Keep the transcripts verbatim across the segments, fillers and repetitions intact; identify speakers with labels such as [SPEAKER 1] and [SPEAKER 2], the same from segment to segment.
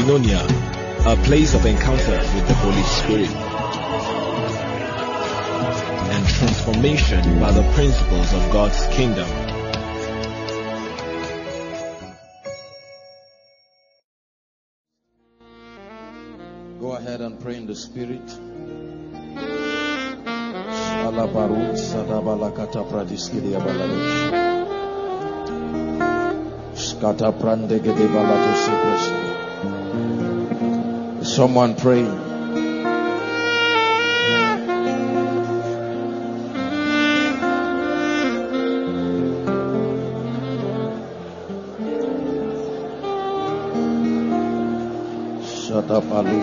[SPEAKER 1] Koinonia, a place of encounter with the Holy Spirit and transformation by the principles of God's kingdom.
[SPEAKER 2] Go ahead and pray in the Spirit. Someone praying. Shut up, Alu.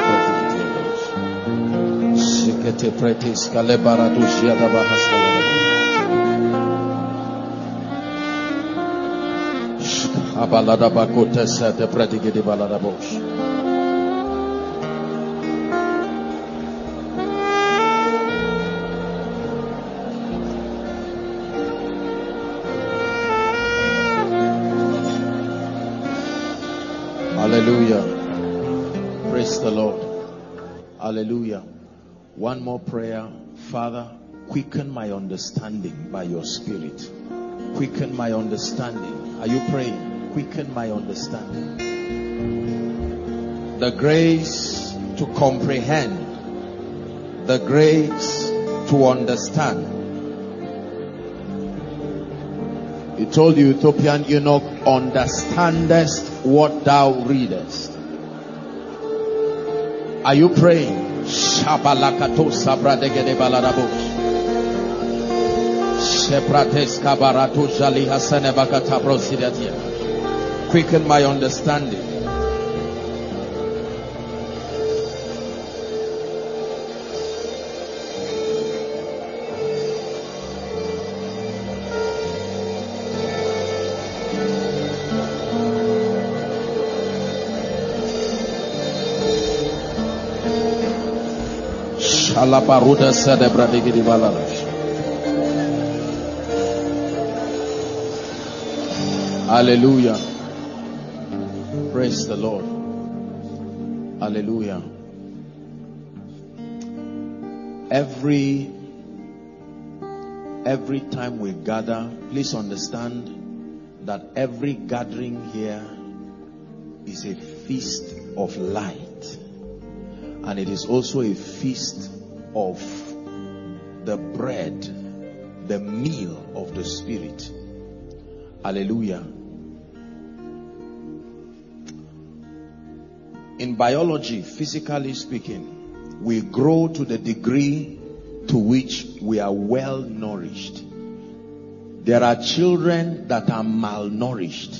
[SPEAKER 2] Sikete pretis kalebaratu shiada bahaskalada. Abalada bakote sete pretigedi balada bosh. Hallelujah. Praise the Lord. Hallelujah. One more prayer. Father, quicken my understanding by your Spirit. Quicken my understanding. Are you praying? Quicken my understanding. The grace to comprehend. The grace to understand. He told the Ethiopian eunuch, understandest what thou readest. Are you praying? Shabalakato sabradegede balarabosh. Sheprates kabarato jali hasane bakata brosidatia. Quicken my understanding. Alaparuda cedebra de Gidivalash. Hallelujah. Praise the Lord. Hallelujah. Every every time we gather, please understand that every gathering here is a feast of light, and it is also a feast of the bread, the meal of the Spirit. Hallelujah. In biology, physically speaking, we grow to the degree to which we are well nourished. There are children that are malnourished.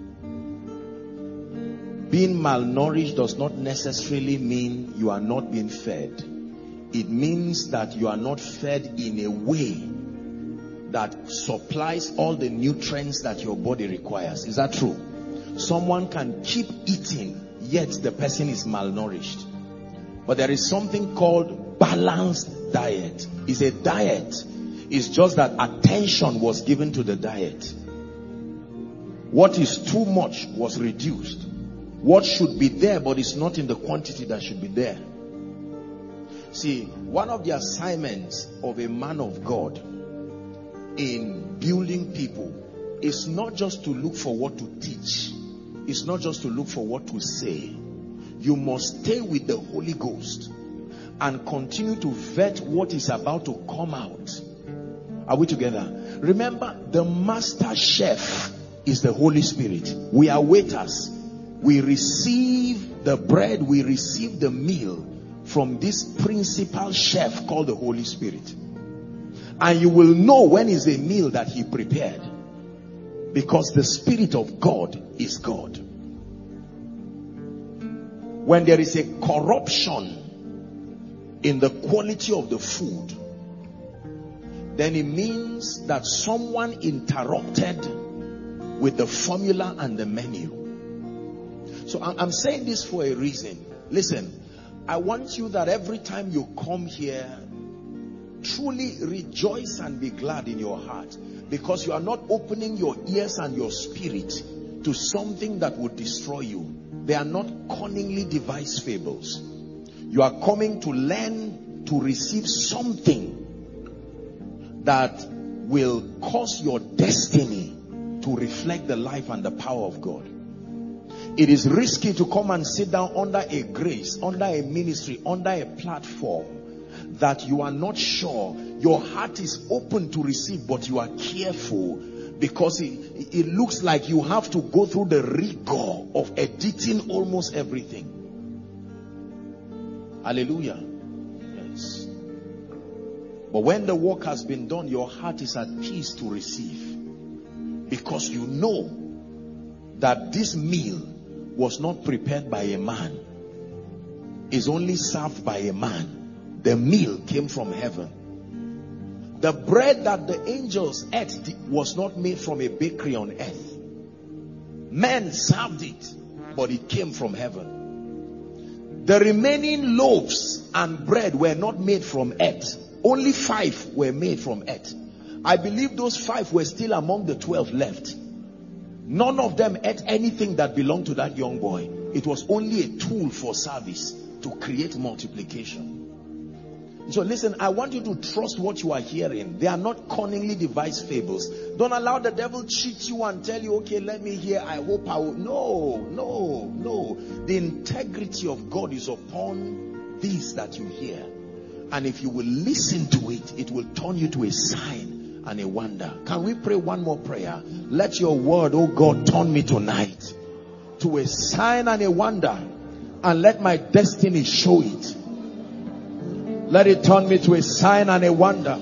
[SPEAKER 2] Being malnourished does not necessarily mean you are not being fed. It means that you are not fed in a way that supplies all the nutrients that your body requires. Is that true? Someone can keep eating, yet the person is malnourished. But there is something called balanced diet. It's a diet. It's just that attention was given to the diet. What is too much was reduced. What should be there but is not in the quantity that should be there. See, one of the assignments of a man of God in building people is not just to look for what to teach. It's not just to look for what to say. You must stay with the Holy Ghost and continue to vet what is about to come out. Are we together? Remember, the master chef is the Holy Spirit. We are waiters. We receive the bread, we receive the meal from this principal chef called the Holy Spirit. And you will know when is a meal that he prepared, because the Spirit of God is God. When there is a corruption in the quality of the food, then it means that someone interrupted with the formula and the menu. So I'm saying this for a reason. Listen, I want you that every time you come here, truly rejoice and be glad in your heart, because you are not opening your ears and your spirit to something that would destroy you. They are not cunningly devised fables. You are coming to learn to receive something that will cause your destiny to reflect the life and the power of God. It is risky to come and sit down under a grace, under a ministry, under a platform that you are not sure. Your heart is open to receive, but you are careful because it, it looks like you have to go through the rigor of editing almost everything. Hallelujah. Yes. But when the work has been done, your heart is at peace to receive, because you know that this meal was not prepared by a man, is only served by a man. The meal came from heaven. The bread that the angels ate was not made from a bakery on earth. Men served it, but it came from heaven. The remaining loaves and bread were not made from earth. Only five were made from earth. I believe those five were still among the twelve left. None of them ate anything that belonged to that young boy. It was only a tool for service to create multiplication. So listen, I want you to trust what you are hearing. They are not cunningly devised fables. Don't allow the devil cheat you and tell you, okay, let me hear, I hope I will. No, no, no. The integrity of God is upon this that you hear. And if you will listen to it, it will turn you to a sign and a wonder. Can we pray one more prayer? Let your word, oh God, turn me tonight to a sign and a wonder, and let my destiny show it. Let it turn me to a sign and a wonder.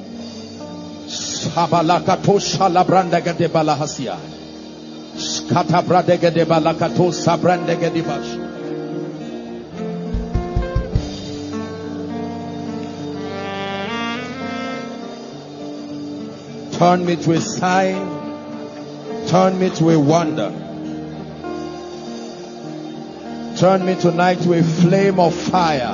[SPEAKER 2] Turn me to a sign. Turn me to a wonder. Turn me tonight to a flame of fire.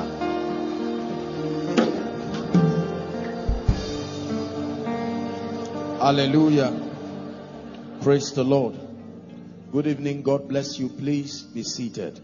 [SPEAKER 2] Hallelujah. Praise the Lord. Good evening. God bless you. Please be seated.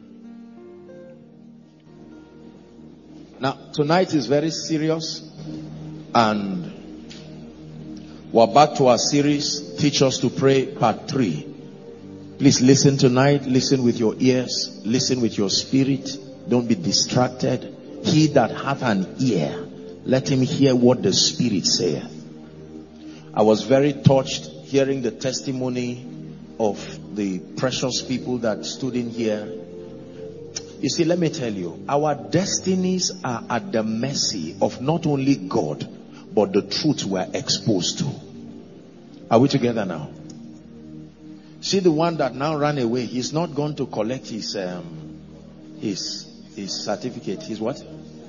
[SPEAKER 2] Now, tonight is very serious, and we're back to our series, Teach Us to Pray, part three. Please listen tonight. Listen with your ears. Listen with your spirit. Don't be distracted. He that hath an ear, let him hear what the Spirit saith. I was very touched hearing the testimony of the precious people that stood in here. You see, let me tell you, our destinies are at the mercy of not only God, but the truth we're exposed to. Are we together now? See, the one that now ran away, he's not going to collect his um, his his certificate. His what?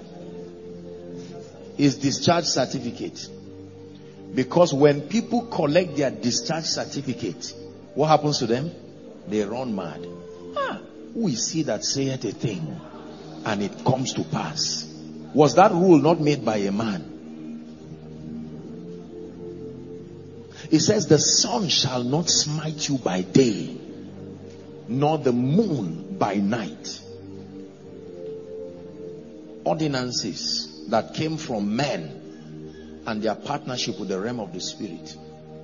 [SPEAKER 2] His discharge certificate. Because when people collect their discharge certificate, what happens to them? They run mad. Ah, who is he that saith a thing and it comes to pass? Was that rule not made by a man? It says, the sun shall not smite you by day, nor the moon by night. Ordinances that came from men and their partnership with the realm of the Spirit.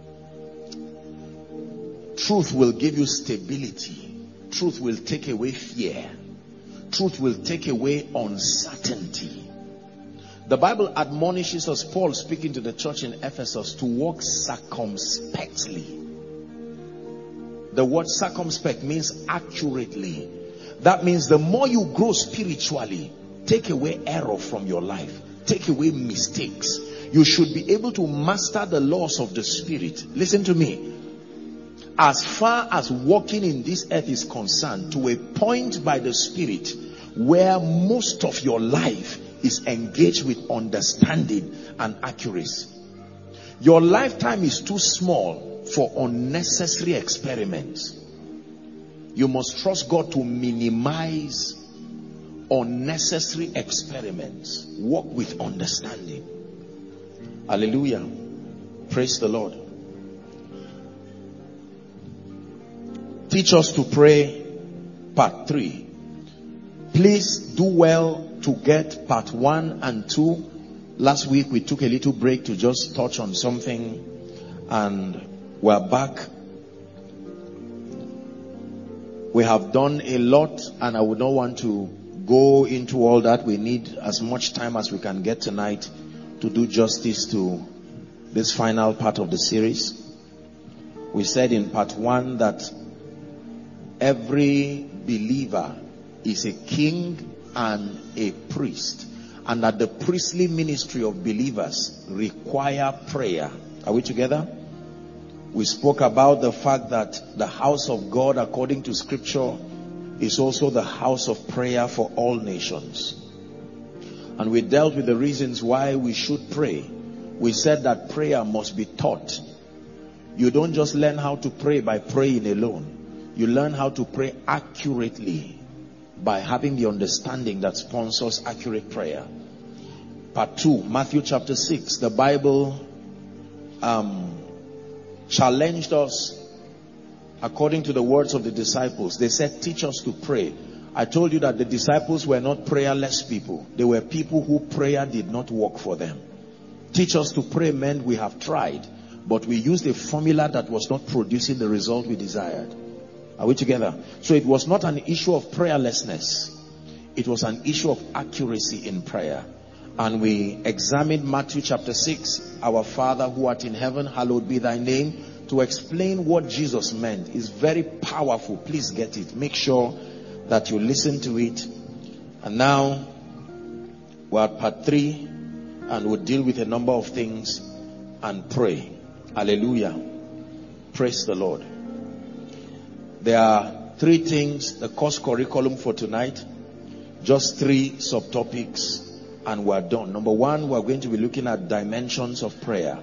[SPEAKER 2] Truth will give you stability. Truth will take away fear. Truth will take away uncertainty. The Bible admonishes us, Paul speaking to the church in Ephesus, to walk circumspectly. The word circumspect means accurately. That means the more you grow spiritually, take away error from your life. Take away mistakes. You should be able to master the laws of the Spirit. Listen to me. As far as walking in this earth is concerned, to a point by the Spirit where most of your life is engaged with understanding and accuracy. Your lifetime is too small for unnecessary experiments. You must trust God to minimize unnecessary experiments. Walk with understanding. Hallelujah. Praise the Lord. Teach Us to Pray, part three. Please do well to get part one and two. Last week we took a little break to just touch on something, and we're back. We have done a lot, and I would not want to go into all that. We need as much time as we can get tonight to do justice to this final part of the series. We said in part one that every believer is a king and a priest, and that the priestly ministry of believers require prayer. Are we together? We spoke about the fact that the house of God, according to scripture, is also the house of prayer for all nations. And we dealt with the reasons why we should pray. We said that prayer must be taught. You don't just learn how to pray by praying alone. You learn how to pray accurately by having the understanding that sponsors accurate prayer. Part two, Matthew chapter six. The Bible um, challenged us according to the words of the disciples. They said, teach us to pray. I told you that the disciples were not prayerless people. They were people who prayer did not work for them. Teach us to pray meant we have tried, but we used a formula that was not producing the result we desired. Are we together? So it was not an issue of prayerlessness. It was an issue of accuracy in prayer. And we examined Matthew chapter six, our Father who art in heaven, hallowed be thy name, to explain what Jesus meant. Is very powerful. Please get it. Make sure that you listen to it. And now we're at part three, and we'll deal with a number of things and pray. Hallelujah. Praise the Lord. There are three things, the course curriculum for tonight. Just three subtopics, and we're done. Number one, we're going to be looking at dimensions of prayer.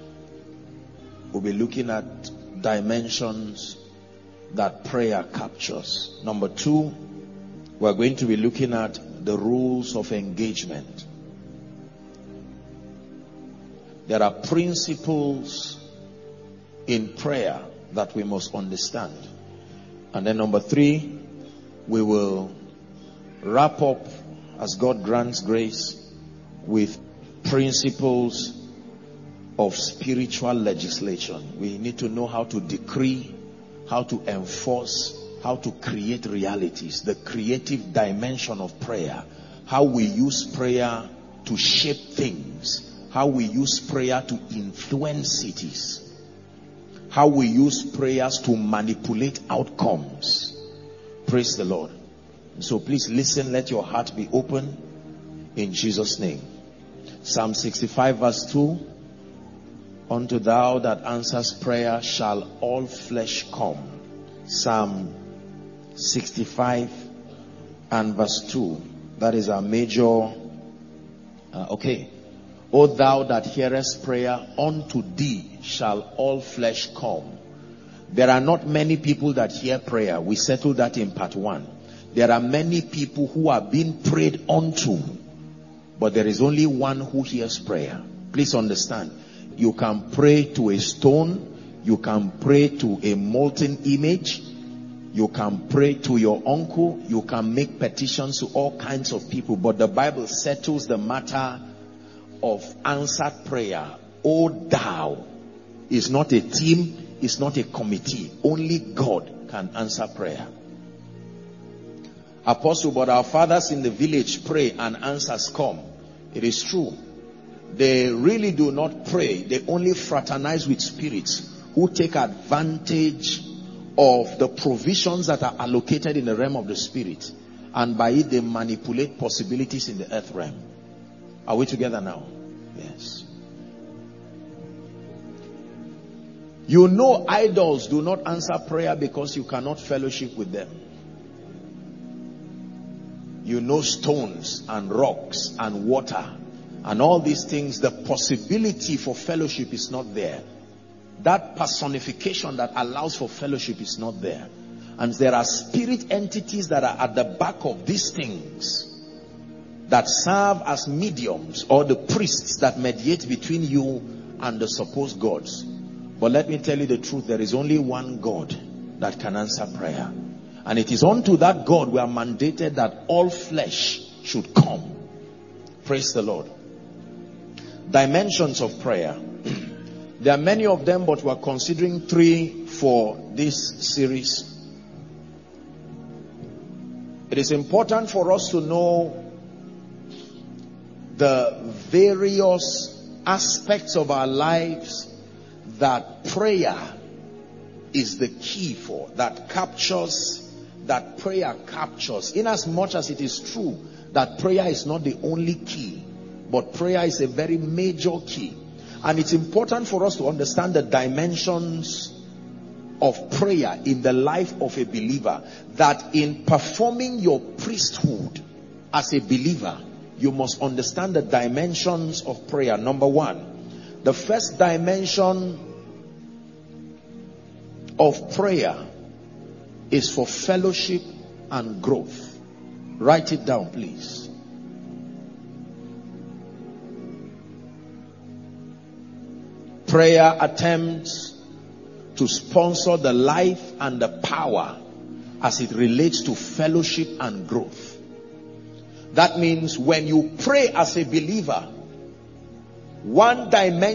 [SPEAKER 2] We'll be looking at dimensions that prayer captures. Number two, we're going to be looking at the rules of engagement. There are principles in prayer that we must understand. And then number three, we will wrap up, as God grants grace, with principles of spiritual legislation. We need to know how to decree, how to enforce, how to create realities, the creative dimension of prayer, how we use prayer to shape things, how we use prayer to influence cities, how we use prayers to manipulate outcomes. Praise the Lord. So please listen, let your heart be open in Jesus' name. Psalm sixty-five verse two. Unto thou that answers prayer shall all flesh come. Psalm sixty-five and verse two. That is our major. Uh, okay. O thou that hearest prayer, unto thee shall all flesh come. There are not many people that hear prayer. We settled that in part one. There are many people who are being prayed unto, but there is only one who hears prayer. Please understand. You can pray to a stone. You can pray to a molten image. You can pray to your uncle. You can make petitions to all kinds of people. But the Bible settles the matter of answered prayer. O thou is not a team. It's not a committee. Only God can answer prayer. Apostle, but our fathers in the village pray and answers come. It is true. They really do not pray. They only fraternize with spirits who take advantage of the provisions that are allocated in the realm of the spirit, and by it they manipulate possibilities in the earth realm. Are we together now? Yes. You know, idols do not answer prayer because you cannot fellowship with them. You know, stones and rocks and water and all these things, the possibility for fellowship is not there. That personification that allows for fellowship is not there. And there are spirit entities that are at the back of these things that serve as mediums, or the priests that mediate between you and the supposed gods. But let me tell you the truth, there is only one God that can answer prayer. And it is unto that God we are mandated that all flesh should come. Praise the Lord. Dimensions of prayer. There are many of them, but we are considering three for this series. It is important for us to know the various aspects of our lives that prayer is the key for, that captures, that prayer captures. In as much as it is true that prayer is not the only key, but prayer is a very major key. And it's important for us to understand the dimensions of prayer in the life of a believer, that in performing your priesthood as a believer, you must understand the dimensions of prayer. Number one, the first dimension of prayer is for fellowship and growth. Write it down, please. Prayer attempts to sponsor the life and the power as it relates to fellowship and growth. That means when you pray as a believer, one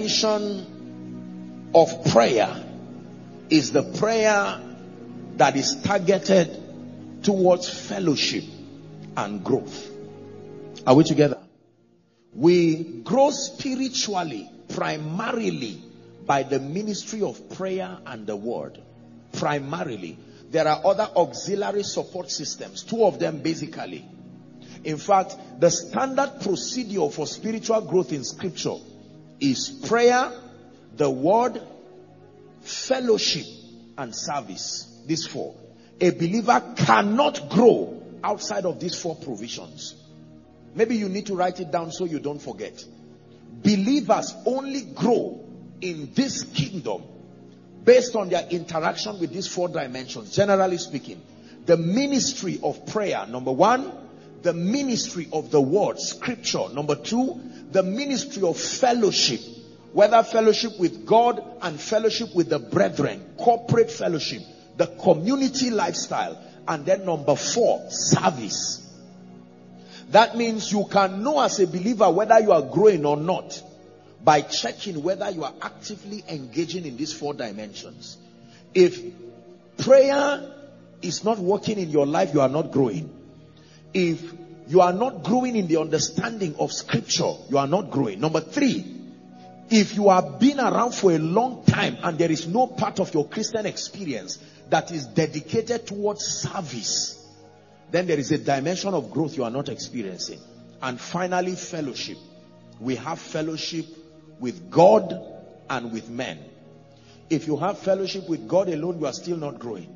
[SPEAKER 2] dimension of prayer is the prayer that is targeted towards fellowship and growth. Are we together? We grow spiritually primarily by the ministry of prayer and the word. Primarily. There are other auxiliary support systems, two of them basically. In fact, the standard procedure for spiritual growth in scripture is prayer, the word, fellowship, and service. These four. A believer cannot grow outside of these four provisions. Maybe you need to write it down so you don't forget. Believers only grow in this kingdom based on their interaction with these four dimensions. Generally speaking, the ministry of prayer, number one. The ministry of the word, scripture, number two. The ministry of fellowship, whether fellowship with God and fellowship with the brethren, corporate fellowship, the community lifestyle. And then number four, service. That means you can know as a believer whether you are growing or not by checking whether you are actively engaging in these four dimensions. If prayer is not working in your life, you are not growing. If you are not growing in the understanding of scripture, you are not growing. Number three, if you have been around for a long time and there is no part of your Christian experience that is dedicated towards service, then there is a dimension of growth you are not experiencing. And finally, fellowship. We have fellowship with God and with men. If you have fellowship with God alone, you are still not growing.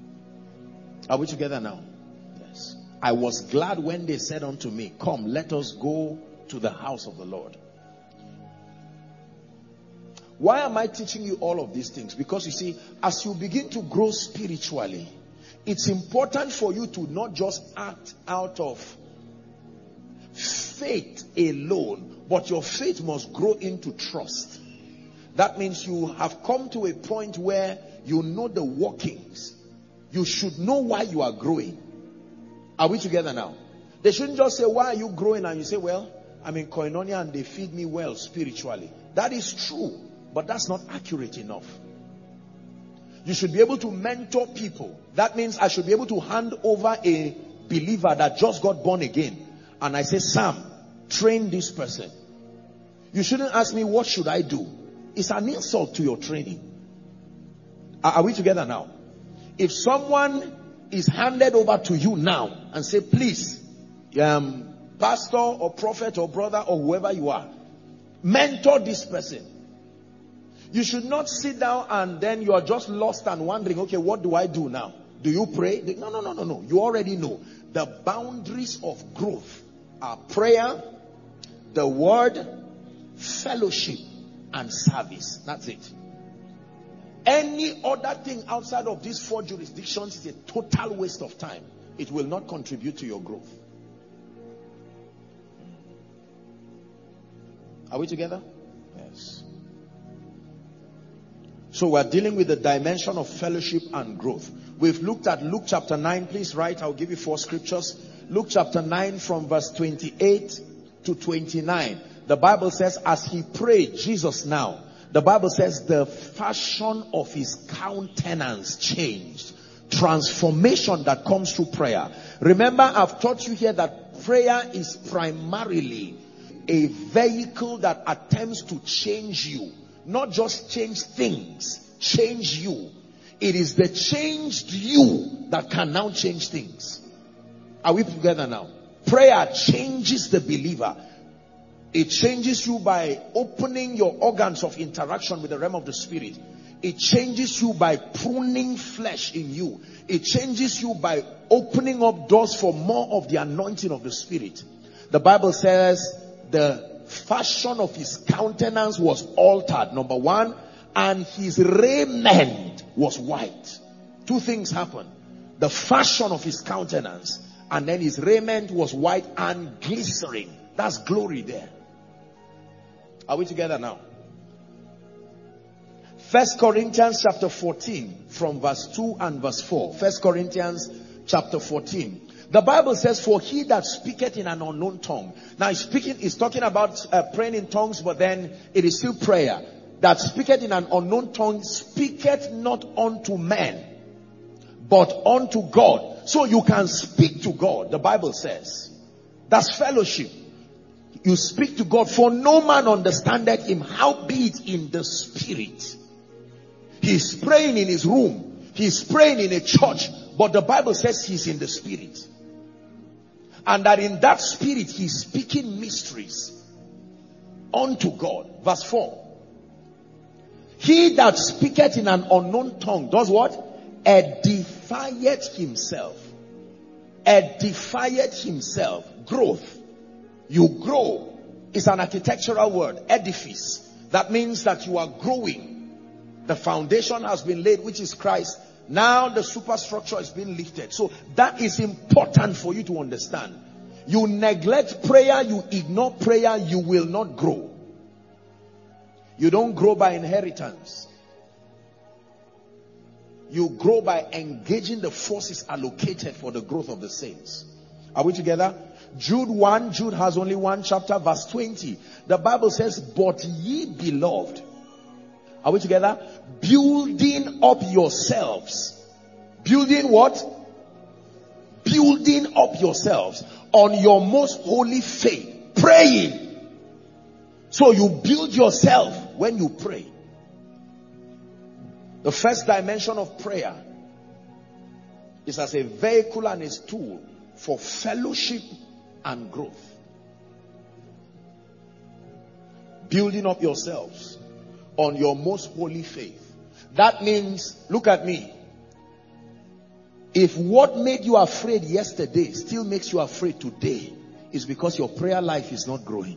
[SPEAKER 2] Are we together now? Yes. I was glad when they said unto me, come, let us go to the house of the Lord. Why am I teaching you all of these things? Because you see, as you begin to grow spiritually, it's important for you to not just act out of faith alone, but your faith must grow into trust. That means you have come to a point where you know the workings. You should know why you are growing. Are we together now? They shouldn't just say, why are you growing? And you say, well, I'm in Koinonia and they feed me well spiritually. That is true, but that's not accurate enough. You should be able to mentor people. That means I should be able to hand over a believer that just got born again. And I say, Sam, train this person. You shouldn't ask me, what should I do? It's an insult to your training. Are, are we together now? If someone is handed over to you now and say, please, um, pastor or prophet or brother or whoever you are, mentor this person. You should not sit down and then you are just lost and wondering, okay, what do I do now? Do you pray? No, no, no, no, no. You already know. The boundaries of growth are prayer, the word, fellowship, and service. That's it. Any other thing outside of these four jurisdictions is a total waste of time. It will not contribute to your growth. Are we together? Yes. So we're dealing with the dimension of fellowship and growth. We've looked at Luke chapter nine. Please write. I'll give you four scriptures. Luke chapter nine from verse twenty-eight to twenty-nine. The Bible says, as he prayed, Jesus now, the Bible says the fashion of his countenance changed. Transformation that comes through prayer. Remember, I've taught you here that prayer is primarily a vehicle that attempts to change you. Not just change things, change you. It is the changed you that can now change things. Are we together now? Prayer changes the believer. It changes you by opening your organs of interaction with the realm of the spirit. It changes you by pruning flesh in you. It changes you by opening up doors for more of the anointing of the spirit. The Bible says the fashion of his countenance was altered. Number one, and his raiment was white. Two things happened. The fashion of his countenance, and then his raiment was white and glittering. That's glory there. Are we together now? First Corinthians chapter fourteen from verse two and verse four. First Corinthians chapter fourteen. The Bible says, for he that speaketh in an unknown tongue. Now he's speaking, he's talking about uh, praying in tongues, but then it is still prayer. That speaketh in an unknown tongue, speaketh not unto men, but unto God. So you can speak to God, the Bible says. That's fellowship. You speak to God, for no man understandeth him, howbeit in the spirit. He's praying in his room. He's praying in a church. But the Bible says he's in the spirit. And that in that spirit he's speaking mysteries unto God. Verse four. He that speaketh in an unknown tongue does what? Edifieth himself. Edifieth himself. Growth. You grow. It's an architectural word. Edifice. That means that you are growing. The foundation has been laid, which is Christ. Now the superstructure is being lifted. So that is important for you to understand. You neglect prayer, you ignore prayer, you will not grow. You don't grow by inheritance. You grow by engaging the forces allocated for the growth of the saints. Are we together? Jude one, Jude has only one chapter, verse twenty. The Bible says, but ye beloved. Are we together? Building up yourselves. Building what? Building up yourselves on your most holy faith. Praying. So you build yourself when you pray. The first dimension of prayer is as a vehicle and a tool for fellowship and growth. Building up yourselves on your most holy faith. That means, look at me. If what made you afraid yesterday still makes you afraid today, it's because your prayer life is not growing.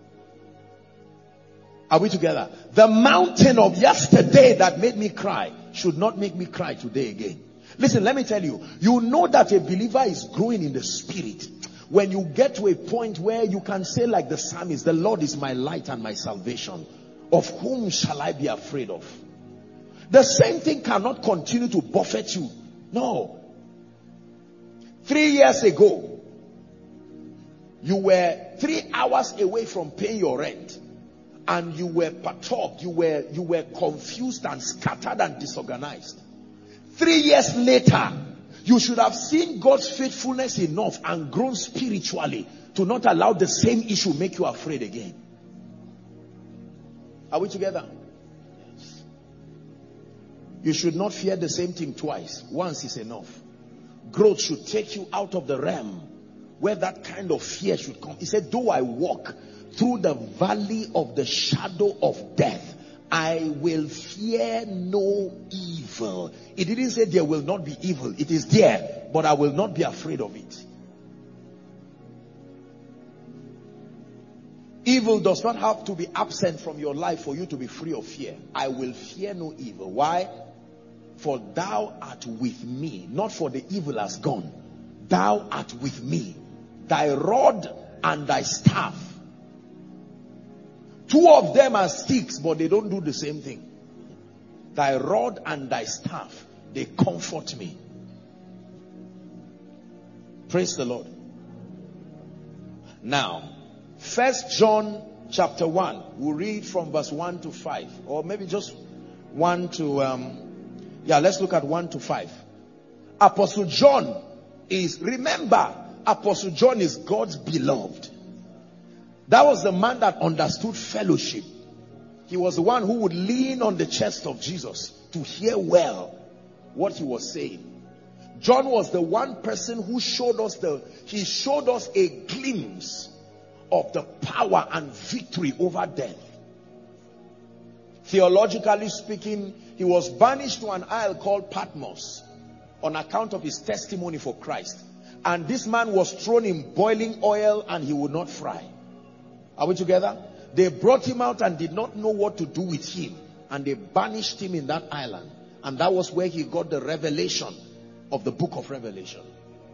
[SPEAKER 2] Are we together? The mountain of yesterday that made me cry should not make me cry today again. Listen, let me tell you, you know that a believer is growing in the spirit when you get to a point where you can say like the psalmist, the Lord is my light and my salvation. Of whom shall I be afraid of? The same thing cannot continue to buffet you. No. Three years ago, you were three hours away from paying your rent. And you were perturbed. You were, you were confused and scattered and disorganized. Three years later, you should have seen God's faithfulness enough and grown spiritually to not allow the same issue make you afraid again. Are we together? Yes. You should not fear the same thing twice. Once is enough. Growth should take you out of the realm where that kind of fear should come. He said, though I walk through the valley of the shadow of death, I will fear no evil. It didn't say there will not be evil. It is there, but I will not be afraid of it. Evil does not have to be absent from your life for you to be free of fear. I will fear no evil. Why? For thou art with me. Not for the evil has gone. Thou art with me. Thy rod and thy staff. Two of them are sticks, but they don't do the same thing. Thy rod and thy staff, they comfort me. Praise the Lord. Now, First John chapter one, we'll read from verse one to five, or maybe just one to, um, yeah, let's look at one to five. Apostle John is, remember, Apostle John is God's beloved. That was the man that understood fellowship. He was the one who would lean on the chest of Jesus to hear well what he was saying. John was the one person who showed us the, he showed us a glimpse of the power and victory over death. Theologically speaking, he was banished to an isle called Patmos on account of his testimony for Christ. And this man was thrown in boiling oil and he would not fry. Are we together? They brought him out and did not know what to do with him. And they banished him in that island. And that was where he got the revelation of the book of Revelation.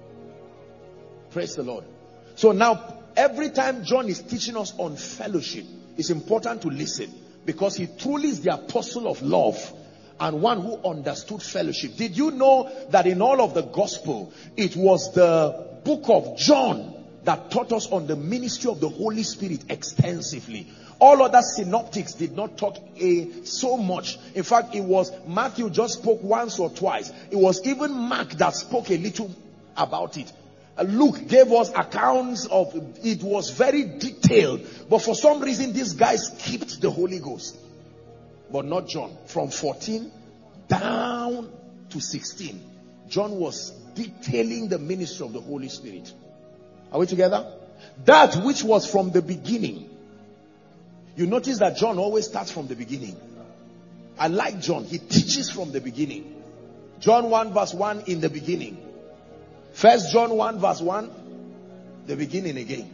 [SPEAKER 2] Praise the Lord. So now, every time John is teaching us on fellowship, it's important to listen, because he truly is the apostle of love and one who understood fellowship. Did you know that in all of the gospel, it was the book of John that taught us on the ministry of the Holy Spirit extensively? All other synoptics did not talk a, so much. In fact, it was Matthew just spoke once or twice. It was even Mark that spoke a little about it. Luke gave us accounts of it. Was very detailed, but for some reason these guys skipped the Holy Ghost, but not John. From fourteen down to sixteen, John was detailing the ministry of the Holy Spirit. Are we together? That which was from the beginning. You notice that John always starts from the beginning. I like John. He teaches from the beginning. John one verse one, in the beginning. First John one verse one, the beginning again.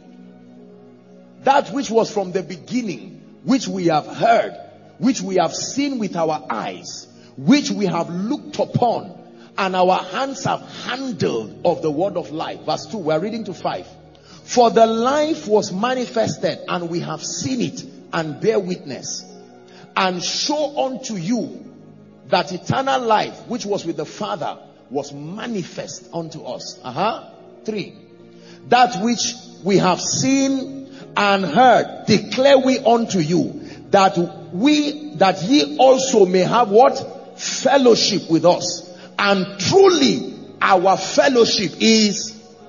[SPEAKER 2] That which was from the beginning, which we have heard, which we have seen with our eyes, which we have looked upon, and our hands have handled of the word of life. Verse two, we are reading to five. For the life was manifested, and we have seen it, and bear witness, and show unto you that eternal life, which was with the Father, was manifest unto us. Uh-huh. Three. That which we have seen and heard, declare we unto you, that we, that ye also may have what? Fellowship with us. And truly, our fellowship is,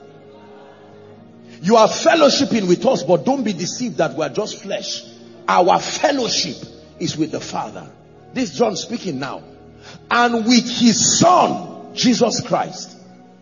[SPEAKER 2] you are fellowshipping with us, but don't be deceived that we are just flesh. Our fellowship is with the Father. This is John speaking now. And with his Son, Jesus Christ.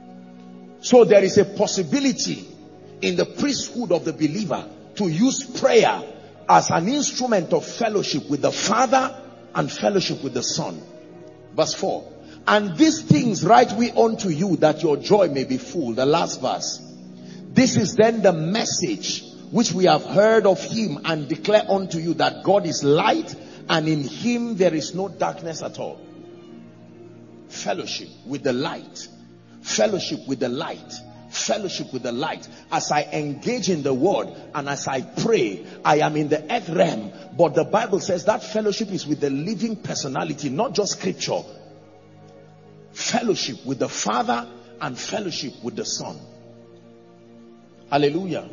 [SPEAKER 2] So there is a possibility in the priesthood of the believer to use prayer as an instrument of fellowship with the Father and fellowship with the Son. Verse four. And these things write we unto you, that your joy may be full. The last verse. This is then the message which we have heard of him and declare unto you, that God is light, and in him there is no darkness at all. Fellowship with the light. Fellowship with the light. Fellowship with the light. As I engage in the word and as I pray, I am in the earth realm. But the Bible says that fellowship is with the living personality, not just scripture. Fellowship with the Father and fellowship with the Son. Hallelujah.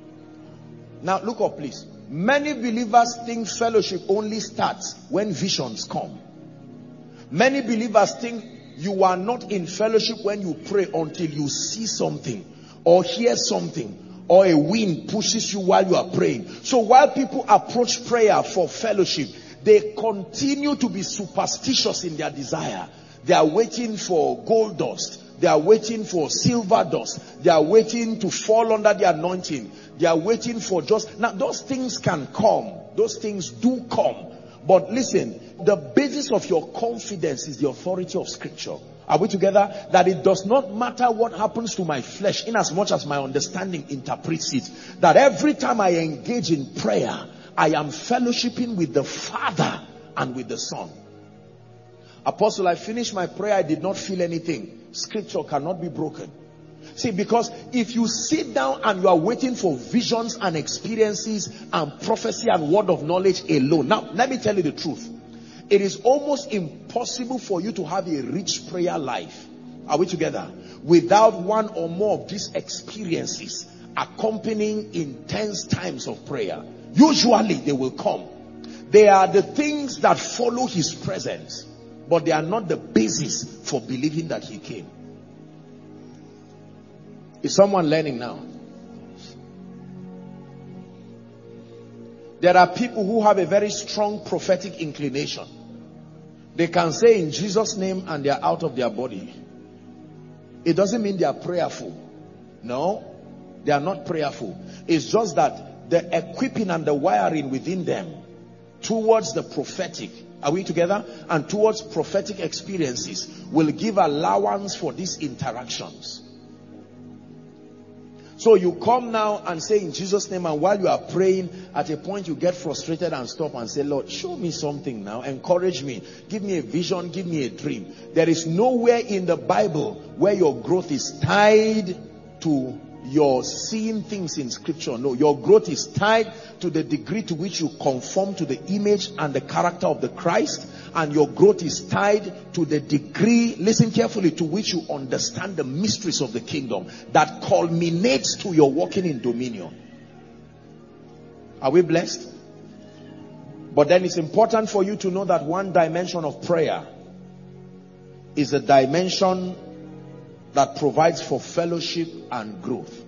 [SPEAKER 2] Now look up, please. Many believers think fellowship only starts when visions come. Many believers think you are not in fellowship when you pray until you see something or hear something, or a wind pushes you while you are praying. So while people approach prayer for fellowship, they continue to be superstitious in their desire. They are waiting for gold dust. They are waiting for silver dust. They are waiting to fall under the anointing. They are waiting for just... Now, those things can come. Those things do come. But listen, the basis of your confidence is the authority of scripture. Are we together? That it does not matter what happens to my flesh, in as much as my understanding interprets it. That every time I engage in prayer, I am fellowshipping with the Father and with the Son. Apostle, I finished my prayer, I did not feel anything. Scripture cannot be broken. See, because if you sit down and you are waiting for visions and experiences and prophecy and word of knowledge alone. Now, let me tell you the truth. It is almost impossible for you to have a rich prayer life. Are we together? Without one or more of these experiences accompanying intense times of prayer. Usually they will come. They are the things that follow his presence, but they are not the basis for believing that he came. Is someone learning now? There are people who have a very strong prophetic inclination. They can say in Jesus' name and they are out of their body. It doesn't mean they are prayerful. No, they are not prayerful. It's just that the equipping and the wiring within them towards the prophetic, are we together? And towards prophetic experiences will give allowance for these interactions. So you come now and say in Jesus' name, and while you are praying, at a point you get frustrated and stop and say, Lord, show me something now, encourage me, give me a vision, give me a dream. There is nowhere in the Bible where your growth is tied to your seeing things in scripture. No, your growth is tied to the degree to which you conform to the image and the character of the Christ, and your growth is tied to the degree, listen carefully, to which you understand the mysteries of the kingdom that culminates to your walking in dominion. Are we blessed? But then it's important for you to know that one dimension of prayer is a dimension that provides for fellowship and growth.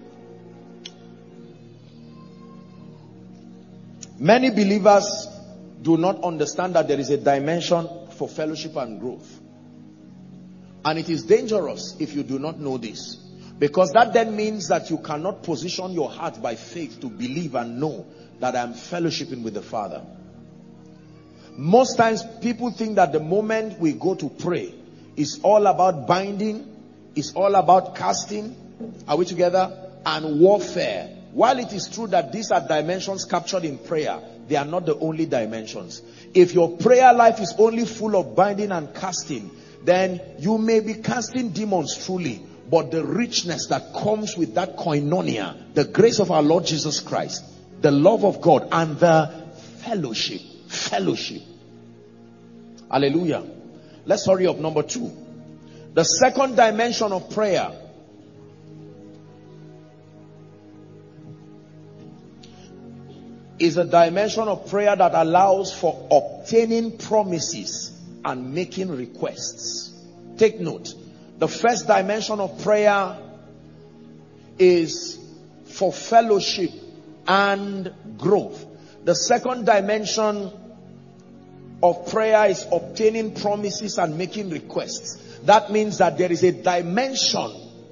[SPEAKER 2] Many believers do not understand that there is a dimension for fellowship and growth. And it is dangerous if you do not know this, because that then means that you cannot position your heart by faith to believe and know that I am fellowshipping with the Father. Most times people think that the moment we go to pray is all about binding, it's all about casting, are we together, and warfare. While it is true that these are dimensions captured in prayer, they are not the only dimensions. If your prayer life is only full of binding and casting, then you may be casting demons truly, but the richness that comes with that koinonia, the grace of our Lord Jesus Christ, the love of God, and the fellowship, fellowship. Hallelujah. Let's hurry up. Number two. The second dimension of prayer is a dimension of prayer that allows for obtaining promises and making requests. Take note. The first dimension of prayer is for fellowship and growth. The second dimension of prayer is obtaining promises and making requests. That means that there is a dimension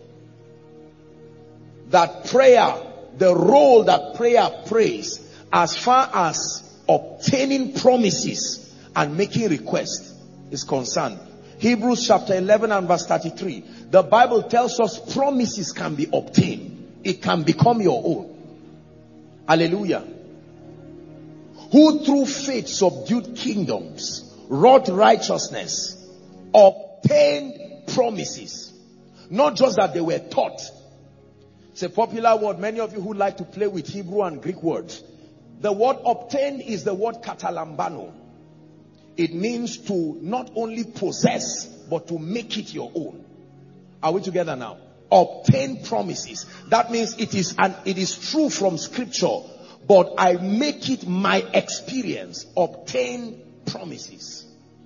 [SPEAKER 2] that prayer, the role that prayer plays as far as obtaining promises and making requests is concerned. Hebrews chapter eleven and verse thirty-three. The Bible tells us promises can be obtained. It can become your own. Hallelujah. Who through faith subdued kingdoms, wrought righteousness, obtained promises. Not just that they were taught. It's a popular word. Many of you who like to play with Hebrew and Greek words. The word obtained is the word katalambano. It means to not only possess, but to make it your own. Are we together now? Obtain promises. That means it is, and it is true from scripture, but I make it my experience. Obtain promises.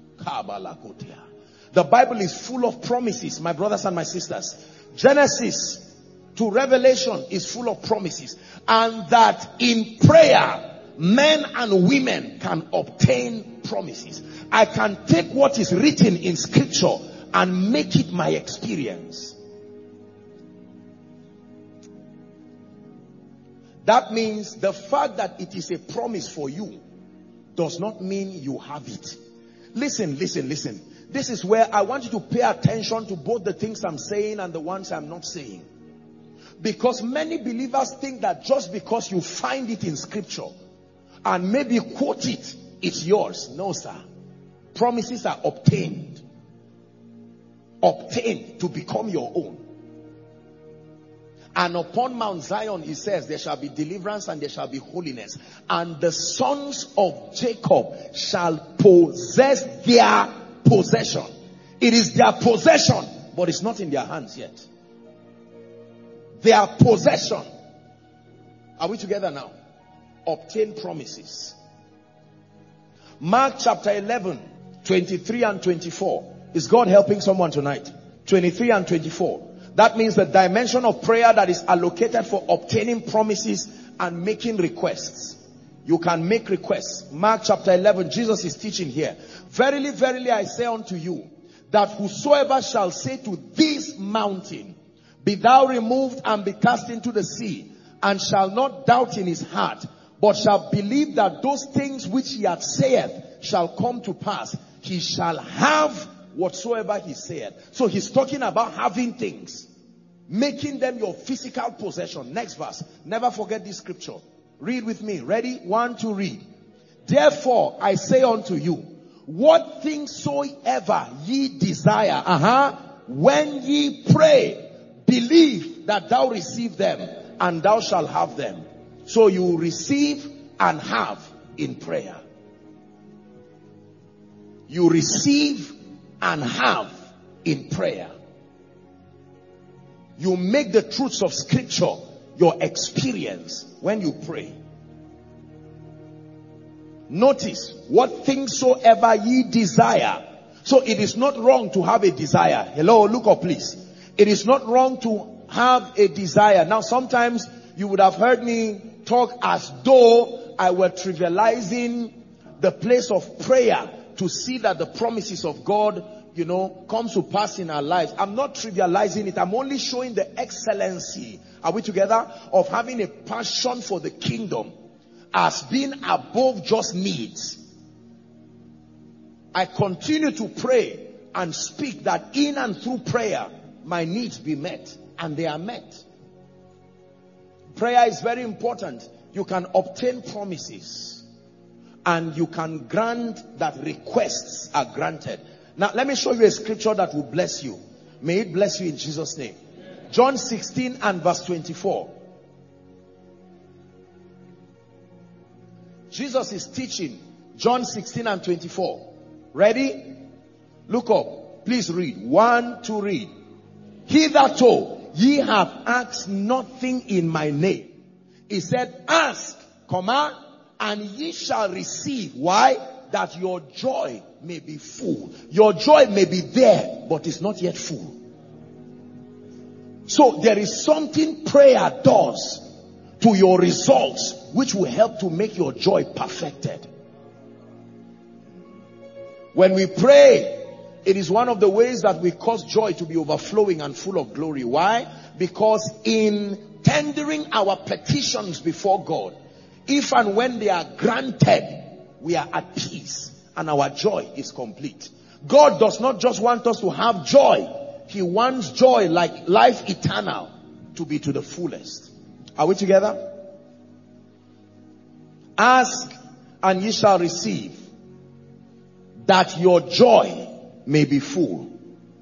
[SPEAKER 2] The Bible is full of promises, my brothers and my sisters. Genesis to Revelation is full of promises. And that in prayer, men and women can obtain promises. I can take what is written in scripture and make it my experience. That means the fact that it is a promise for you does not mean you have it. Listen, listen, listen. This is where I want you to pay attention to both the things I'm saying and the ones I'm not saying. Because many believers think that just because you find it in scripture and maybe quote it, it's yours. No, sir. Promises are obtained. Obtained to become your own. And upon Mount Zion, he says, there shall be deliverance and there shall be holiness. And the sons of Jacob shall possess their possession. It is their possession, but it's not in their hands yet. Their possession. Are we together now? Obtain promises. Mark chapter eleven, twenty-three and twenty-four. Is God helping someone tonight? twenty-three and twenty-four. That means the dimension of prayer that is allocated for obtaining promises and making requests. You can make requests. Mark chapter eleven, Jesus is teaching here. Verily, verily, I say unto you, that whosoever shall say to this mountain, be thou removed and be cast into the sea, and shall not doubt in his heart, but shall believe that those things which he hath saith shall come to pass, he shall have whatsoever he saith. So he's talking about having things, making them your physical possession. Next verse. Never forget this scripture. Read with me. Ready? One, two, read. Therefore I say unto you, what things soever ye desire, uh-huh, when ye pray, believe that thou receive them, and thou shalt have them. So you receive and have in prayer. You receive and have in prayer. You make the truths of scripture your experience when you pray. Notice, what things soever ye desire. So it is not wrong to have a desire. Hello, look up please. It is not wrong to have a desire. Now sometimes you would have heard me talk as though I were trivializing the place of prayer to see that the promises of God, you know, comes to pass in our lives. I'm not trivializing it. I'm only showing the excellency, are we together, of having a passion for the kingdom as being above just needs. I continue to pray and speak that in and through prayer, my needs be met, and they are met. Prayer is very important. You can obtain promises, and you can grant that requests are granted. Now, let me show you a scripture that will bless you. May it bless you in Jesus' name. John sixteen and verse twenty-four. Jesus is teaching. John sixteen and twenty-four. Ready? Look up. Please read. One, two, read. Hitherto ye have asked nothing in my name. He said, ask, comma, and ye shall receive. Why? That your joy may be full. Your joy may be there, but it's not yet full. So there is something prayer does to your results which will help to make your joy perfected. When we pray, it is one of the ways that we cause joy to be overflowing and full of glory. Why? Because in tendering our petitions before God, if and when they are granted, we are at peace and our joy is complete. God does not just want us to have joy. He wants joy like life eternal to be to the fullest. Are we together? Ask and ye shall receive, that your joy may be full.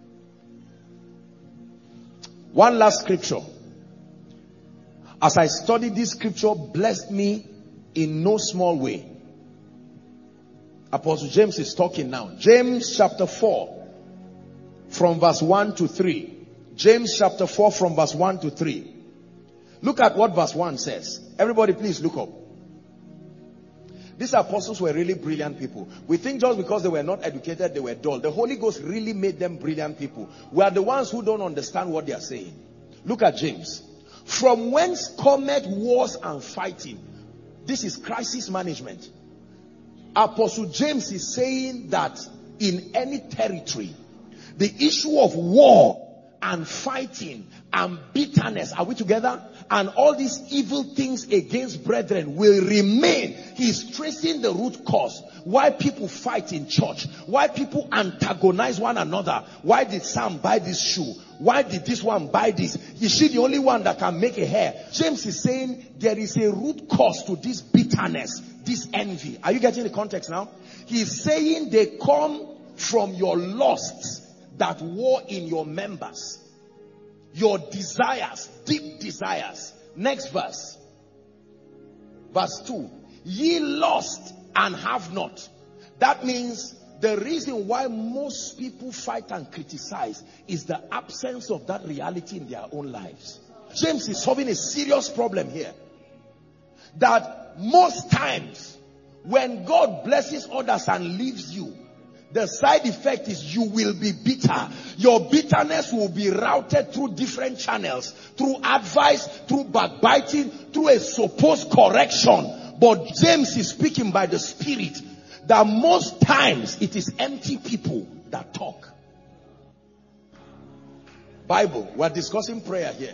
[SPEAKER 2] One last scripture. As I studied this scripture, blessed me in no small way. Apostle James is talking now. James chapter four from verse one to three. James chapter four from verse one to three. Look at what verse one says. Everybody please look up. These apostles were really brilliant people. We think just because they were not educated, they were dull. The Holy Ghost really made them brilliant people. We are the ones who don't understand what they are saying. Look at James. From whence cometh wars and fighting? This is crisis management. Apostle James is saying that in any territory, the issue of war and fighting and bitterness, are we together? And all these evil things against brethren will remain. He's tracing the root cause. Why people fight in church. Why people antagonize one another. Why did Sam buy this shoe? Why did this one buy this? Is she the only one that can make a hair? James is saying there is a root cause to this bitterness, this envy. Are you getting the context now? He's saying they come from your lusts that war in your members. Your desires, deep desires. Next verse. Verse two. Ye lost and have not. That means the reason why most people fight and criticize is the absence of that reality in their own lives. James is solving a serious problem here. That most times when God blesses others and leaves you, the side effect is you will be bitter. Your bitterness will be routed through different channels, through advice, through backbiting, through a supposed correction. But James is speaking by the Spirit that most times it is empty people that talk. Bible, we're discussing prayer here.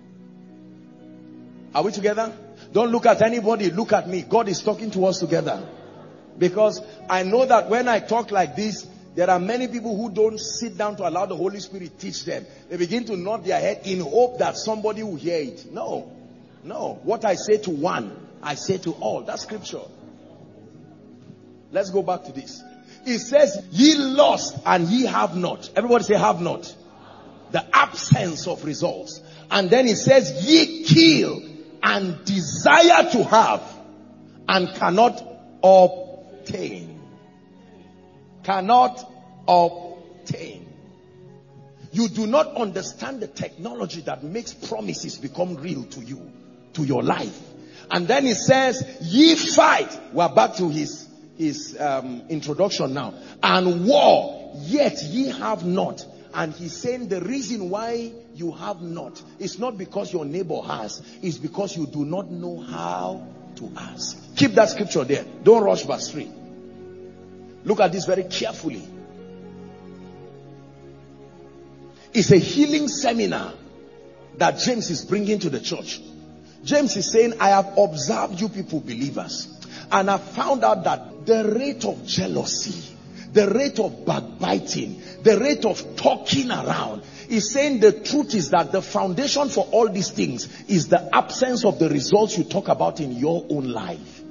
[SPEAKER 2] Are we together? Don't look at anybody, look at me. God is talking to us together. Because I know that when I talk like this, there are many people who don't sit down to allow the Holy Spirit teach them. They begin to nod their head in hope that somebody will hear it. No. No. What I say to one, I say to all. That's scripture. Let's go back to this. It says, ye lost and ye have not. Everybody say have not. The absence of results. And then it says, ye kill and desire to have and cannot obtain. Cannot obtain. You do not understand the technology that makes promises become real to you, to your life. And then it says, ye fight. We're back to his, his um, introduction now. And war, yet ye have not. And he's saying the reason why you have not is not because your neighbor has. It's because you do not know how to ask. Keep that scripture there. Don't rush verse three. Look at this very carefully. It's a healing seminar that James is bringing to the church. James is saying, I have observed you people believers, and I found out that the rate of jealousy, the rate of backbiting, the rate of talking around, is saying the truth is that the foundation for all these things is the absence of the results you talk about in your own life.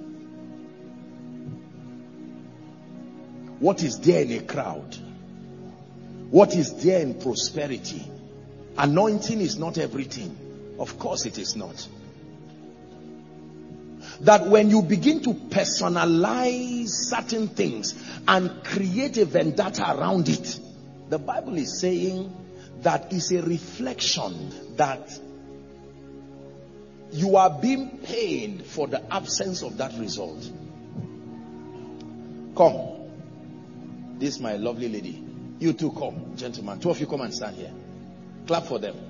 [SPEAKER 2] What is there in a crowd? What is there in prosperity? Anointing is not everything. Of course it is not. That when you begin to personalize certain things and create a vendetta around it, the Bible is saying that is a reflection that you are being paid for the absence of that result. Come. This is my lovely lady. You two come, gentlemen. Two of you come and stand here. Clap for them.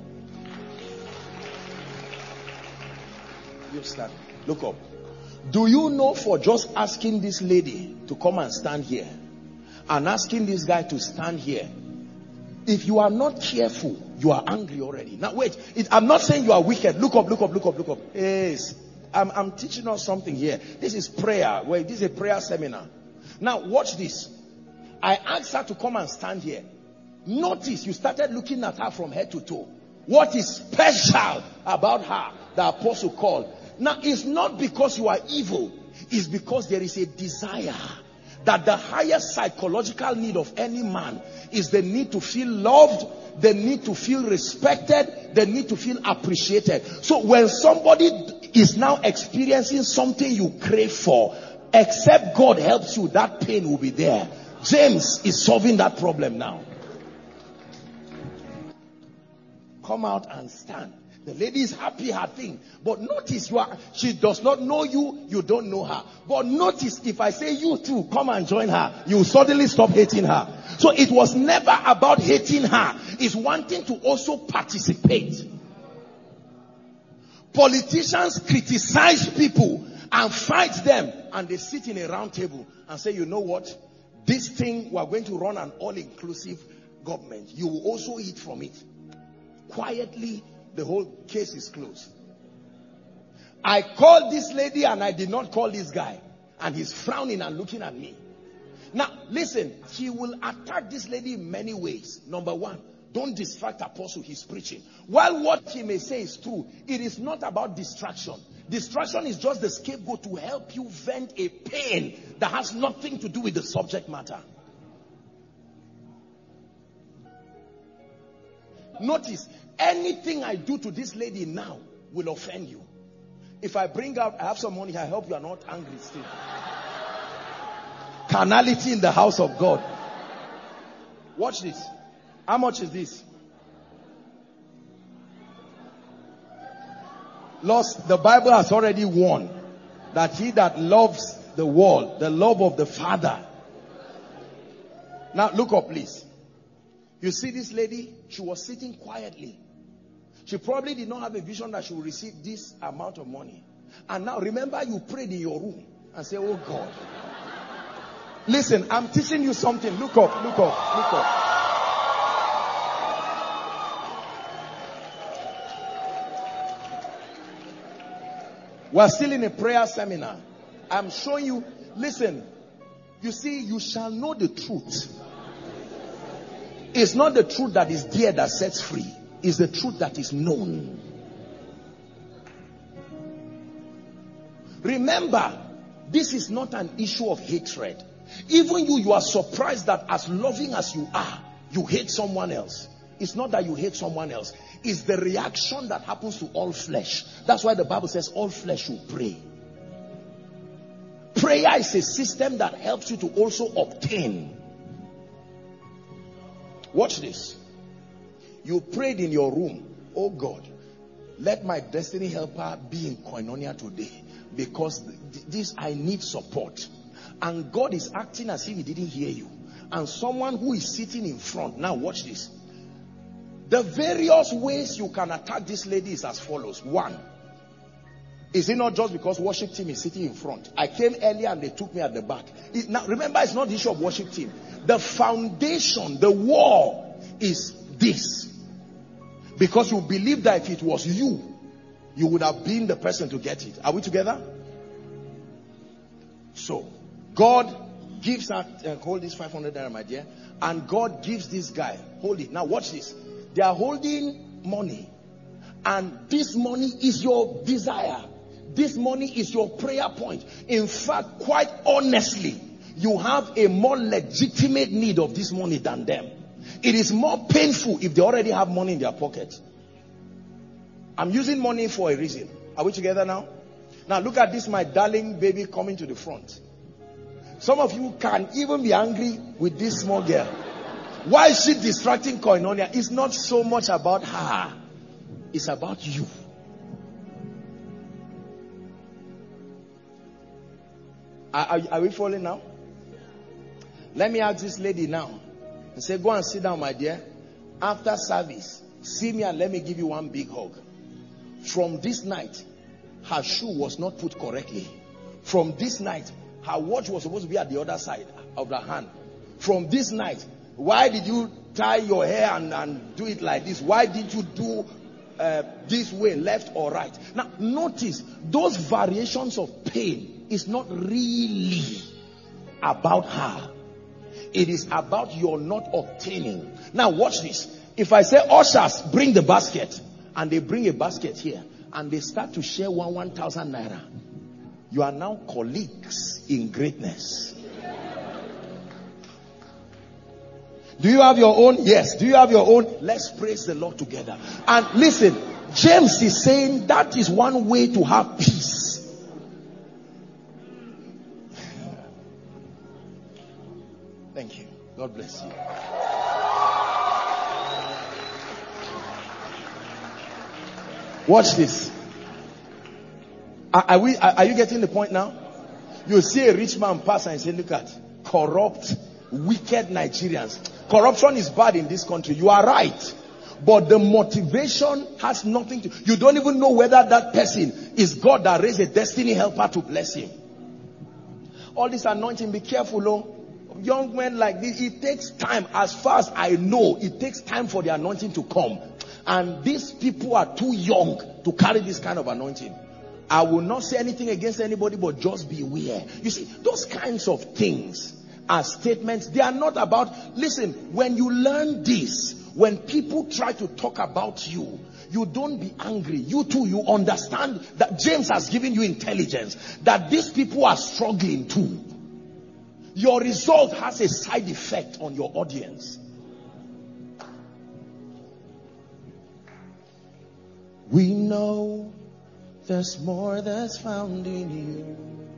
[SPEAKER 2] You stand. Look up. Do you know, for just asking this lady to come and stand here and asking this guy to stand here, if you are not careful, you are angry already. Now wait, it, I'm not saying you are wicked. Look up, look up, look up, look up. Yes, I'm, I'm teaching us something here. This is prayer. Wait, this is a prayer seminar. Now watch this. I asked her to come and stand here. Notice you started looking at her from head to toe. What is special about her? The apostle called. Now it's not because you are evil. It's because there is a desire that the highest psychological need of any man is the need to feel loved, the need to feel respected, the need to feel appreciated. So when somebody is now experiencing something you crave for, except God helps you, that pain will be there. James is solving that problem now. Come out and stand. The lady is happy her thing. But notice, you are, she does not know you, you don't know her. But notice, if I say you too, come and join her, you suddenly stop hating her. So it was never about hating her. It's wanting to also participate. Politicians criticize people and fight them, and they sit in a round table and say, you know what? This thing, we are going to run an all-inclusive government. You will also eat from it. Quietly, the whole case is closed. I called this lady and I did not call this guy. And he's frowning and looking at me. Now, listen, he will attack this lady in many ways. Number one, don't distract Apostle, he's preaching. While what he may say is true, it is not about distraction. Distraction is just the scapegoat to help you vent a pain that has nothing to do with the subject matter. Notice, anything I do to this lady now will offend you. If I bring out, I have some money, I hope you are not angry still. Carnality in the house of God. Watch this. How much is this? Lost. The Bible has already warned that he that loves the world, the love of the Father. Now look up, please. You see this lady? She was sitting quietly. She probably did not have a vision that she would receive this amount of money. And now remember, you prayed in your room and say, oh God. Listen, I'm teaching you something. Look up, look up, look up. We're still in a prayer seminar. I'm showing you, listen, you see, you shall know the truth. It's not the truth that is there that sets free. It's the truth that is known. Remember, this is not an issue of hatred. Even you, you are surprised that as loving as you are, you hate someone else. It's not that you hate someone else. It's the reaction that happens to all flesh. That's why the Bible says all flesh will pray. Prayer is a system that helps you to also obtain. Watch this. You prayed in your room, oh God, let my destiny helper be in Koinonia today, because this I need support. And God is acting as if he didn't hear you. And someone who is sitting in front, now watch this. The various ways you can attack this lady is as follows. One, is it not just because worship team is sitting in front? I came earlier and they took me at the back. It, now remember, it's not the issue of worship team. The foundation, the wall is this. Because you believe that if it was you, you would have been the person to get it. Are we together? So, God gives her, uh, hold this five hundred naira, my dear. And God gives this guy, hold it. Now watch this. They are holding money. And this money is your desire. This money is your prayer point. In fact, quite honestly, you have a more legitimate need of this money than them. It is more painful if they already have money in their pocket. I'm using money for a reason. Are we together now? Now look at this, my darling baby coming to the front. Some of you can even be angry with this small girl. Why is she distracting Koinonia? It's not so much about her. It's about you. Are, are, are we following now? Let me ask this lady now. And say, go and sit down, my dear. After service, see me and let me give you one big hug. From this night, her shoe was not put correctly. From this night, her watch was supposed to be at the other side of the hand. From this night, why did you tie your hair and, and do it like this? Why did you do uh, this way, left or right? Now, notice, those variations of pain is not really about her. It is about your not obtaining. Now, watch this. If I say, ushers, bring the basket, and they bring a basket here, and they start to share one, one thousand naira, you are now colleagues in greatness. Do you have your own? Yes. Do you have your own? Let's praise the Lord together. And listen, James is saying that is one way to have peace. Thank you. God bless you. Watch this. Are, are we? Are, are you getting the point now? You see a rich man pass and say, look at corrupt, wicked Nigerians. Corruption is bad in this country. You are right. But the motivation has nothing to... You don't even know whether that person is God that raised a destiny helper to bless him. All this anointing, be careful, oh. Young men like this, it takes time. As far as I know, it takes time for the anointing to come. And these people are too young to carry this kind of anointing. I will not say anything against anybody, but just beware. You see, those kinds of things are statements. They are not about... Listen, when you learn this, when people try to talk about you, you don't be angry. You too, you understand that James has given you intelligence, that these people are struggling too. Your result has a side effect on your audience. know there's more that's found in you,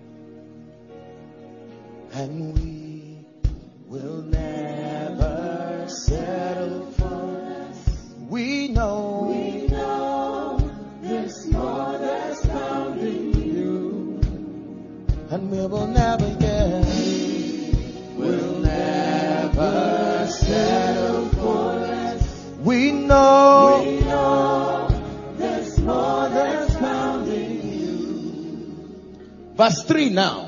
[SPEAKER 2] and we will never settle for less. We know,
[SPEAKER 3] we know there's more that's found in you,
[SPEAKER 2] and we will never get.
[SPEAKER 3] We'll never settle for less.
[SPEAKER 2] We know,
[SPEAKER 3] we know there's more that's found in you.
[SPEAKER 2] Verse three now.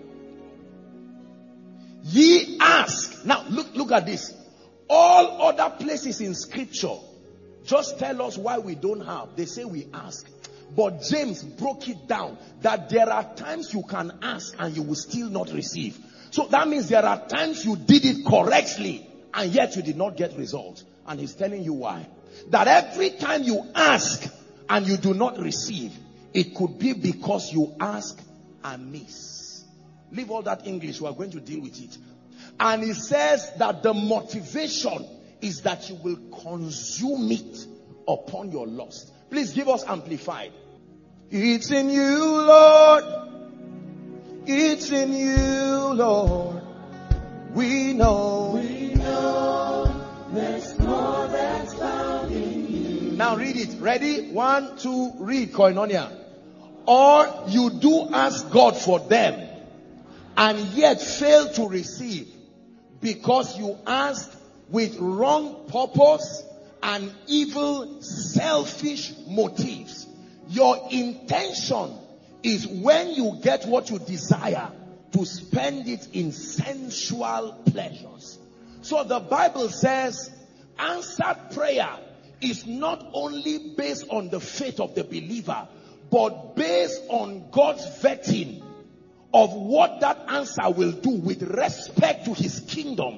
[SPEAKER 2] Ye ask. Now look, look at this. All other places in scripture just tell us why we don't have. They say we ask. But James broke it down that there are times you can ask and you will still not receive. So that means there are times you did it correctly and yet you did not get results. And he's telling you why. That every time you ask and you do not receive, it could be because you ask amiss. Leave all that English, we are going to deal with it. And he says that the motivation is that you will consume it upon your lust. Please give us amplified. It's in you, Lord. It's in you, Lord. We know.
[SPEAKER 3] We know there's more that's found in you.
[SPEAKER 2] Now read it. Ready? One, two, read, Koinonia. Or you do ask God for them and yet fail to receive because you asked with wrong purpose and evil, selfish motives. Your intention is when you get what you desire to spend it in sensual pleasures. So the Bible says answered prayer is not only based on the faith of the believer, but based on God's vetting of what that answer will do with respect to his kingdom.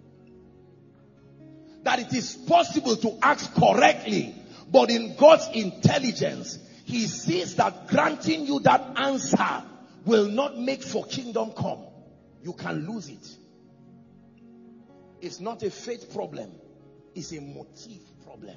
[SPEAKER 2] That it is possible to ask correctly, but in God's intelligence, he sees that granting you that answer will not make for kingdom come. You can lose it. It's not a faith problem. It's a motive problem.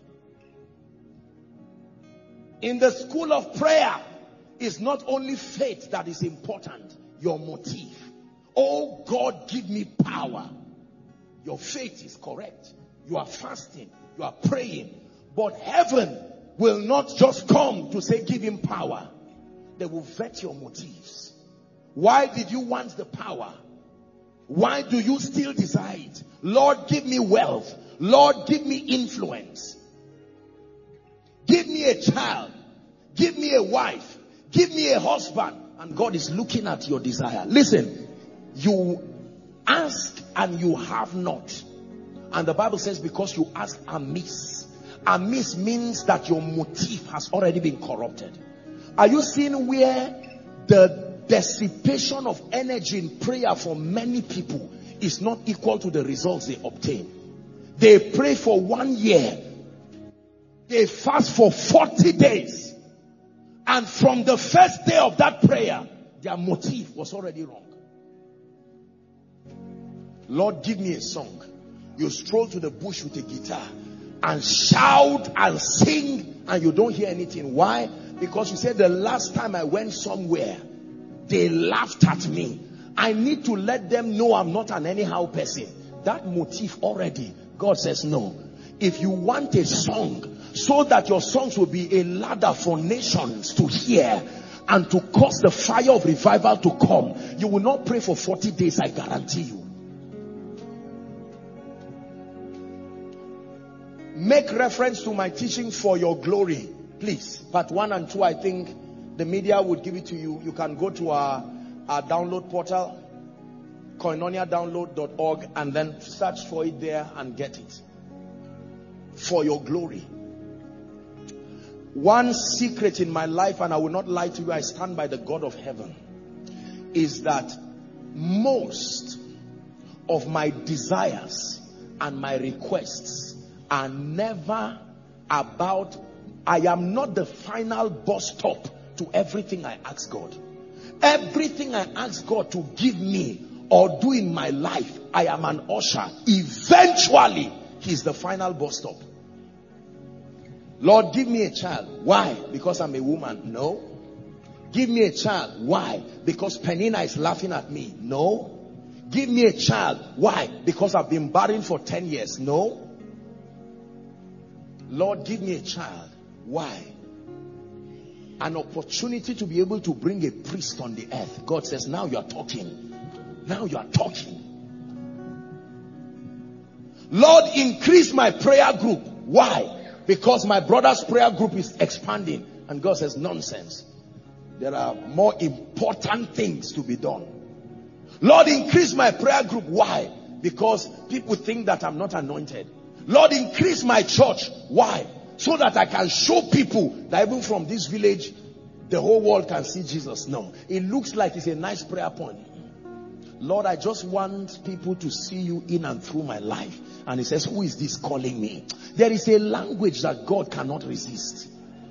[SPEAKER 2] In the school of prayer, it's not only faith that is important. Your motive. Oh God, give me power. Your faith is correct. You are fasting. You are praying. But heaven will not just come to say give him power. They will vet your motives. Why did you want the power? Why do you still desire it? Lord, give me wealth. Lord, give me influence. Give me a child. Give me a wife. Give me a husband. And God is looking at your desire. Listen, you ask and you have not. And the Bible says because you ask amiss. Amiss means that your motive has already been corrupted. Are you seeing where the dissipation of energy in prayer for many people is not equal to the results they obtain? They pray for one year. They fast for forty days. And from the first day of that prayer, their motive was already wrong. Lord, give me a song. You stroll to the bush with a guitar and shout and sing and you don't hear anything. Why? Because you said the last time I went somewhere, they laughed at me. I need to let them know I'm not an anyhow person. That motive already, God says no. If you want a song, so that your songs will be a ladder for nations to hear and to cause the fire of revival to come, you will not pray for forty days, I guarantee you. Make reference to my teaching For Your Glory, please. Part one and two, I think the media would give it to you. You can go to our, our download portal, koinonia download dot org, and then search for it there and get it. For Your Glory. One secret in my life, and I will not lie to you, I stand by the God of heaven, is that most of my desires and my requests are never about, I am not the final bus stop to everything I ask God. Everything I ask God to give me or do in my life, I am an usher. Eventually, he's the final bus stop. Lord, give me a child. Why? Because I'm a woman. No. Give me a child. Why? Because Penina is laughing at me. No. Give me a child. Why? Because I've been barren for ten years. No. Lord, give me a child. Why? An opportunity to be able to bring a priest on the earth. God says, now you are talking. Now you are talking. Lord, increase my prayer group. Why? Because my brother's prayer group is expanding. And God says, nonsense. There are more important things to be done. Lord, increase my prayer group. Why? Because people think that I'm not anointed. Lord, increase my church. Why? So that I can show people that even from this village, the whole world can see Jesus. No. It looks like it's a nice prayer point. Lord, I just want people to see you in and through my life. And he says, who is this calling me? There is a language that God cannot resist.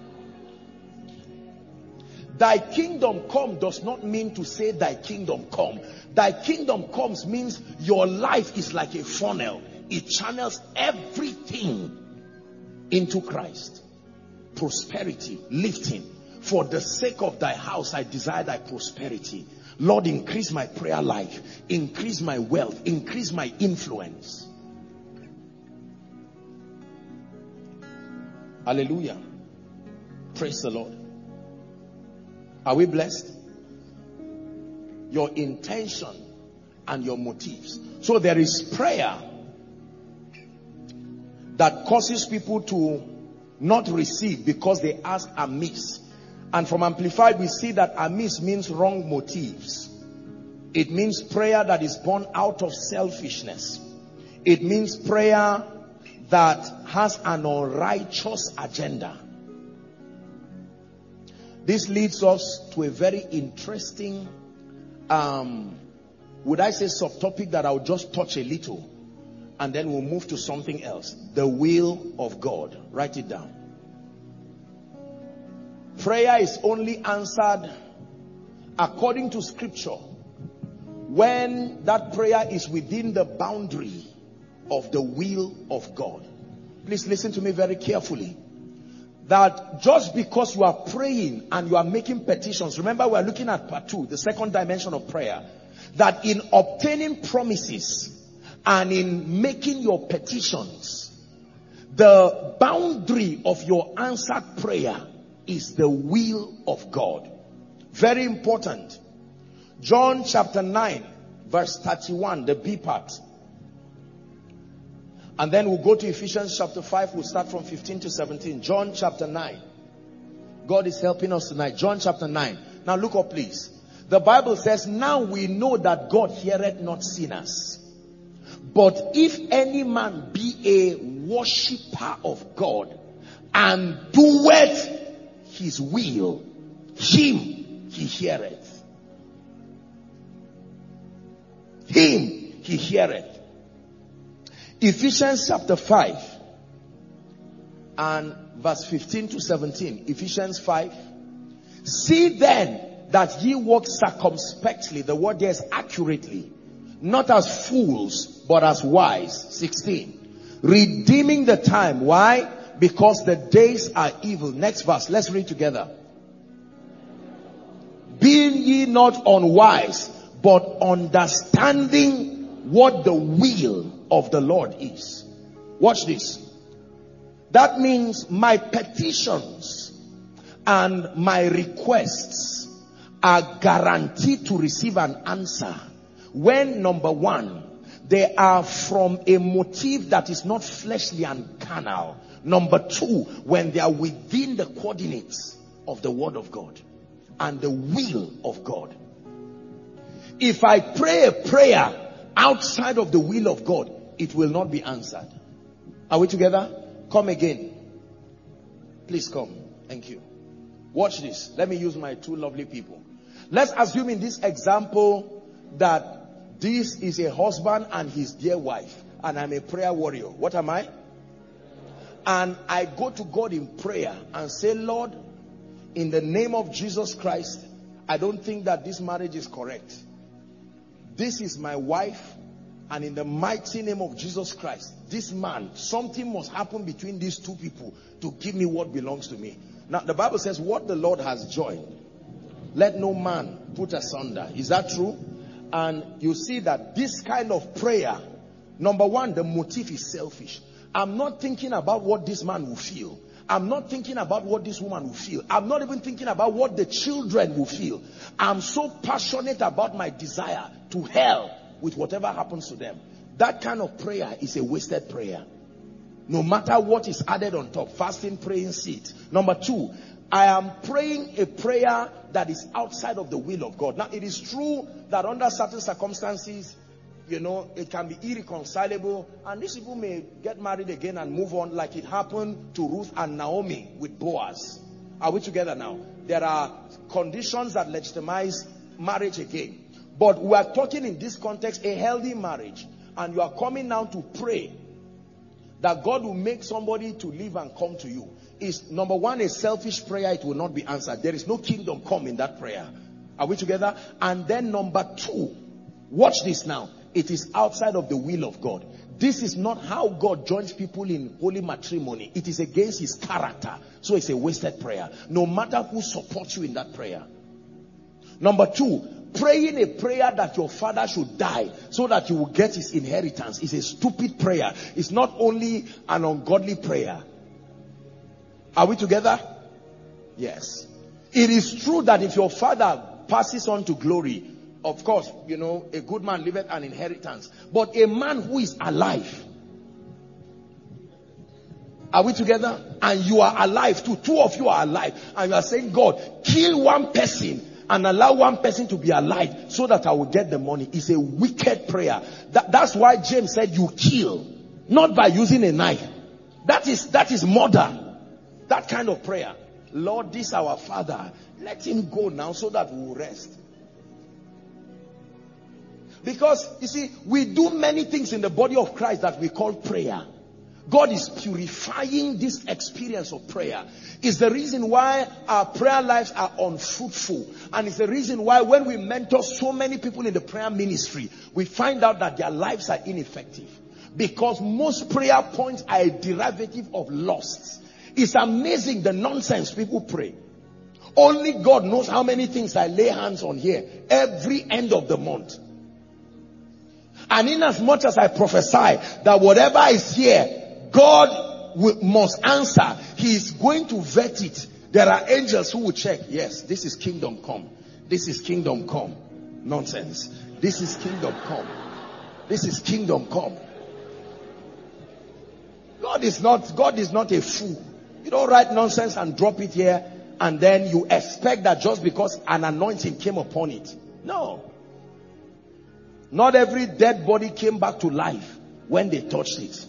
[SPEAKER 2] Thy kingdom come does not mean to say thy kingdom come. Thy kingdom comes means your life is like a funnel. It channels everything into Christ. Prosperity, lifting. For the sake of thy house, I desire thy prosperity. Lord, increase my prayer life. Increase my wealth. Increase my influence. Hallelujah. Praise the Lord. Are we blessed? Your intention and your motives. So there is prayer that causes people to not receive because they ask amiss. And from Amplified we see that amiss means wrong motives. It means prayer that is born out of selfishness. It means prayer that has an unrighteous agenda. This leads us to a very interesting, um, would I say subtopic that I'll just touch a little. And then we'll move to something else. The will of God. Write it down. Prayer is only answered according to scripture when that prayer is within the boundary of the will of God. Please listen to me very carefully. That just because you are praying and you are making petitions, remember we are looking at part two, the second dimension of prayer, that in obtaining promises and in making your petitions, the boundary of your answered prayer is the will of God. Very important. John chapter nine verse thirty-one, the B part. And then we'll go to Ephesians chapter five. We'll start from fifteen to seventeen. John chapter nine. God is helping us tonight. John chapter nine. Now look up please. The Bible says, now we know that God heareth not sinners. But if any man be a worshipper of God and doeth his will, him he heareth. Him he heareth. Ephesians chapter five and verse fifteen to seventeen. Ephesians five. See then that ye walk circumspectly. The word there is accurately. Not as fools, but as wise. sixteen. Redeeming the time. Why? Because the days are evil. Next verse. Let's read together. Being ye not unwise, but understanding what the will of the Lord is. Watch this. That means my petitions and my requests are guaranteed to receive an answer when, number one, they are from a motive that is not fleshly and carnal. Number two, when they are within the coordinates of the word of God and the will of God. If I pray a prayer outside of the will of God, it will not be answered. Are we together? Come again. Please come. Thank you. Watch this. Let me use my two lovely people. Let's assume in this example that this is a husband and his dear wife, and I'm a prayer warrior. What am I? And I go to God in prayer and say, Lord, in the name of Jesus Christ, I don't think that this marriage is correct. This is my wife And in the mighty name of Jesus Christ, this man, something must happen between these two people to give me what belongs to me. Now, the Bible says, what the Lord has joined, let no man put asunder. Is that true? And you see that this kind of prayer, number one, the motive is selfish. I'm not thinking about what this man will feel. I'm not thinking about what this woman will feel. I'm not even thinking about what the children will feel. I'm so passionate about my desire to hell with whatever happens to them. That kind of prayer is a wasted prayer. No matter what is added on top. Fasting, praying, sit. Number two, I am praying a prayer that is outside of the will of God. Now, it is true that under certain circumstances, you know, it can be irreconcilable, and these people may get married again and move on, like it happened to Ruth and Naomi with Boaz. Are we together now? There are conditions that legitimize marriage again. But we are talking in this context, a healthy marriage. And you are coming now to pray that God will make somebody to live and come to you. Is number one, a selfish prayer, it will not be answered. There is no kingdom come in that prayer. Are we together? And then number two, watch this now. It is outside of the will of God. This is not how God joins people in holy matrimony. It is against his character. So it's a wasted prayer. No matter who supports you in that prayer. Number two, praying a prayer that your father should die so that you will get his inheritance is a stupid prayer. It's not only an ungodly prayer. Are we together? Yes. It is true that if your father passes on to glory, of course, you know, a good man liveth an inheritance. But a man who is alive, are we together? And you are alive too. Two of you are alive. And you are saying, God, kill one person and allow one person to be alive so that I will get the money. It's a wicked prayer. That, that's why James said you kill, not by using a knife. That is, that is murder. That kind of prayer. Lord, this our father, let him go now so that we will rest. Because, you see, we do many things in the body of Christ that we call prayer. God is purifying this experience of prayer. It's the reason why our prayer lives are unfruitful. And it's the reason why when we mentor so many people in the prayer ministry, we find out that their lives are ineffective. Because most prayer points are a derivative of lusts. It's amazing the nonsense people pray. Only God knows how many things I lay hands on here every end of the month. And in as much as I prophesy that whatever is here, God will, must answer. He is going to vet it. There are angels who will check. Yes, this is kingdom come. This is kingdom come. Nonsense. This is kingdom come. This is kingdom come. God is not, God is not a fool. You don't write nonsense and drop it here and then you expect that just because an anointing came upon it. No. Not every dead body came back to life when they touched it.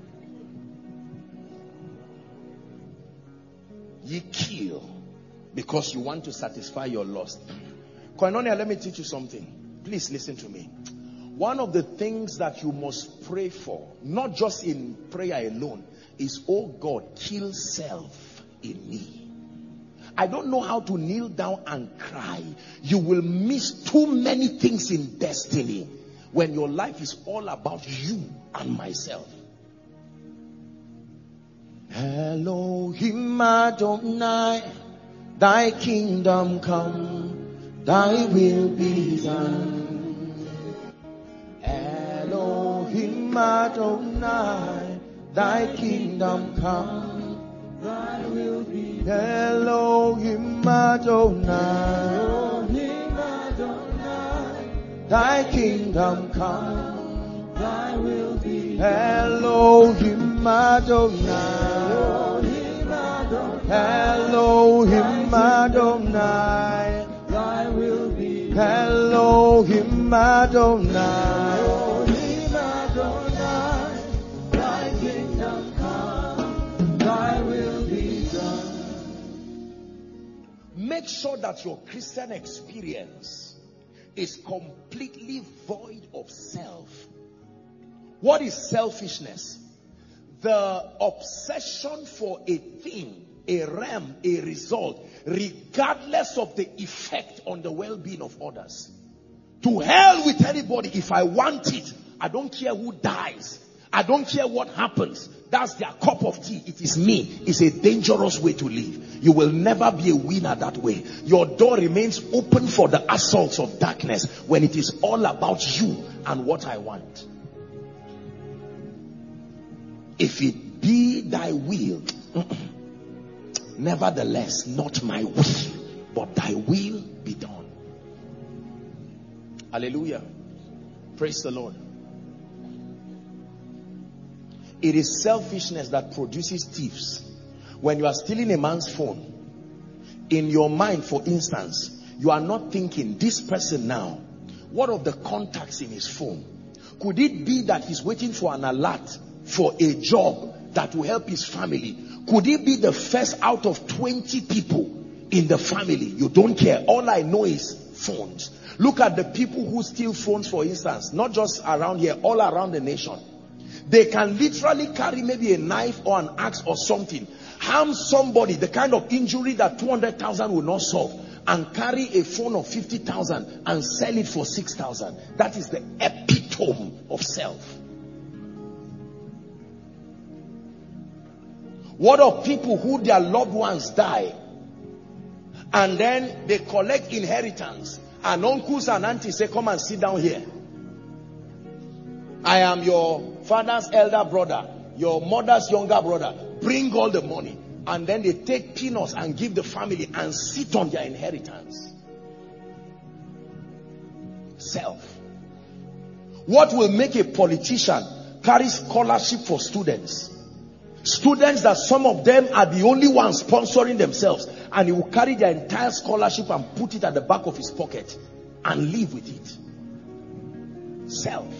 [SPEAKER 2] Ye kill because you want to satisfy your lust. Koinonia, let me teach you something. Please listen to me. One of the things that you must pray for, not just in prayer alone, is, oh God, kill self in me. I don't know how to kneel down and cry. You will miss too many things in destiny when your life is all about you and myself. Elohim Adonai, thy kingdom come, thy will be done. Elohim Adonai, thy kingdom come, thy will be done. Elohim Adonai, Elohim Adonai, thy kingdom come, thy will be done. Elohim Adonai, Elohim Adonai, thy will be done. Elohim Adonai, Elohim Adonai, thy kingdom come, thy will be done. Make sure that your Christian experience is completely void of self. What is selfishness? The obsession for a thing, a realm, a result, regardless of the effect on the well-being of others. To hell with anybody. If I want it, I don't care who dies. I don't care what happens. That's their cup of tea. It is me. It's a dangerous way to live. You will never be a winner that way. Your door remains open for the assaults of darkness when it is all about you and what I want. If it be thy will, nevertheless, not my will, but thy will be done. Hallelujah. Praise the Lord. It is selfishness that produces thieves. When you are stealing a man's phone, in your mind, for instance, you are not thinking, this person now, what of the contacts in his phone? Could it be that he's waiting for an alert for a job that will help his family? Could it be the first out of twenty people in the family? You don't care. All I know is phones. Look at the people who steal phones, for instance, not just around here, all around the nation. They can literally carry maybe a knife or an axe or something, harm somebody, the kind of injury that two hundred thousand will not solve, and carry a phone of fifty thousand and sell it for six thousand. That is the epitome of self. What of people who their loved ones die and then they collect inheritance and uncles and aunties say, come and sit down here. I am your father's elder brother, your mother's younger brother. Bring all the money. And then they take peanuts and give the family and sit on their inheritance. Self. What will make a politician carry scholarship for students? Students that some of them are the only ones sponsoring themselves, and he will carry their entire scholarship and put it at the back of his pocket and live with it. Self.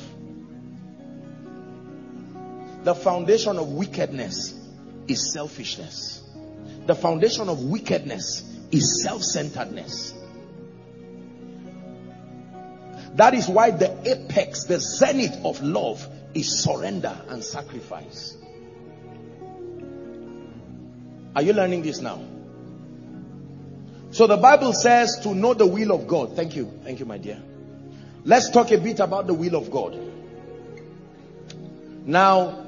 [SPEAKER 2] The foundation of wickedness is selfishness. The foundation of wickedness is self-centeredness. That is why the apex, the zenith of love is surrender and sacrifice. Are you learning this now? So the Bible says to know the will of God. Thank you. Thank you, my dear. Let's talk a bit about the will of God. Now,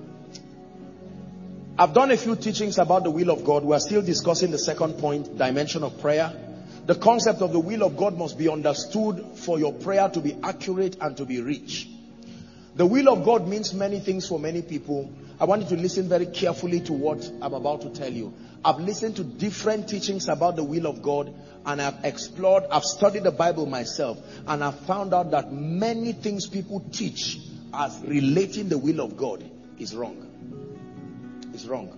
[SPEAKER 2] I've done a few teachings about the will of God. We are still discussing the second point, dimension of prayer. The concept of the will of God must be understood for your prayer to be accurate and to be rich. The will of God means many things for many people. I want you to listen very carefully to what I'm about to tell you. I've listened to different teachings about the will of God, and I've explored, I've studied the Bible myself, and I've found out that many things people teach as relating the will of God is wrong. It's wrong.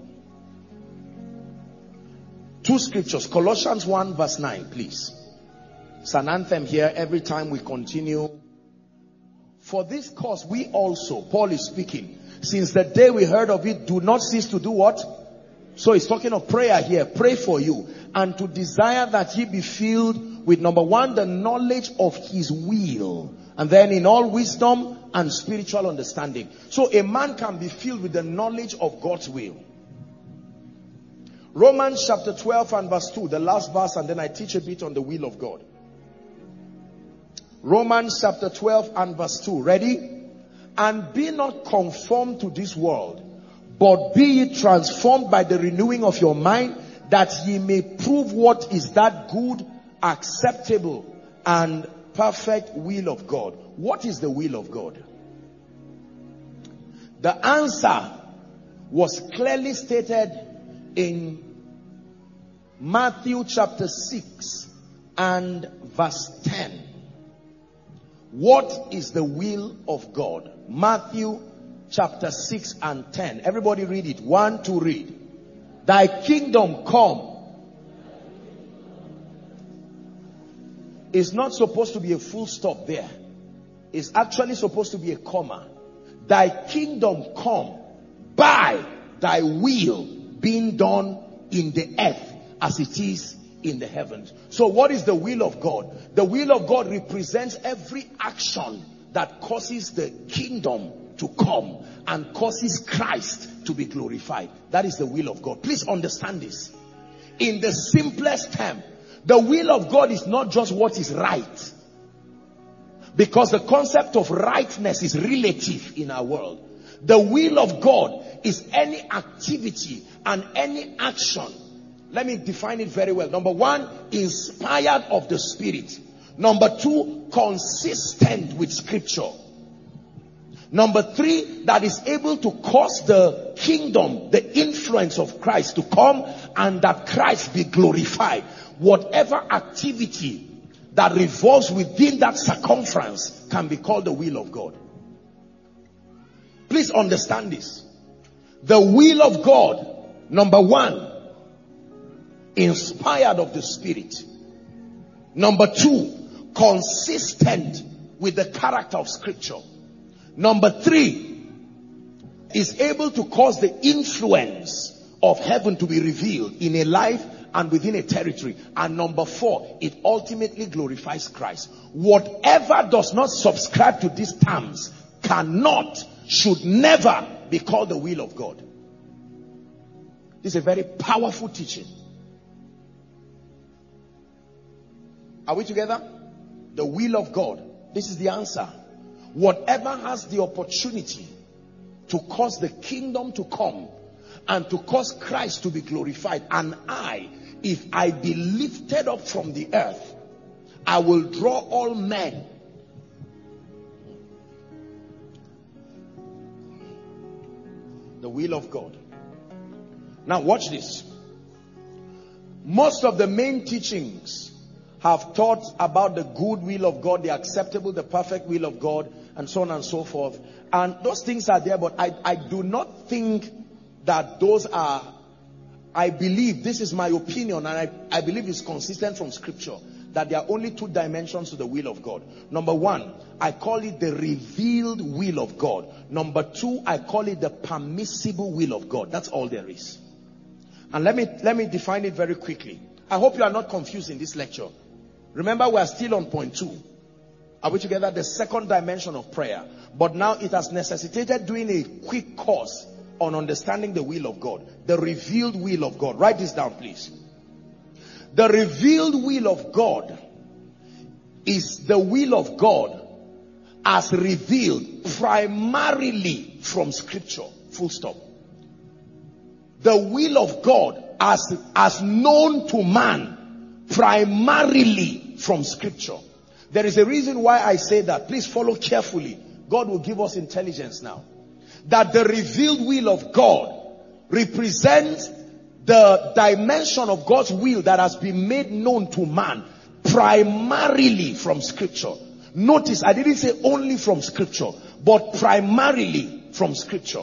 [SPEAKER 2] Two scriptures, Colossians one verse nine, please. It's an anthem here every time we continue. For this cause we also, Paul is speaking, since the day we heard of it, do not cease to do what? So he's talking of prayer here. Pray for you. And to desire that ye be filled with, number one, the knowledge of his will. And then in all wisdom and spiritual understanding. So a man can be filled with the knowledge of God's will. Romans chapter twelve and verse two, the last verse, and then I teach a bit on the will of God. Romans chapter twelve and verse two. Ready? And be not conformed to this world, but be ye transformed by the renewing of your mind, that ye may prove what is that good, acceptable, and perfect will of God. What is the will of God? The answer was clearly stated in Matthew chapter six and verse ten. What is the will of God? Matthew chapter six and ten. Everybody read it. One, two, read. Thy kingdom come. It's not supposed to be a full stop there. It's actually supposed to be a comma. Thy kingdom come, by thy will being done in the earth as it is in the heavens. So what is the will of God? The will of God represents every action that causes the kingdom to come and causes Christ to be glorified. That is the will of God. Please understand this. In the simplest term, the will of God is not just what is right. Because the concept of rightness is relative in our world. The will of God is any activity and any action. Let me define it very well. Number one, inspired of the Spirit. Number two, consistent with Scripture. Number three, that is able to cause the kingdom, the influence of Christ to come, and that Christ be glorified. Whatever activity that revolves within that circumference can be called the will of God. Please understand this. The will of God, number one, inspired of the Spirit. Number two, consistent with the character of Scripture. Number three, is able to cause the influence of heaven to be revealed in a life and within a territory. And number four, it ultimately glorifies Christ. Whatever does not subscribe to these terms cannot, should never be called the will of God. This is a very powerful teaching. Are we together? The will of God. This is the answer. Whatever has the opportunity to cause the kingdom to come and to cause Christ to be glorified, and I, if I be lifted up from the earth, I will draw all men. The will of God. Now watch this. Most of the main teachings have taught about the good will of God, the acceptable, the perfect will of God, and so on and so forth. And those things are there, but I, I do not think that those are, I believe, this is my opinion, and I, I believe it's consistent from Scripture, that there are only two dimensions to the will of God. Number one, I call it the revealed will of God. Number two, I call it the permissible will of God. That's all there is. And let me, let me define it very quickly. I hope you are not confused in this lecture. Remember, we are still on point two. Are we together? The second dimension of prayer. But now it has necessitated doing a quick course on understanding the will of God. The revealed will of God. Write this down, please. The revealed will of God is the will of God as revealed primarily from Scripture. Full stop. The will of God as, as known to man primarily from Scripture. There is a reason why I say that. Please follow carefully. God will give us intelligence now. That the revealed will of God represents the dimension of God's will that has been made known to man primarily from Scripture. Notice, I didn't say only from Scripture, but primarily from Scripture.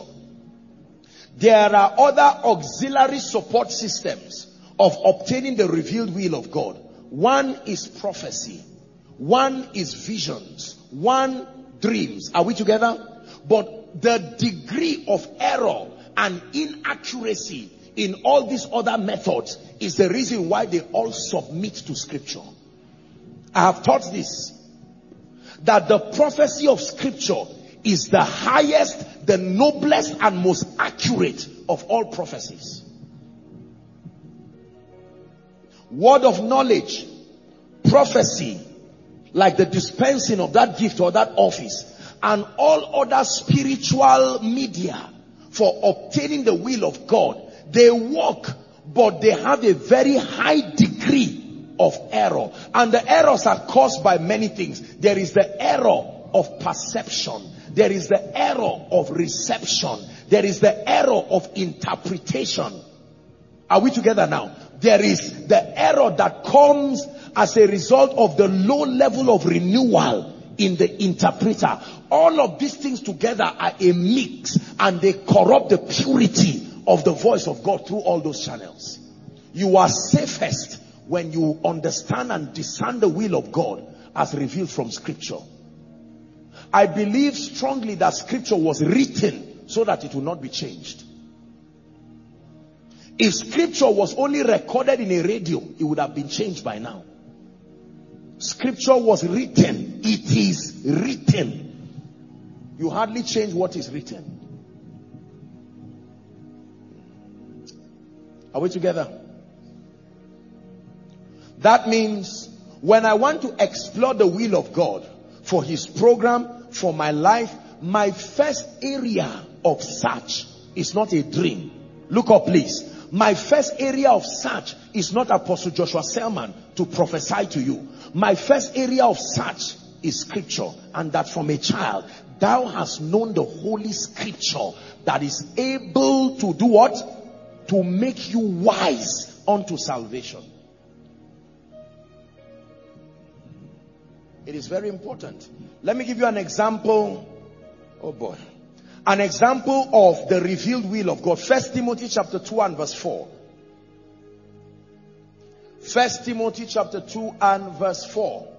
[SPEAKER 2] There are other auxiliary support systems of obtaining the revealed will of God. One is prophecy. One is visions. One, dreams. Are we together? But the degree of error and inaccuracy in all these other methods is the reason why they all submit to Scripture. I have taught this, that the prophecy of Scripture is the highest, the noblest, and most accurate of all prophecies. Word of knowledge, prophecy, like the dispensing of that gift or that office, and all other spiritual media for obtaining the will of God, they work, but they have a very high degree of error. And the errors are caused by many things. There is the error of perception. There is the error of reception. There is the error of interpretation. Are we together now? There is the error that comes as a result of the low level of renewal in the interpreter. All of these things together are a mix, and they corrupt the purity of the voice of God through all those channels. You are safest when you understand and discern the will of God as revealed from Scripture. I believe strongly that Scripture was written so that it will not be changed. If Scripture was only recorded in a radio, it would have been changed by now. Scripture was written. It is written. You hardly change what is written. Are we together? That means when I want to explore the will of God, for his program, for my life, my first area of search is not a dream. Look up, please. My first area of search is not Apostle Joshua Selman to prophesy to you. My first area of search is scripture, and that from a child thou hast known the holy scripture that is able to do what? To make you wise unto salvation. It is very important. Let me give you an example. Oh boy. An example of the revealed will of God. First Timothy chapter two and verse four. First Timothy chapter two and verse four.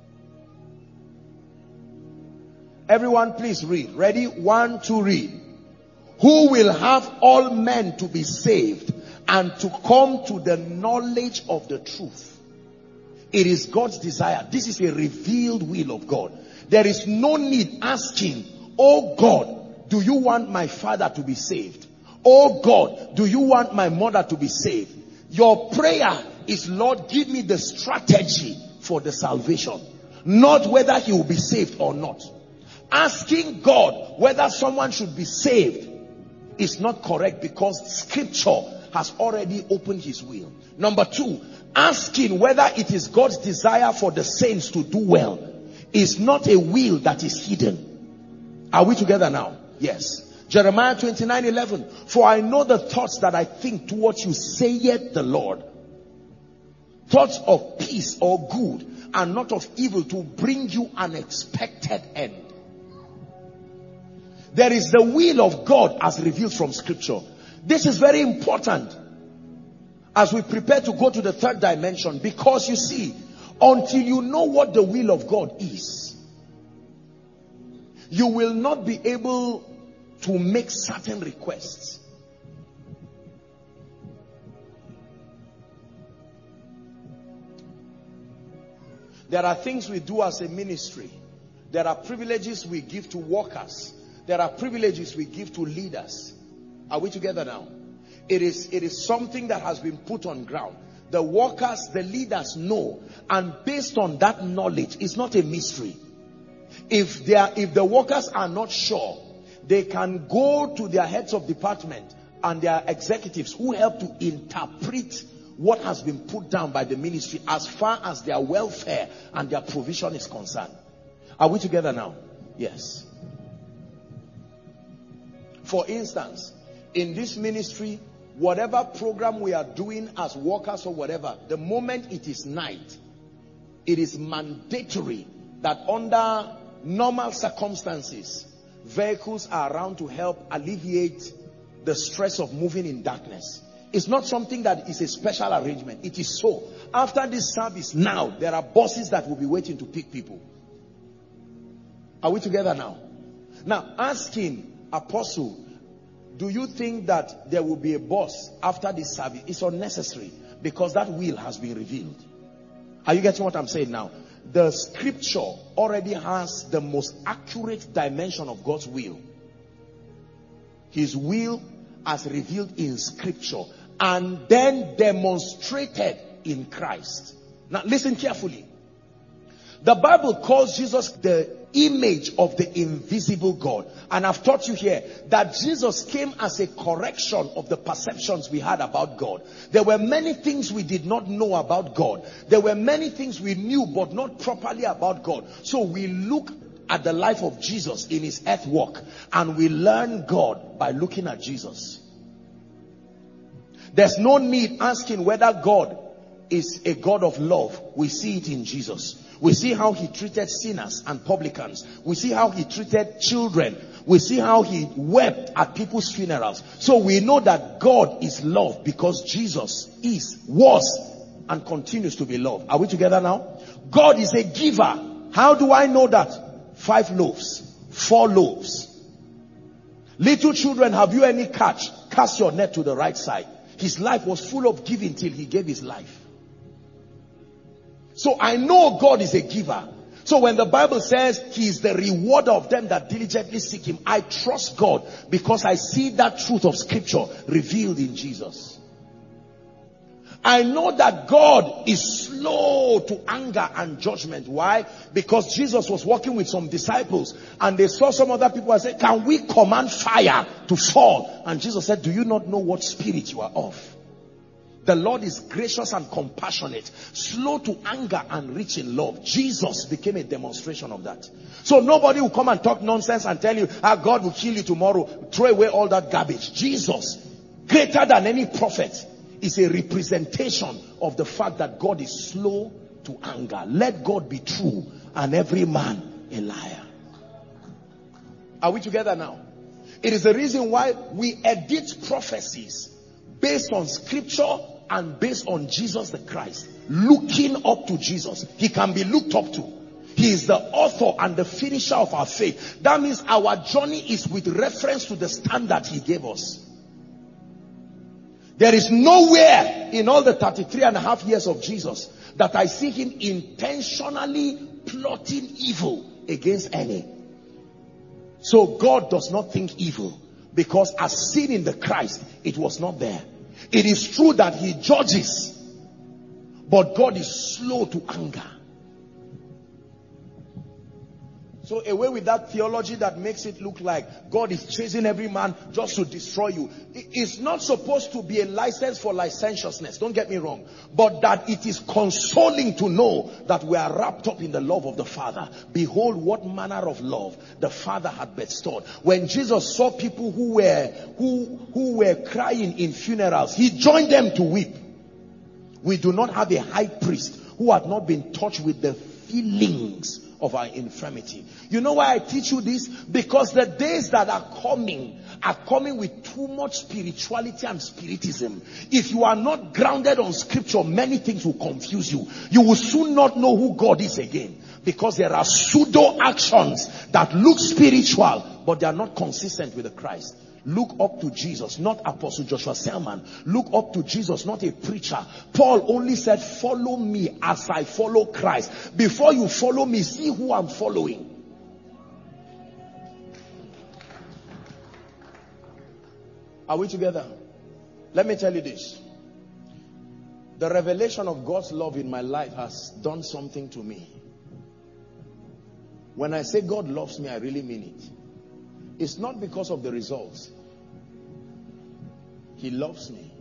[SPEAKER 2] Everyone please read. Ready? One, two, read. Who will have all men to be saved and to come to the knowledge of the truth. It is God's desire. This is a revealed will of God. There is no need asking, oh God, do you want my father to be saved? Oh God, do you want my mother to be saved? Your prayer is, Lord, give me the strategy for the salvation. Not whether he will be saved or not. Asking God whether someone should be saved is not correct, because scripture has already opened his will. Number two, asking whether it is God's desire for the saints to do well is not a will that is hidden. Are we together now? Yes. Jeremiah twenty-nine eleven. For I know the thoughts that I think towards you, saith the Lord. Thoughts of peace or good, and not of evil, to bring you an expected end. There is the will of God as revealed from scripture. This is very important as we prepare to go to the third dimension, because you see, until you know what the will of God is, you will not be able to make certain requests. There are things we do as a ministry. There are privileges we give to workers. There are privileges we give to leaders. Are we together now? It is, it is something that has been put on ground. The workers, the leaders know, and based on that knowledge, it's not a mystery. If they are, if the workers are not sure, they can go to their heads of department and their executives who help to interpret what has been put down by the ministry as far as their welfare and their provision is concerned. Are we together now? Yes. For instance, in this ministry, whatever program we are doing as workers or whatever, the moment it is night, it is mandatory that under normal circumstances, vehicles are around to help alleviate the stress of moving in darkness. It's not something that is a special arrangement. It is so. After this service now, there are buses that will be waiting to pick people. Are we together now? Now, asking Apostle, do you think that there will be a bus after this service? It's unnecessary, because that will has been revealed. Are you getting what I'm saying now? The scripture already has the most accurate dimension of God's will. His will as revealed in scripture and then demonstrated in Christ. Now listen carefully. The Bible calls Jesus the image of the invisible God. And I've taught you here that Jesus came as a correction of the perceptions we had about God. There were many things we did not know about God. There were many things we knew but not properly about God. So we look at the life of Jesus in his earth walk, and we learn God by looking at Jesus. There's no need asking whether God is a God of love. We see it in Jesus. We see how he treated sinners and publicans. We see how he treated children. We see how he wept at people's funerals. So we know that God is love, because Jesus is, was, and continues to be love. Are we together now? God is a giver. How do I know that? Five loaves, four loaves. Little children, have you any catch? Cast your net to the right side. His life was full of giving till he gave his life. So I know God is a giver. So when the Bible says he is the rewarder of them that diligently seek him, I trust God because I see that truth of scripture revealed in Jesus. I know that God is slow to anger and judgment. Why? Because Jesus was walking with some disciples and they saw some other people and said, can we command fire to fall? And Jesus said, do you not know what spirit you are of? The Lord is gracious and compassionate, slow to anger and rich in love. Jesus became a demonstration of that. So nobody will come and talk nonsense and tell you, ah, God will kill you tomorrow. Throw away all that garbage. Jesus, greater than any prophet, is a representation of the fact that God is slow to anger. Let God be true and every man a liar. Are we together now? It is the reason why we edit prophecies based on scripture and based on Jesus the Christ. Looking up to Jesus. He can be looked up to. He is the author and the finisher of our faith. That means our journey is with reference to the standard he gave us. There is nowhere in all the thirty-three and a half years of Jesus that I see him intentionally plotting evil against any. So God does not think evil, because as seen in the Christ, it was not there. It is true that he judges, but God is slow to anger. So away with that theology that makes it look like God is chasing every man just to destroy you. It's not supposed to be a license for licentiousness, don't get me wrong. But that it is consoling to know that we are wrapped up in the love of the Father. Behold what manner of love the Father had bestowed. When Jesus saw people who were, who, who were crying in funerals, he joined them to weep. We do not have a high priest who had not been touched with the feelings of our infirmity. You know why I teach you this? Because the days that are coming are coming with too much spirituality and spiritism. If you are not grounded on scripture, many things will confuse you. You will soon not know who God is again, because there are pseudo actions that look spiritual but they are not consistent with the Christ. Look up to Jesus, not Apostle Joshua Selman. Look up to Jesus, not a preacher. Paul only said, follow me as I follow Christ. Before you follow me, see who I'm following. Are we together? Let me tell you this. The revelation of God's love in my life has done something to me. When I say God loves me, I really mean it. It's not because of the results. He loves me.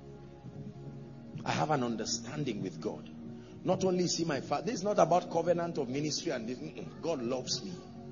[SPEAKER 2] I have an understanding with God. Not only see my Father. This is not about covenant of ministry and this. God loves me.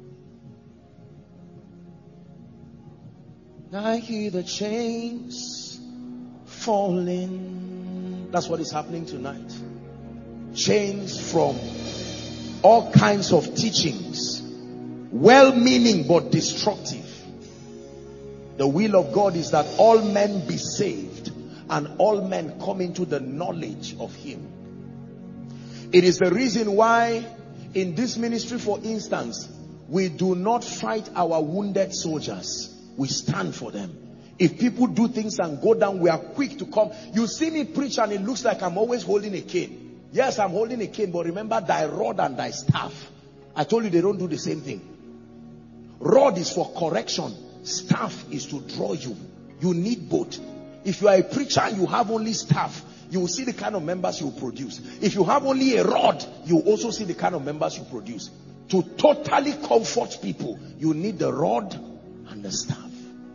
[SPEAKER 2] I hear the chains falling. That's what is happening tonight. Chains from all kinds of teachings. Well-meaning but destructive. The will of God is that all men be saved and all men come into the knowledge of him. It is the reason why in this ministry, for instance, we do not fight our wounded soldiers. We stand for them. If people do things and go down, we are quick to come. You see me preach and it looks like I'm always holding a cane. Yes, I'm holding a cane, but remember thy rod and thy staff. I told you they don't do the same thing. Rod is for correction. Staff is to draw you. You need both. If you are a preacher and you have only staff, you will see the kind of members you produce. If you have only a rod, you will also see the kind of members you produce. To totally comfort people, you need the rod and the staff.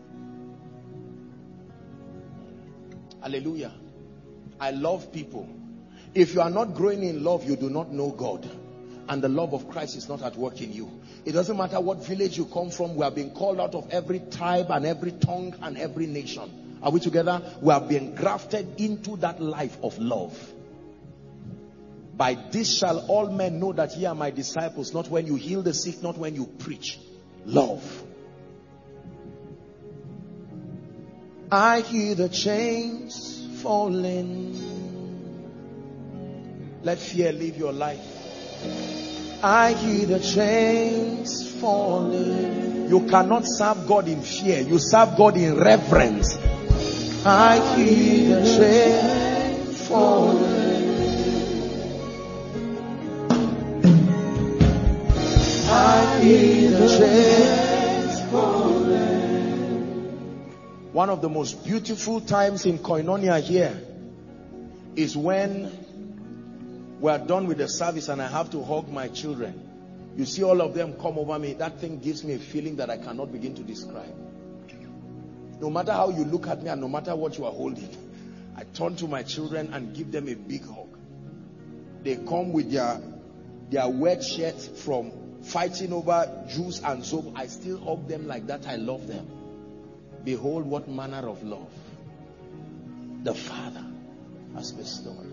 [SPEAKER 2] Hallelujah. I love people. If you are not growing in love, you do not know God. And the love of Christ is not at work in you. It doesn't matter what village you come from. We have been called out of every tribe and every tongue and every nation. Are we together? We have been grafted into that life of love. By this shall all men know that ye are my disciples. Not when you heal the sick, not when you preach. Love. I hear the chains falling. Let fear leave your life. I hear the chains falling. You cannot serve God in fear. You serve God in reverence. I hear the chains falling. I hear the chains falling. One of the most beautiful times in Koinonia here is when we're done with the service and I have to hug my children. You see all of them come over me. That thing gives me a feeling that I cannot begin to describe. No matter how you look at me and no matter what you are holding, I turn to my children and give them a big hug. They come with their, their wet shirts from fighting over juice and soap. I still hug them like that. I love them. Behold what manner of love the Father has bestowed.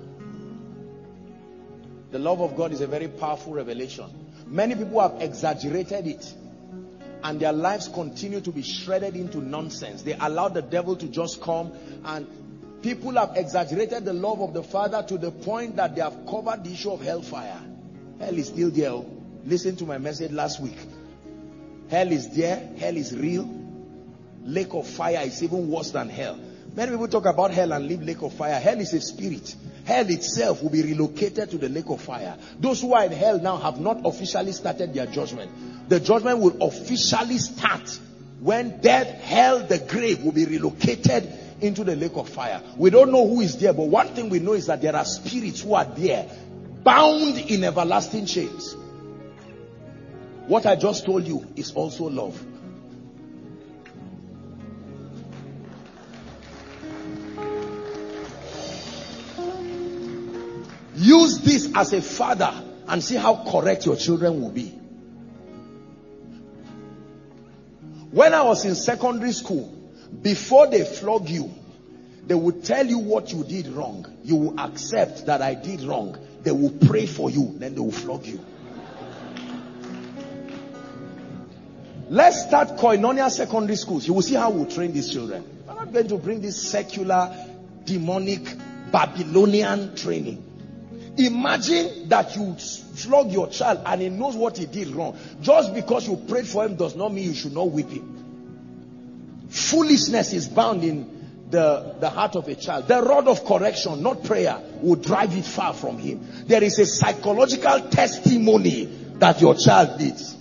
[SPEAKER 2] The love of God is a very powerful revelation. Many people have exaggerated it, and their lives continue to be shredded into nonsense. They allow the devil to just come, and people have exaggerated the love of the Father to the point that they have covered the issue of hellfire. Hell is still there. Listen to my message last week. Hell is there. Hell is real. Lake of fire is even worse than hell. Many people talk about hell and leave lake of fire. Hell is a spirit. Hell itself will be relocated to the lake of fire. Those who are in hell now have not officially started their judgment. The judgment will officially start when death, hell, the grave will be relocated into the lake of fire. We don't know who is there, but one thing we know is that there are spirits who are there, bound in everlasting chains. What I just told you is also love. Use this as a father and see how correct your children will be. When I was in secondary school, before they flog you, they would tell you what you did wrong. You will accept that I did wrong. They will pray for you, then they will flog you. Let's start Koinonia secondary schools. You will see how we'll train these children. I'm not going to bring this secular, demonic, Babylonian training. Imagine that you flog your child and he knows what he did wrong. Just because you prayed for him does not mean you should not whip him. Foolishness is bound in the, the heart of a child. The rod of correction, not prayer, will drive it far from him. There is a psychological testimony that your child needs.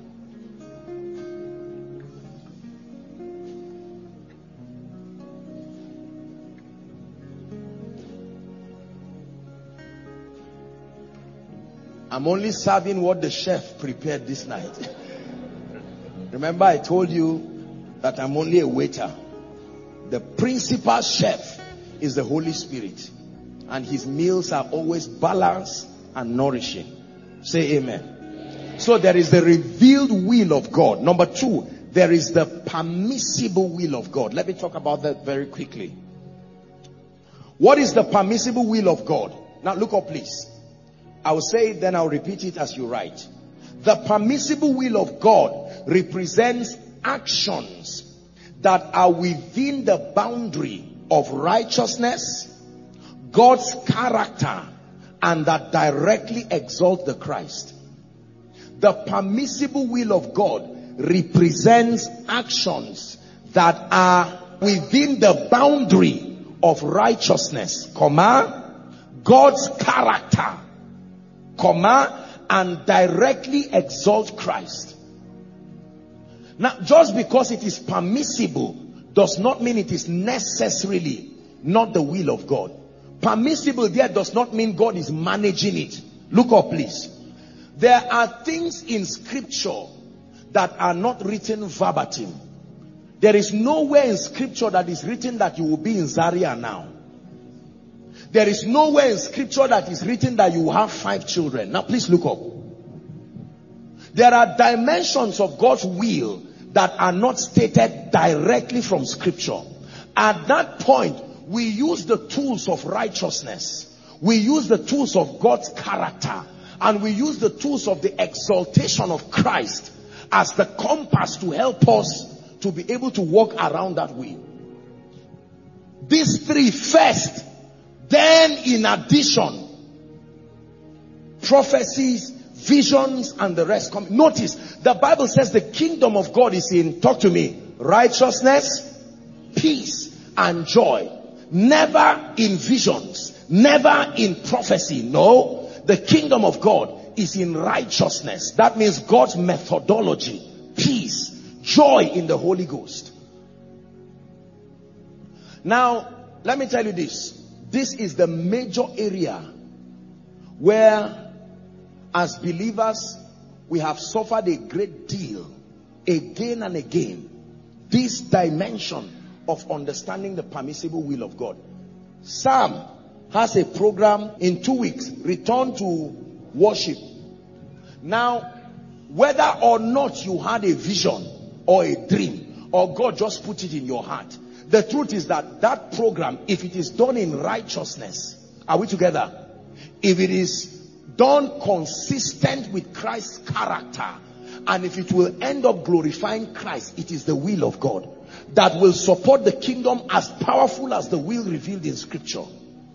[SPEAKER 2] I'm only serving what the chef prepared this night. Remember, I told you that I'm only a waiter. The principal chef is the Holy Spirit, and his meals are always balanced and nourishing. Say amen. So there is the revealed will of God. Number two, there is the permissible will of God. Let me talk about that very quickly. What is the permissible will of God? Now look up, please. I will say it, then I'll repeat it as you write. The permissible will of God represents actions that are within the boundary of righteousness, God's character, and that directly exalt the Christ. The permissible will of God represents actions that are within the boundary of righteousness, comma, God's character, comma, and directly exalt Christ. Now, just because it is permissible does not mean it is necessarily not the will of God. Permissible there does not mean God is managing it. Look up, please. There are things in scripture that are not written verbatim. There is nowhere in scripture that is written that you will be in Zaria now. There is nowhere in scripture that is written that you will have five children. Now please look up. There are dimensions of God's will that are not stated directly from scripture. At that point, we use the tools of righteousness. We use the tools of God's character. And we use the tools of the exaltation of Christ as the compass to help us to be able to walk around that will. These three first. Then in addition, prophecies, visions, and the rest come. Notice, the Bible says the kingdom of God is in, talk to me, righteousness, peace, and joy. Never in visions, never in prophecy. No, the kingdom of God is in righteousness. That means God's methodology, peace, joy in the Holy Ghost. Now, let me tell you this. This is the major area where, as believers, we have suffered a great deal, again and again. This dimension of understanding the permissible will of God. Sam has a program in two weeks, return to worship. Now, whether or not you had a vision or a dream, or God just put it in your heart, the truth is that that program, if it is done in righteousness, are we together? If it is done consistent with Christ's character, and if it will end up glorifying Christ, it is the will of God that will support the kingdom as powerful as the will revealed in scripture.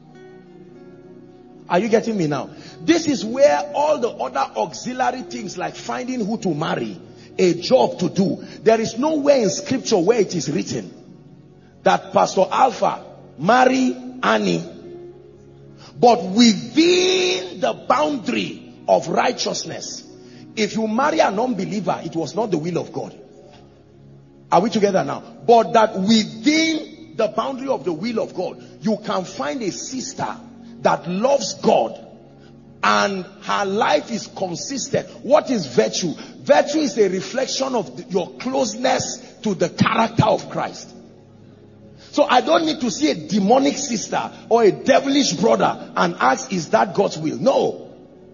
[SPEAKER 2] Are you getting me now? This is where all the other auxiliary things like finding who to marry, a job to do, there is nowhere in scripture where it is written that Pastor Alpha marry Annie, but within the boundary of righteousness. If you marry an unbeliever, it was not the will of God. Are we together now? But that within the boundary of the will of God, you can find a sister that loves God and her life is consistent. What is virtue? Virtue is a reflection of your closeness to the character of Christ. So I don't need to see a demonic sister or a devilish brother and ask, is that God's will? No.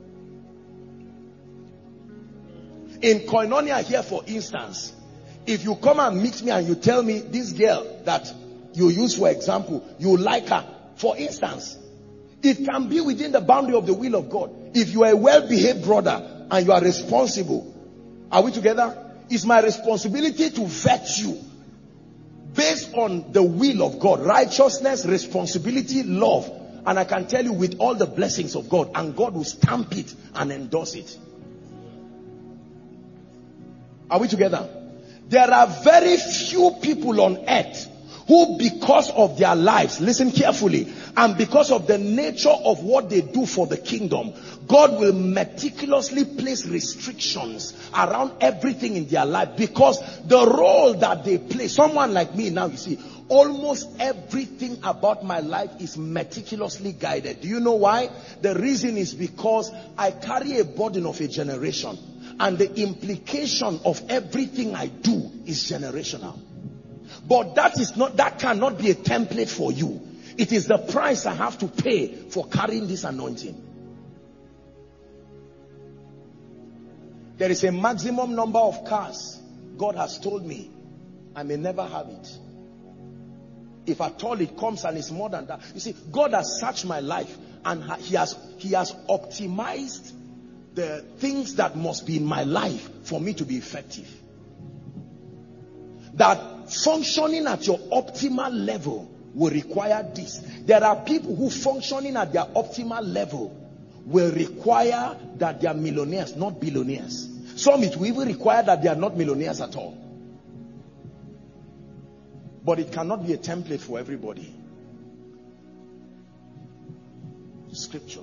[SPEAKER 2] In Koinonia here, for instance, if you come and meet me and you tell me this girl that you use for example, you like her, for instance, it can be within the boundary of the will of God. If you are a well-behaved brother and you are responsible, are we together? It's my responsibility to vet you based on the will of God, righteousness, responsibility, love. And I can tell you with all the blessings of God, and God will stamp it and endorse it. Are we together? There are very few people on earth who, because of their lives, listen carefully, and because of the nature of what they do for the kingdom, God will meticulously place restrictions around everything in their life, because the role that they play, someone like me now, you see, almost everything about my life is meticulously guided. Do you know why? The reason is because I carry a burden of a generation, and the implication of everything I do is generational. But that is not, that cannot be a template for you. It is the price I have to pay for carrying this anointing. There is a maximum number of cars God has told me I may never have it. If at all it comes and it's more than that. You see, God has searched my life and he has, he has optimized the things that must be in my life for me to be effective. That functioning at your optimal level will require this. There are people who functioning at their optimal level will require that they are millionaires, not billionaires. Some it will even require that they are not millionaires at all. But it cannot be a template for everybody. Scripture.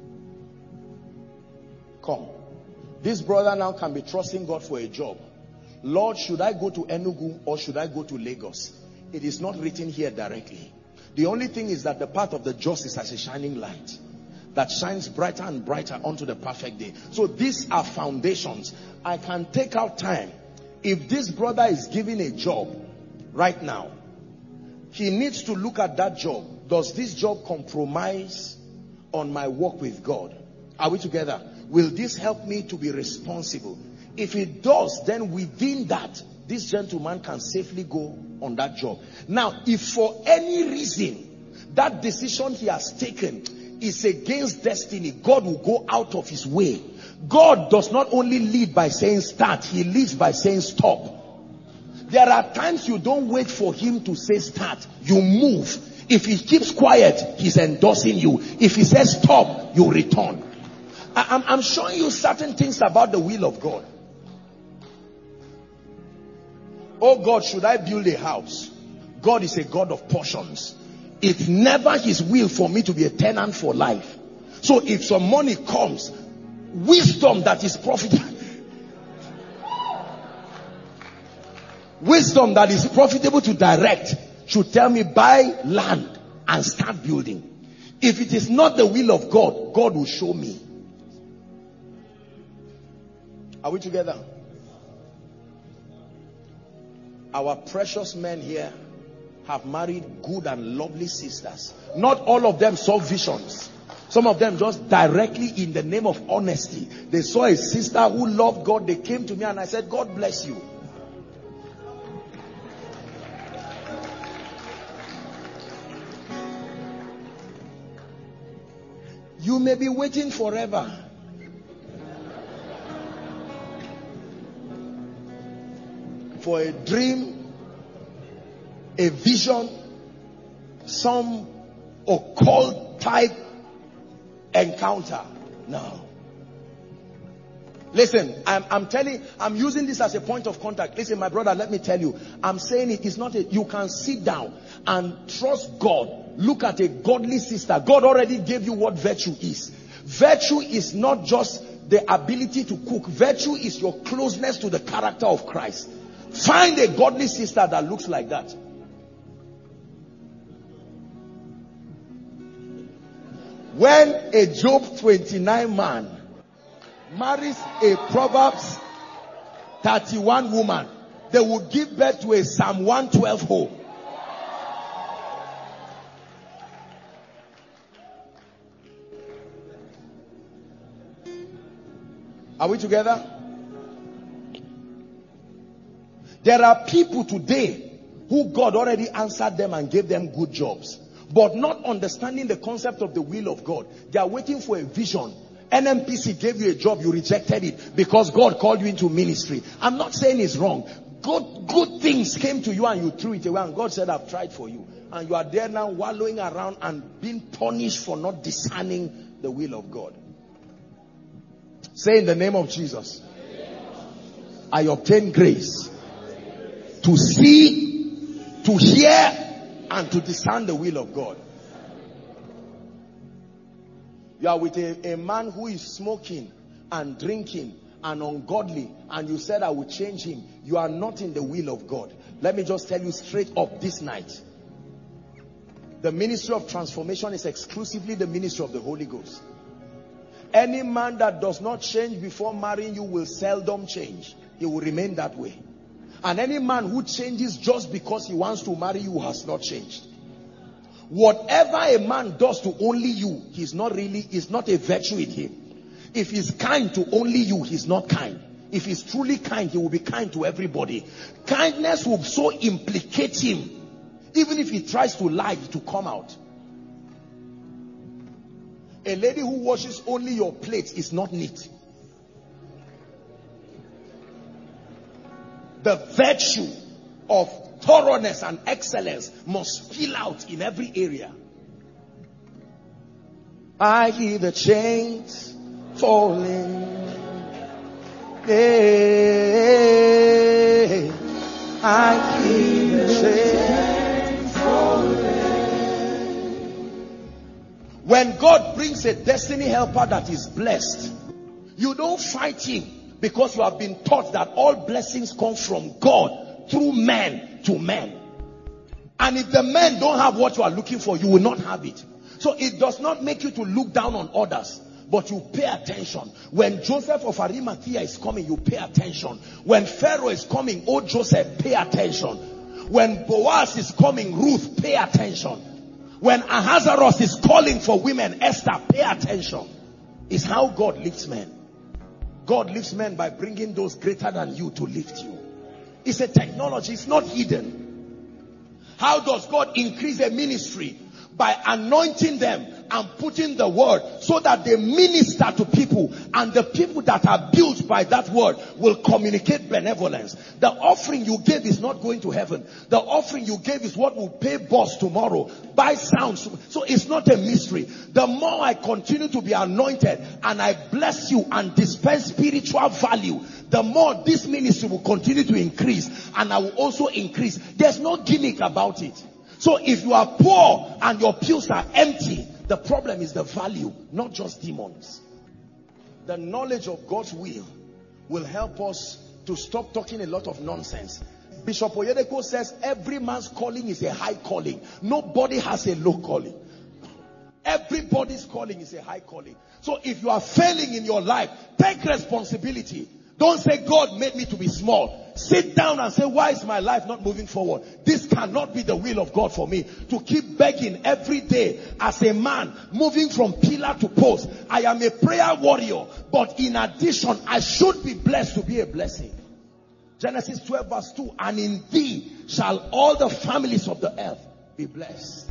[SPEAKER 2] Come. This brother now can be trusting God for a job. Lord, should I go to Enugu or should I go to Lagos? It is not written here directly. The only thing is that the path of the just is as a shining light that shines brighter and brighter unto the perfect day. So these are foundations. I can take out time. If this brother is given a job right now, he needs to look at that job. Does this job compromise on my walk with God? Are we together? Will this help me to be responsible? If it does, then within that, this gentleman can safely go on that job. Now, if for any reason that decision he has taken is against destiny, God will go out of his way. God does not only lead by saying start, he leads by saying stop. There are times you don't wait for him to say start, you move. If he keeps quiet, he's endorsing you. If he says stop, you return. I, I'm, I'm showing you certain things about the will of God. Oh God, should I build a house? God is a God of portions. It's never his will for me to be a tenant for life. So if some money comes, wisdom that is profitable, wisdom that is profitable to direct should tell me buy land and start building. If it is not the will of God, God will show me. Are we together? Our precious men here have married good and lovely sisters. Not all of them saw visions. Some of them just directly, in the name of honesty, they saw a sister who loved God. They came to me and I said, God bless you. You may be waiting forever. For a dream, a vision, some occult type encounter. No. Listen, I'm, I'm telling, I'm using this as a point of contact. Listen, my brother, let me tell you. I'm saying it is not a, you can sit down and trust God. Look at a godly sister. God already gave you what virtue is. Virtue is not just the ability to cook. Virtue is your closeness to the character of Christ. Find a godly sister that looks like that. When a Job twenty-nine man marries a Proverbs thirty-one woman, they will give birth to a Psalm one twelve home. Are we together? There are people today who God already answered them and gave them good jobs, but not understanding the concept of the will of God. They are waiting for a vision. N M P C gave you a job, you rejected it because God called you into ministry. I'm not saying it's wrong. Good, good things came to you and you threw it away, and God said, I've tried for you. And you are there now wallowing around and being punished for not discerning the will of God. Say, in the name of Jesus, I obtain grace to see, to hear, and to discern the will of God. You are with a, a man who is smoking and drinking and ungodly, and you said, I will change him. You are not in the will of God. Let me just tell you straight up this night. The ministry of transformation is exclusively the ministry of the Holy Ghost. Any man that does not change before marrying you will seldom change. He will remain that way. And any man who changes just because he wants to marry you has not changed. Whatever a man does to only you, he's not really, is not a virtue in him. If he's kind to only you, he's not kind. If he's truly kind, he will be kind to everybody. Kindness will so implicate him, even if he tries to lie, to come out. A lady who washes only your plates is not neat. The virtue of thoroughness and excellence must spill out in every area. I hear the chains falling. Hey, I hear the chains falling. When God brings a destiny helper that is blessed, you don't fight him, because you have been taught that all blessings come from God through men to men. And if the men don't have what you are looking for, you will not have it. So it does not make you to look down on others, but you pay attention. When Joseph of Arimathea is coming, you pay attention. When Pharaoh is coming, oh Joseph, pay attention. When Boaz is coming, Ruth, pay attention. When Ahasuerus is calling for women, Esther, pay attention. It's how God lifts men. God lifts men by bringing those greater than you to lift you. It's a technology. It's not hidden. How does God increase a ministry? By anointing them and putting the word so that they minister to people, and the people that are built by that word will communicate benevolence. The offering you gave is not going to heaven. The offering you gave is what will pay boss tomorrow, buy sounds. So it's not a mystery. The more I continue to be anointed and I bless you and dispense spiritual value, the more this ministry will continue to increase, and I will also increase. There's no gimmick about it. So if you are poor and your pews are empty, the problem is the value, not just demons. The knowledge of God's will will help us to stop talking a lot of nonsense. Bishop Oyedepo says every man's calling is a high calling. Nobody has a low calling. Every Everybody's calling is a high calling. So if you are failing in your life, take responsibility. Don't say, God made me to be small. Sit down and say, why is my life not moving forward? This cannot be the will of God for me. To keep begging every day as a man, moving from pillar to post. I am a prayer warrior, but in addition, I should be blessed to be a blessing. Genesis twelve verse two, and in thee shall all the families of the earth be blessed.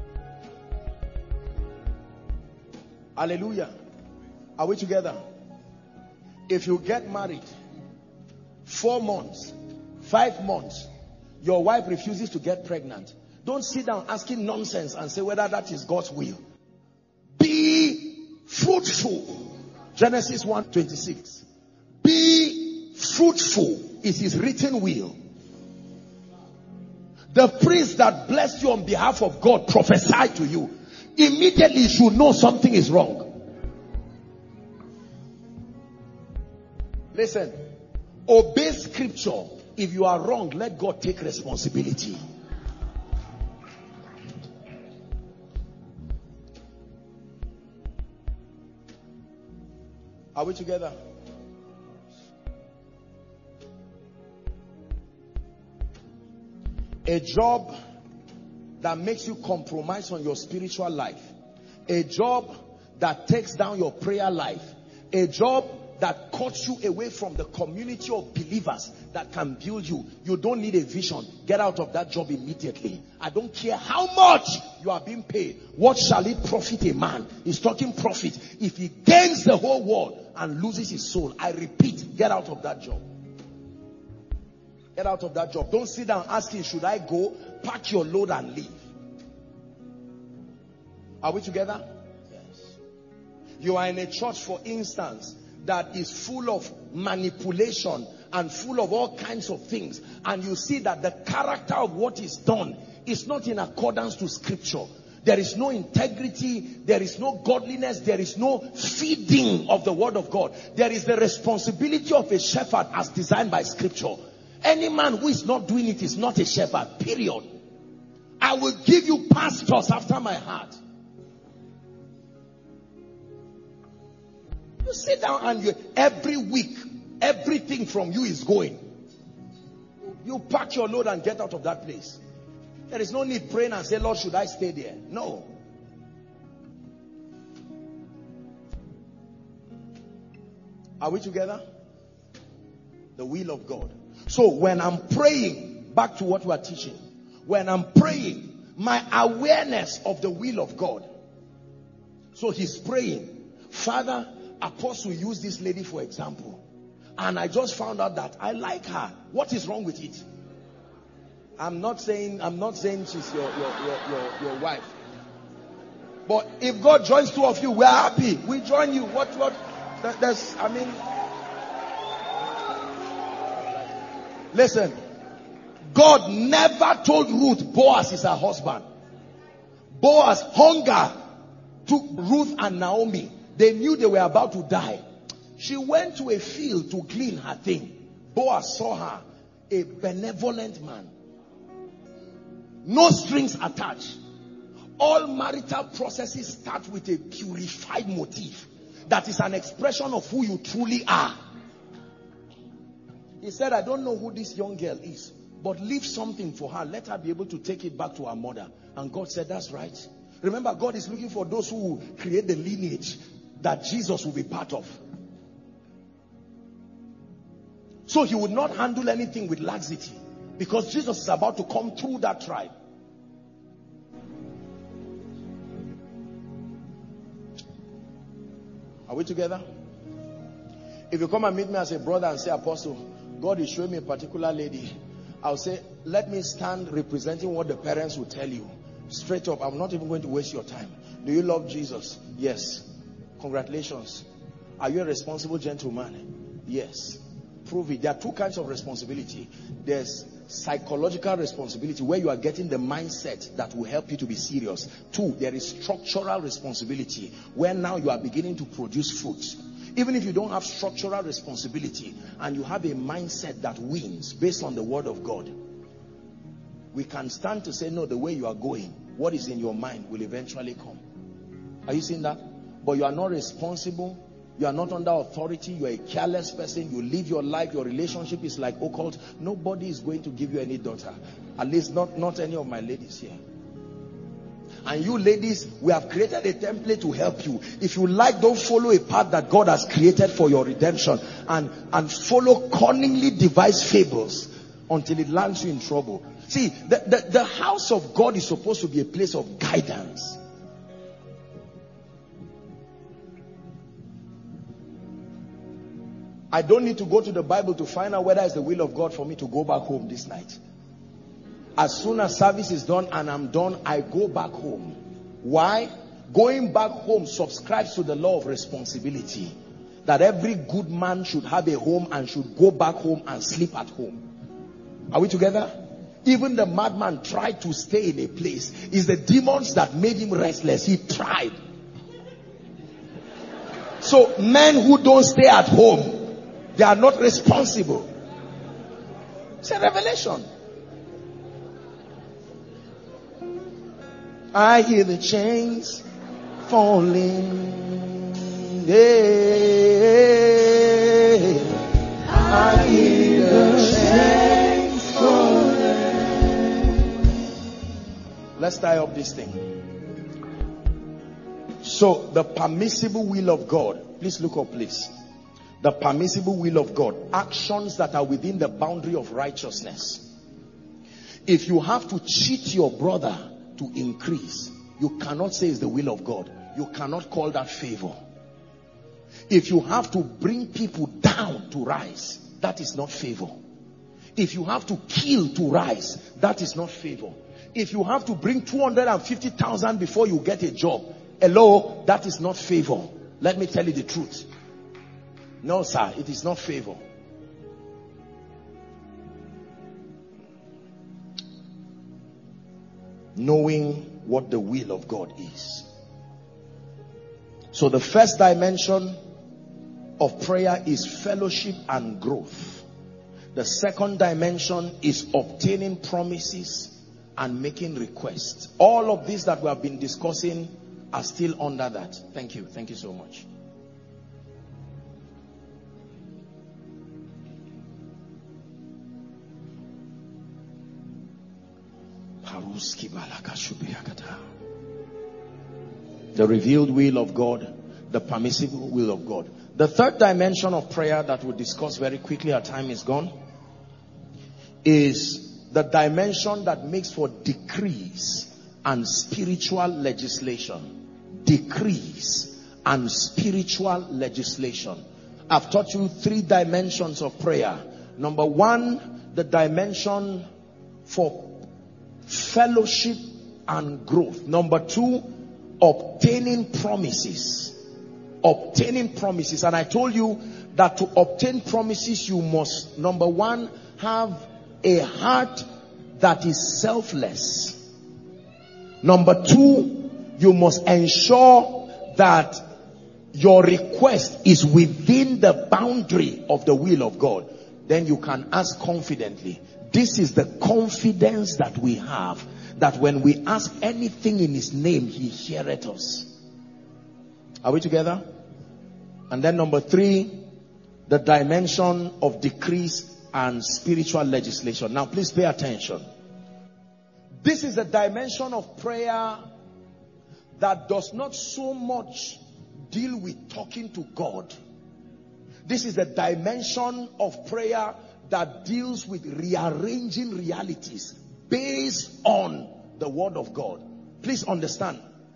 [SPEAKER 2] Hallelujah. Are we together? If you get married, four months, five months, your wife refuses to get pregnant, don't sit down asking nonsense and say whether that is God's will. Be fruitful. Genesis one twenty-six. Be fruitful is his written will. The priest that blessed you on behalf of God prophesied to you. Immediately you should know something is wrong. Listen, obey scripture. If you are wrong, let God take responsibility. Are we together? A job that makes you compromise on your spiritual life. A job that takes down your prayer life. A job that cuts you away from the community of believers that can build you. You don't need a vision. Get out of that job immediately. I don't care how much you are being paid. What shall it profit a man? He's talking profit. If he gains the whole world and loses his soul, I repeat, get out of that job. Get out of that job. Don't sit down asking, should I go? Pack your load and leave. Are we together? Yes. You are in a church, for instance, that is full of manipulation and full of all kinds of things, and you see that the character of what is done is not in accordance to scripture. There is no integrity, there is no godliness, there is no feeding of the word of God. There is the responsibility of a shepherd as designed by scripture. Any man who is not doing it is not a shepherd, period. I will give you pastors after my heart. You sit down and you, every week, everything from you is going. You pack your load and get out of that place. There is no need praying and say, Lord, should I stay there? No. Are we together? The will of God. So when I'm praying, back to what we are teaching. When I'm praying, my awareness of the will of God. So he's praying, Father, Apostle used this lady for example, and I just found out that I like her. What is wrong with it? I'm not saying I'm not saying she's your your your your, your wife. But if God joins two of you, we're happy. We join you. What what? There's I mean. Listen, God never told Ruth Boaz is her husband. Boaz hunger took Ruth and Naomi. They knew they were about to die. She went to a field to glean her thing. Boaz saw her, a benevolent man. No strings attached. All marital processes start with a purified motive. That is an expression of who you truly are. He said, I don't know who this young girl is, but leave something for her. Let her be able to take it back to her mother. And God said, that's right. Remember, God is looking for those who create the lineage that Jesus will be part of. So he would not handle anything with laxity, because Jesus is about to come through that tribe. Are we together? If you come and meet me as a brother and say, Apostle, God is showing me a particular lady, I'll say, let me stand representing what the parents will tell you. Straight up, I'm not even going to waste your time. Do you love Jesus? Yes. Congratulations. Are you a responsible gentleman? Yes. Prove it. There are two kinds of responsibility. There's psychological responsibility, where you are getting the mindset that will help you to be serious. Two, there is structural responsibility, where now you are beginning to produce fruits. Even if you don't have structural responsibility and you have a mindset that wins based on the word of God, we can stand to say, no, the way you are going, what is in your mind will eventually come. Are you seeing that? But you are not responsible. You are not under authority. You are a careless person. You live your life. Your relationship is like occult. Nobody is going to give you any daughter. At least not, not any of my ladies here. And you ladies, we have created a template to help you. If you like, don't follow a path that God has created for your redemption. And, and follow cunningly devised fables until it lands you in trouble. See, the, the, the house of God is supposed to be a place of guidance. I don't need to go to the Bible to find out whether it's the will of God for me to go back home this night. As soon as service is done and I'm done, I go back home. Why? Going back home subscribes to the law of responsibility. That every good man should have a home and should go back home and sleep at home. Are we together? Even the madman tried to stay in a place. It's the demons that made him restless. He tried. So men who don't stay at home, they are not responsible. It's a revelation. I hear the chains falling. Hey, I hear the chains falling. Let's tie up this thing. So the permissible will of God. Please look up, please. The permissible will of God. Actions that are within the boundary of righteousness. If you have to cheat your brother to increase, you cannot say it's the will of God. You cannot call that favor. If you have to bring people down to rise, that is not favor. If you have to kill to rise, that is not favor. If you have to bring two hundred fifty thousand before you get a job, hello, that is not favor. Let me tell you the truth. No, sir, it is not favor. Knowing what the will of God is. So the first dimension of prayer is fellowship and growth. The second dimension is obtaining promises and making requests. All of these that we have been discussing are still under that. Thank you. Thank you so much. The revealed will of God, the permissible will of God. The third dimension of prayer that we'll discuss very quickly, our time is gone, is the dimension that makes for decrees and spiritual legislation. Decrees and spiritual legislation. I've taught you three dimensions of prayer. Number one, the dimension for fellowship and growth. Number two, obtaining promises. Obtaining promises. And I told you that to obtain promises, you must, number one, have a heart that is selfless. Number two, you must ensure that your request is within the boundary of the will of God. Then you can ask confidently. This is the confidence that we have, that when we ask anything in his name, he heareth us. Are we together? And then number three, the dimension of decrees and spiritual legislation. Now please pay attention. This is a dimension of prayer that does not so much deal with talking to God. This is the dimension of prayer that deals with rearranging realities based on the word of God. Please understand.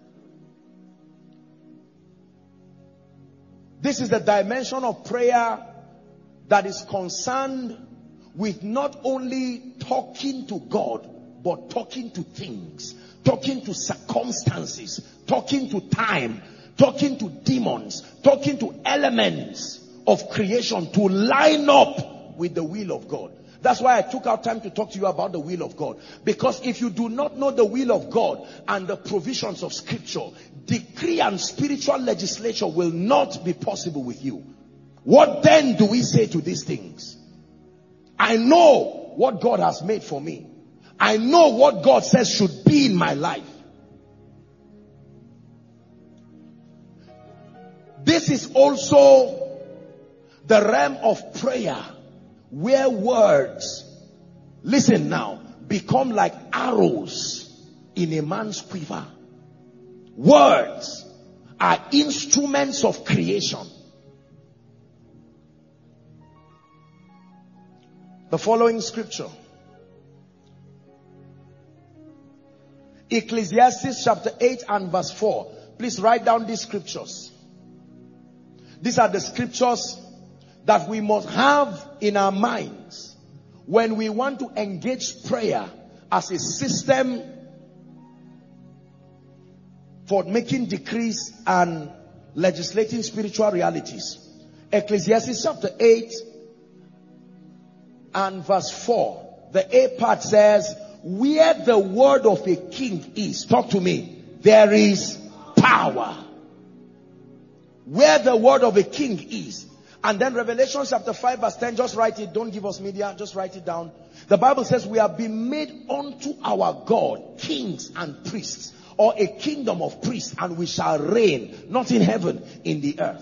[SPEAKER 2] This is the dimension of prayer that is concerned with not only talking to God, but talking to things, talking to circumstances, talking to time, talking to demons, talking to elements of creation to line up with the will of God. That's why I took out time to talk to you about the will of God. Because if you do not know the will of God and the provisions of scripture, decree and spiritual legislation will not be possible with you. What then do we say to these things? I know what God has made for me. I know what God says should be in my life. This is also the realm of prayer, where words, listen now, become like arrows in a man's quiver. Words are instruments of creation. The following scripture, Ecclesiastes chapter eight and verse four. Please write down these scriptures. These are the scriptures that we must have in our minds when we want to engage prayer as a system for making decrees and legislating spiritual realities. Ecclesiastes chapter eight and verse four. The A part says, where the word of a king is, talk to me, there is power. Where the word of a king is. And then Revelation chapter five verse ten, just write it, don't give us media, just write it down. The Bible says we have been made unto our God kings and priests, or a kingdom of priests, and we shall reign, not in heaven, in the earth.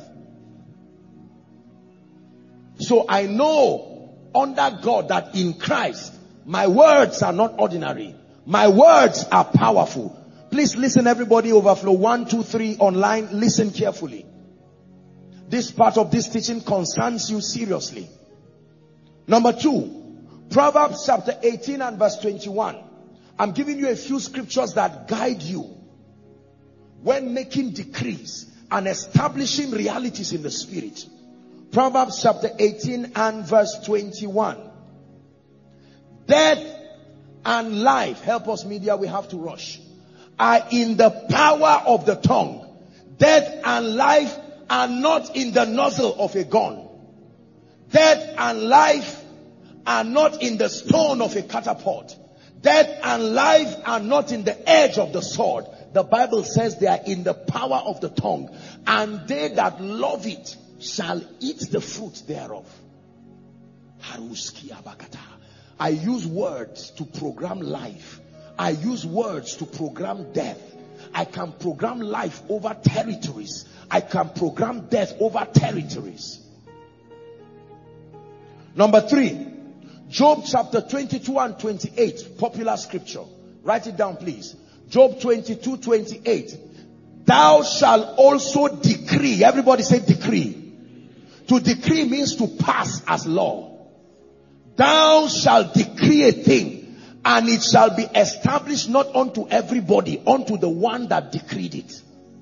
[SPEAKER 2] So I know under God that in Christ, my words are not ordinary. My words are powerful. Please listen, everybody, overflow one, two, three online, listen carefully. This part of this teaching concerns you seriously. Number two, Proverbs chapter eighteen and verse twenty-one. I'm giving you a few scriptures that guide you when making decrees and establishing realities in the spirit. Proverbs chapter eighteen and verse twenty-one. Death and life, help us media, we have to rush, are in the power of the tongue. Death and life are not in the nozzle of a gun. Death and life are not in the stone of a catapult. Death and life are not in the edge of the sword. The Bible says they are in the power of the tongue, and they that love it shall eat the fruit thereof. I use words to program life. I use words to program death. I can program life over territories. I can program death over territories. Number three, Job chapter twenty-two and twenty-eight, popular scripture. Write it down, please. Job twenty-two, twenty-eight. Thou shalt also decree. Everybody say decree. To decree means to pass as law. Thou shalt decree a thing, and it shall be established not unto everybody, unto the one that decreed it.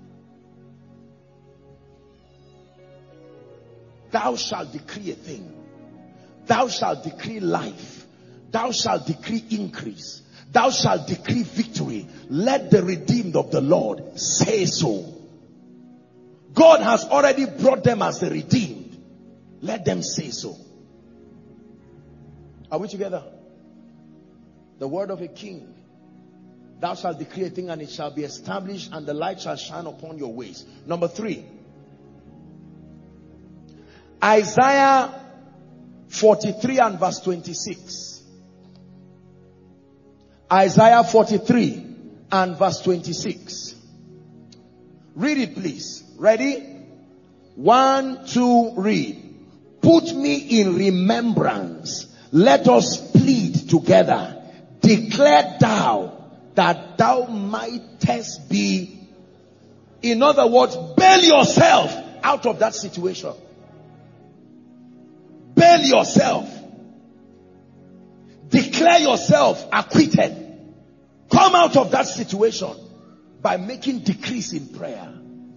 [SPEAKER 2] Thou shalt decree a thing. Thou shalt decree life. Thou shalt decree increase. Thou shalt decree victory. Let the redeemed of the Lord say so. God has already brought them as the redeemed. Let them say so. Are we together? The word of a king. Thou shalt decree a thing, and it shall be established, and the light shall shine upon your ways. Number three. Isaiah forty-three and verse twenty-six. Isaiah forty-three and verse twenty-six. Read it, please. Ready? One, two, read. Put me in remembrance. Let us plead together. Declare thou that thou mightest be. In other words, bail yourself out of that situation. Bail yourself. Declare yourself acquitted. Come out of that situation by making decrees in prayer.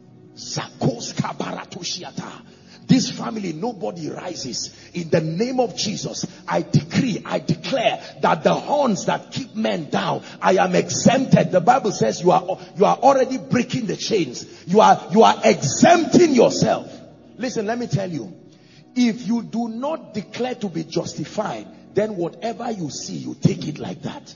[SPEAKER 2] This family, nobody rises. In the name of Jesus, I decree, I declare that the horns that keep men down, I am exempted. The Bible says you are, you are already breaking the chains. You are, you are exempting yourself. Listen, let me tell you. If you do not declare to be justified, then whatever you see, you take it like that.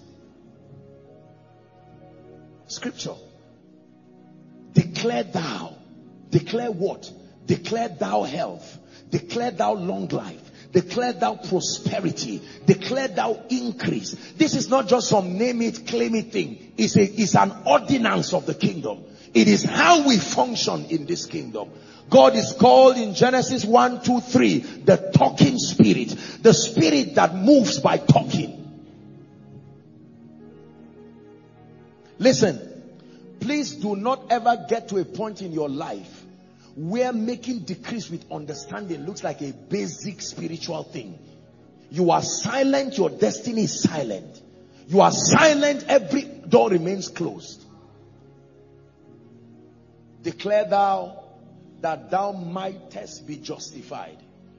[SPEAKER 2] Scripture. Declare thou. Declare what? Declare thou health. Declare thou long life. Declare thou prosperity. Declare thou increase. This is not just some name it, claim it thing. It's, a, it's an ordinance of the kingdom. It is how we function in this kingdom. God is called in Genesis one, two, three, the talking spirit. The spirit that moves by talking. Listen, please do not ever get to a point in your life where making decrees with understanding looks like a basic spiritual thing. You are silent, your destiny is silent. You are silent, every door remains closed. Declare thou that thou mightest be justified.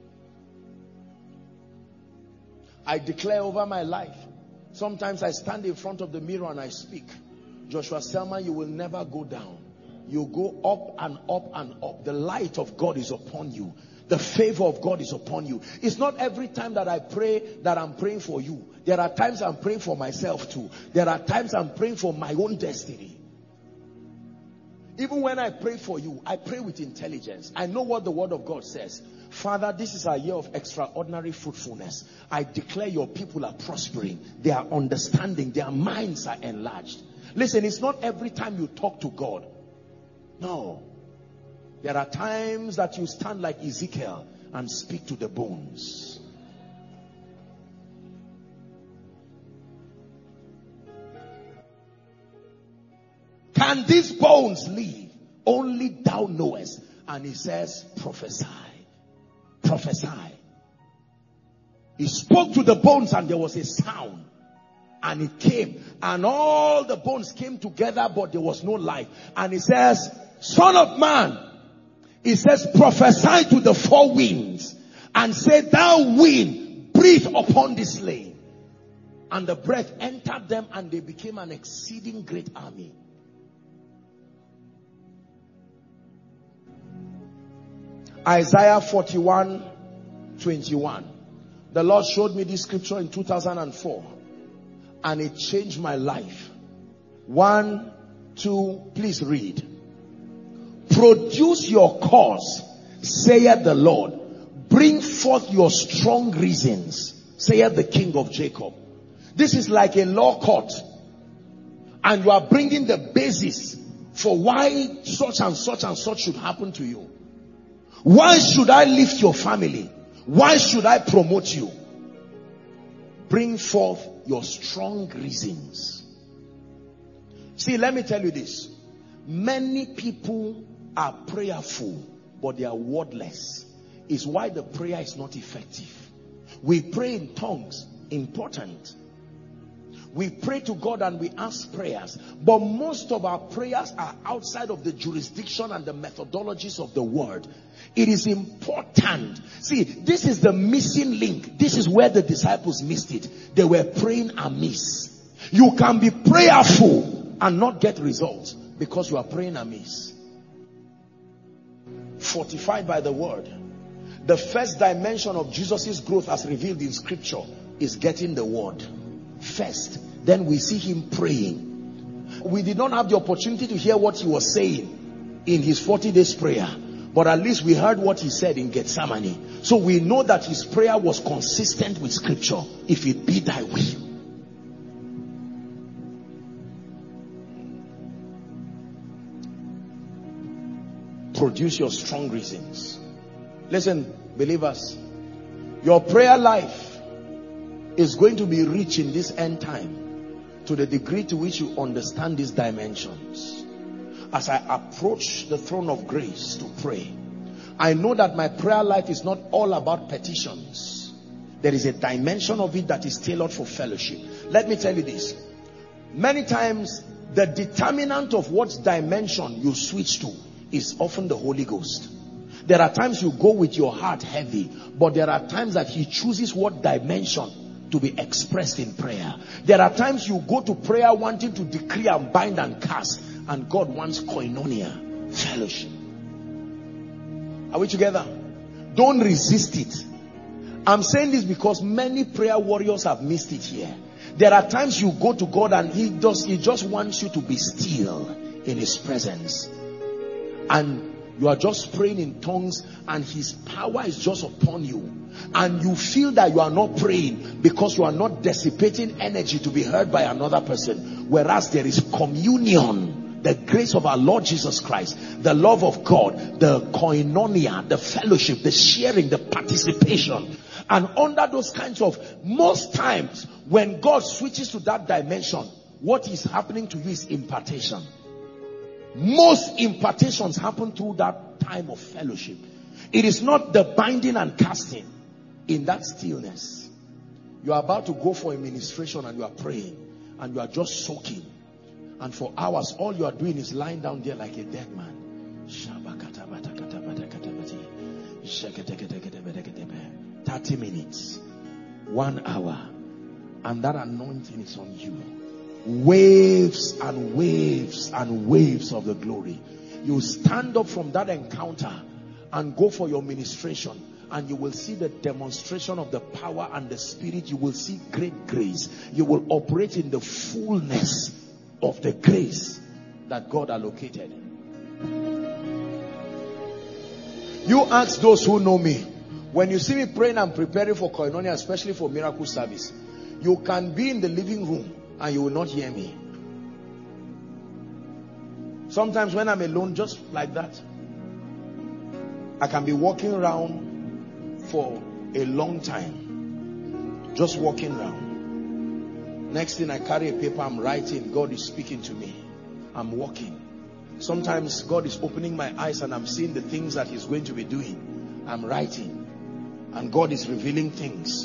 [SPEAKER 2] I declare over my life. Sometimes I stand in front of the mirror and I speak. Joshua Selman, you will never go down. You go up and up and up. The light of God is upon you. The favor of God is upon you. It's not every time that I pray that I'm praying for you. There are times I'm praying for myself too. There are times I'm praying for my own destiny. Even when I pray for you, I pray with intelligence. I know what the word of God says. Father, this is a year of extraordinary fruitfulness. I declare your people are prospering. They are understanding. Their minds are enlarged. Listen, it's not every time you talk to God. No. There are times that you stand like Ezekiel and speak to the bones. Can these bones live? Only thou knowest. And he says, prophesy. Prophesy. He spoke to the bones and there was a sound. And it came. And all the bones came together, but there was no life. And he says, Son of man, he says, prophesy to the four winds and say, thou wind, breathe upon this slain. And the breath entered them and they became an exceeding great army. Isaiah forty-one, twenty-one. The Lord showed me this scripture in two thousand four and it changed my life. One, two, please read. Produce your cause, saith the Lord. Bring forth your strong reasons, saith the King of Jacob. This is like a law court. And you are bringing the basis for why such and such and such should happen to you. Why should I lift your family? Why should I promote you? Bring forth your strong reasons. See, let me tell you this. Many people are prayerful, but they are wordless. It's why the prayer is not effective. We pray in tongues, important. We pray to God and we ask prayers, but most of our prayers are outside of the jurisdiction and the methodologies of the word. It is important. See, this is the missing link. This is where the disciples missed it. They were praying amiss. You can be prayerful and not get results because you are praying amiss. Fortified by the word. The first dimension of Jesus's growth as revealed in scripture is getting the word first. Then we see him praying. We did not have the opportunity to hear what he was saying in his forty days prayer, but at least we heard what he said in Gethsemane. So we know that his prayer was consistent with scripture. If it be thy will. Produce your strong reasons. Listen, believers, your prayer life is going to be rich in this end time to the degree to which you understand these dimensions. As I approach the throne of grace to pray, I know that my prayer life is not all about petitions. There is a dimension of it that is tailored for fellowship. Let me tell you this. Many times the determinant of what dimension you switch to is often the Holy Ghost. There are times you go with your heart heavy, but there are times that he chooses what dimension to be expressed in prayer. There are times you go to prayer wanting to decree and bind and cast, and God wants koinonia, fellowship. Are we together? Don't resist it. I'm saying this because many prayer warriors have missed it here. There are times you go to God and he does, he just wants you to be still in his presence. And you are just praying in tongues and his power is just upon you. And you feel that you are not praying because you are not dissipating energy to be heard by another person. Whereas there is communion the grace of our Lord Jesus Christ, the love of God, the koinonia, the fellowship, the sharing, the participation. And under those kinds of, most times when God switches to that dimension, what is happening to you is impartation. Most impartations happen through that time of fellowship. It is not the binding and casting. In that stillness, you are about to go for a ministration and you are praying and you are just soaking, and for hours all you are doing is lying down there like a dead man. thirty minutes, one hour, and that anointing is on you. Waves and waves and waves of the glory. You stand up from that encounter and go for your ministration, and you will see the demonstration of the power and the spirit. You will see great grace. You will operate in the fullness of the grace that God allocated. You ask those who know me, when you see me praying and preparing for koinonia, especially for miracle service, you can be in the living room and you will not hear me. Sometimes when I'm alone, just like that, I can be walking around for a long time, just walking around. Next thing, I carry a paper, I'm writing. God is speaking to me. I'm walking. Sometimes God is opening my eyes and I'm seeing the things that he's going to be doing. I'm writing. And God is revealing things.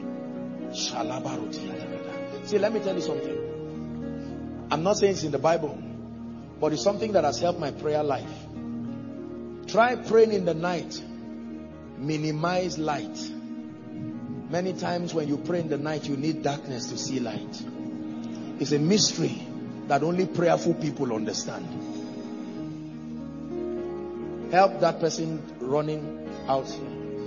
[SPEAKER 2] See, let me tell you something. I'm not saying it's in the Bible, but it's something that has helped my prayer life. Try praying in the night. Minimize light. Many times when you pray in the night, you need darkness to see light. It's a mystery that only prayerful people understand. Help that person running out here.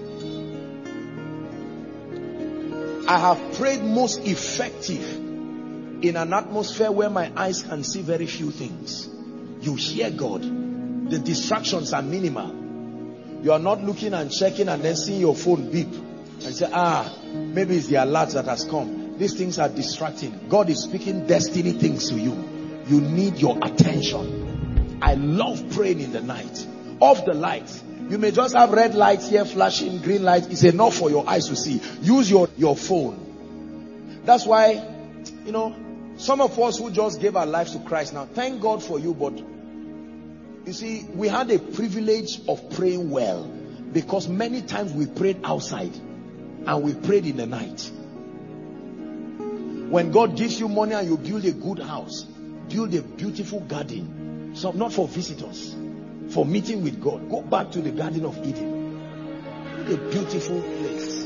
[SPEAKER 2] I have prayed most effective in an atmosphere where my eyes can see very few things. You hear God. The distractions are minimal. You are not looking and checking and then seeing your phone beep and say, ah, maybe it's the alert that has come. These things are distracting. God is speaking destiny things to you. You need your attention. I love praying in the night. Off the lights. You may just have red lights here flashing, green lights. It's enough for your eyes to see. Use your, your phone. That's why, you know, some of us who just gave our lives to Christ now, thank God for you, but you see, we had a privilege of praying well because many times we prayed outside and we prayed in the night. When God gives you money and you build a good house, build a beautiful garden, so not for visitors, for meeting with God. Go back to the Garden of Eden. A beautiful place.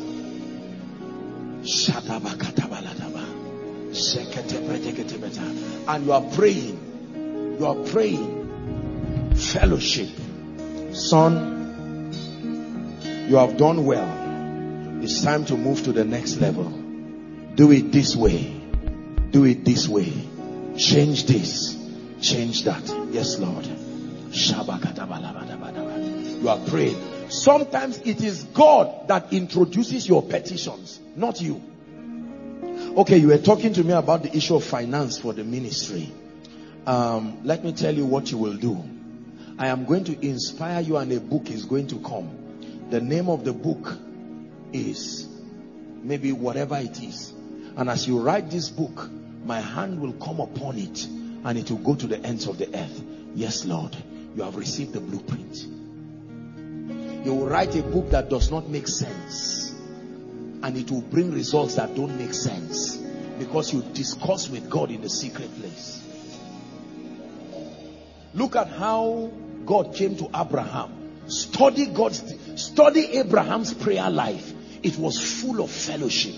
[SPEAKER 2] And you are praying. You are praying. Fellowship. Son, you have done well. It's time to move to the next level. Do it this way. Do it this way. Change this. Change that. Yes, Lord. You are praying. Sometimes it is God that introduces your petitions, not you. Okay, you were talking to me about the issue of finance for the ministry. Um, let me tell you what you will do. I am going to inspire you, and a book is going to come. The name of the book is maybe whatever it is. And as you write this book, my hand will come upon it and it will go to the ends of the earth. Yes, Lord. You have received the blueprint. You will write a book that does not make sense, and it will bring results that don't make sense because you discuss with God in the secret place. Look at how God came to Abraham. Study God's, study Abraham's prayer life. It was full of fellowship.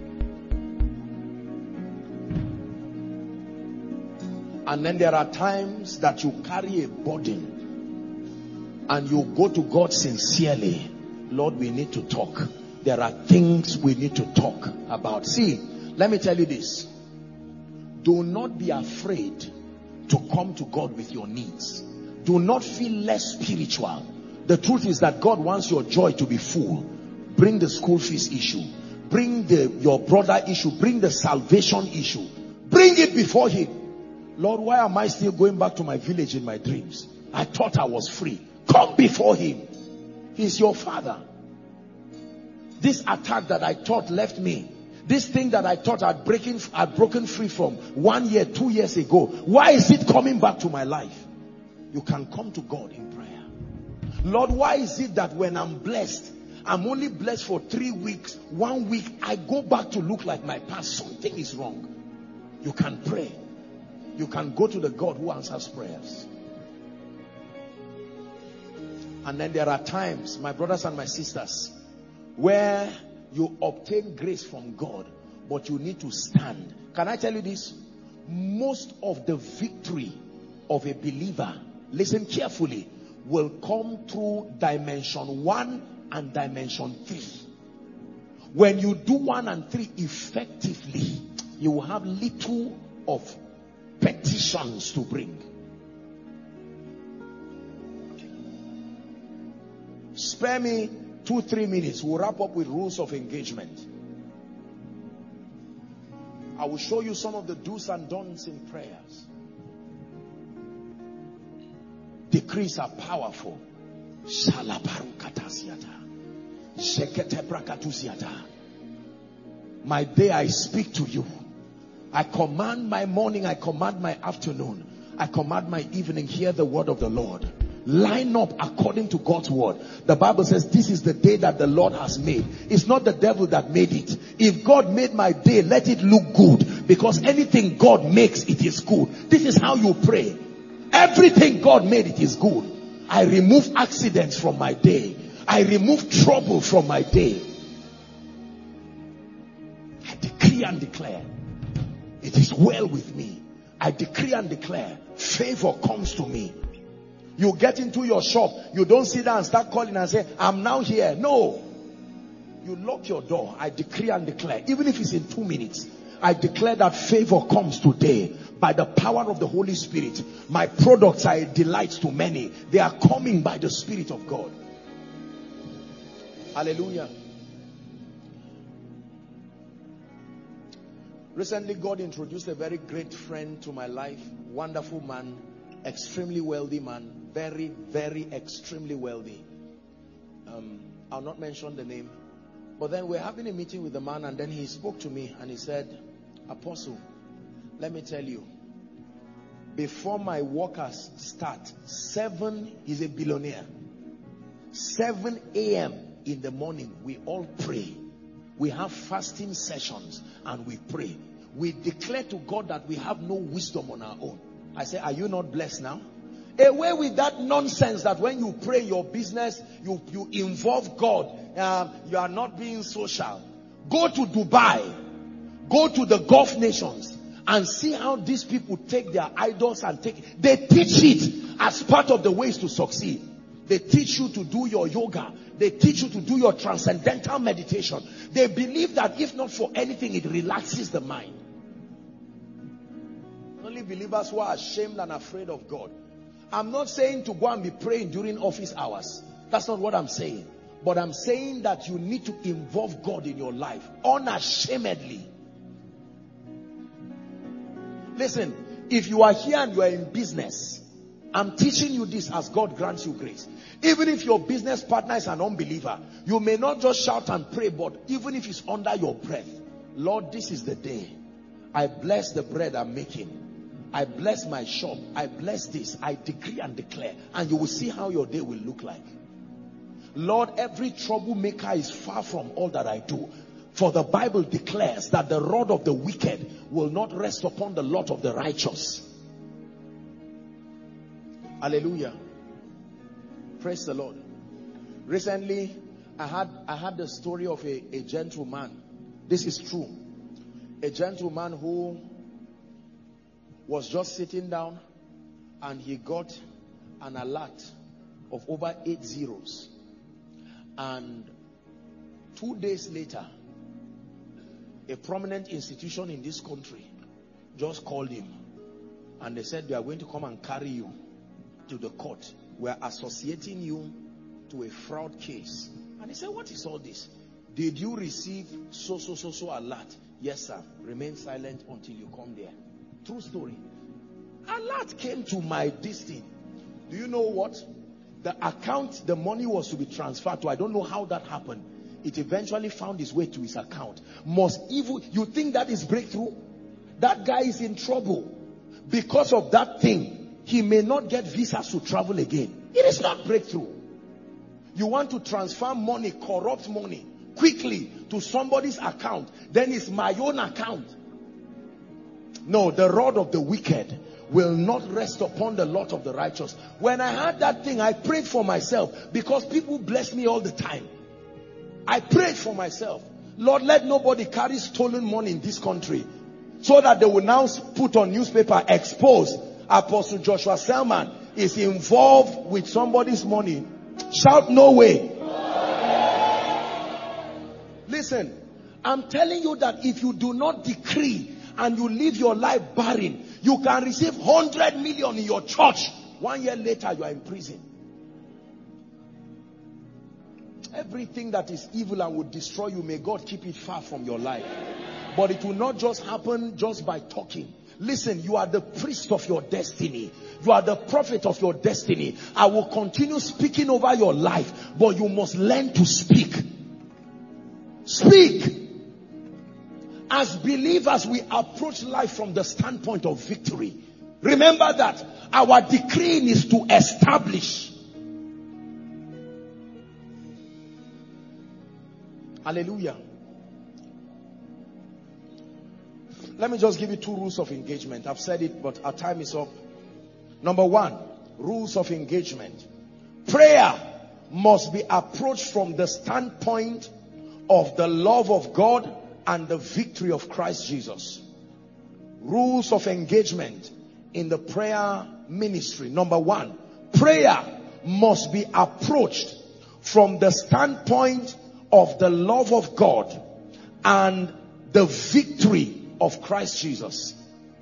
[SPEAKER 2] And then there are times that you carry a burden and you go to God sincerely. Lord, we need to talk. There are things we need to talk about. See, let me tell you this. Do not be afraid to come to God with your needs. Do not feel less spiritual. The truth is that God wants your joy to be full. Bring the school fees issue. Bring the your brother issue. Bring the salvation issue. Bring it before him. Lord, why am I still going back to my village in my dreams? I thought I was free. Come before him. He's your father. This attack that I thought left me, this thing that I thought I'd, breaking, I'd broken free from one year, two years ago, why is it coming back to my life? You can come to God in prayer. Lord, why is it that when I'm blessed, I'm only blessed for three weeks, one week, I go back to look like my past? Something is wrong. You can pray. You can go to the God who answers prayers. And then there are times, my brothers and my sisters, where you obtain grace from God, but you need to stand. Can I tell you this? Most of the victory of a believer, listen carefully, will come through dimension one and dimension three. When you do one and three effectively, you will have little of petitions to bring. Spare me two, three minutes. We'll wrap up with rules of engagement. I will show you some of the do's and don'ts in prayers. Decrees are powerful. My day I speak to you. I command my morning, I command my afternoon, I command my evening. Hear the word of the Lord. Line up according to God's word. The Bible says this is the day that the Lord has made. It's not the devil that made it. If God made my day, let it look good, because anything God makes, it is good. This is how you pray. Everything God made, it is good. I remove accidents from my day. I remove trouble from my day. I decree and declare, it is well with me. I decree and declare, favor comes to me. You get into your shop, you don't sit down and start calling and say, I'm now here. No. You lock your door. I decree and declare, even if it's in two minutes, I declare that favor comes today by the power of the Holy Spirit. My products are a delight to many. They are coming by the Spirit of God. Hallelujah. Recently, God introduced a very great friend to my life. Wonderful man, extremely wealthy man, very, very extremely wealthy. Um, I'll not mention the name. But then we're having a meeting with the man, and then he spoke to me and he said, Apostle, let me tell you, before my workers start, seven, he's a billionaire, seven a m in the morning, we all pray. We have fasting sessions and we pray. We declare to God that we have no wisdom on our own. I say, are you not blessed now? Away with that nonsense that when you pray your business, you, you involve God. Uh, you are not being social. Go to Dubai. Go to the Gulf nations and see how these people take their idols and take. They teach it as part of the ways to succeed. They teach you to do your yoga. They teach you to do your transcendental meditation. They believe that if not for anything, it relaxes the mind. Only believers who are ashamed and afraid of God. I'm not saying to go and be praying during office hours. That's not what I'm saying. But I'm saying that you need to involve God in your life unashamedly. Listen, if you are here and you are in business, I'm teaching you this as God grants you grace. Even if your business partner is an unbeliever, you may not just shout and pray, but even if it's under your breath, Lord, this is the day. I bless the bread I'm making. I bless my shop. I bless this. I decree and declare. And you will see how your day will look like. Lord, every troublemaker is far from all that I do. For the Bible declares that the rod of the wicked will not rest upon the lot of the righteous. Hallelujah. Praise the Lord. Recently, I had, I had the story of a, a gentleman. This is true. A gentleman who was just sitting down and he got an alert of over eight zeros. And two days later, a prominent institution in this country just called him. And they said they are going to come and carry you to the court. We are associating you to a fraud case. And he said, what is all this? Did you receive so, so, so, so alert? Yes, sir. Remain silent until you come there. True story. Alert came to my destiny. Do you know what? The account the money was to be transferred to, I don't know how that happened. It eventually found its way to his account. Most evil, you think that is breakthrough? That guy is in trouble. Because of that thing, he may not get visas to travel again. It is not breakthrough. You want to transfer money, corrupt money, quickly to somebody's account, then it's my own account. No, the rod of the wicked will not rest upon the lot of the righteous. When I had that thing, I prayed for myself, because people bless me all the time. I prayed for myself. Lord, let nobody carry stolen money in this country, so that they will now put on newspaper, expose Apostle Joshua Selman is involved with somebody's money. Shout no way. Listen, I'm telling you that if you do not decree and you live your life barren, you can receive one hundred million in your church. One year later, you are in prison. Everything that is evil and would destroy you, may God keep it far from your life. But it will not just happen just by talking. Listen, you are the priest of your destiny. You are the prophet of your destiny. I will continue speaking over your life, but you must learn to speak. Speak. As believers, we approach life from the standpoint of victory. Remember that our decreeing is to establish. Hallelujah. Let me just give you two rules of engagement. I've said it, but our time is up. Number one, rules of engagement. Prayer must be approached from the standpoint of the love of God and the victory of Christ Jesus. Rules of engagement in the prayer ministry. Number one, prayer must be approached from the standpoint of the love of God and the victory of Christ Jesus.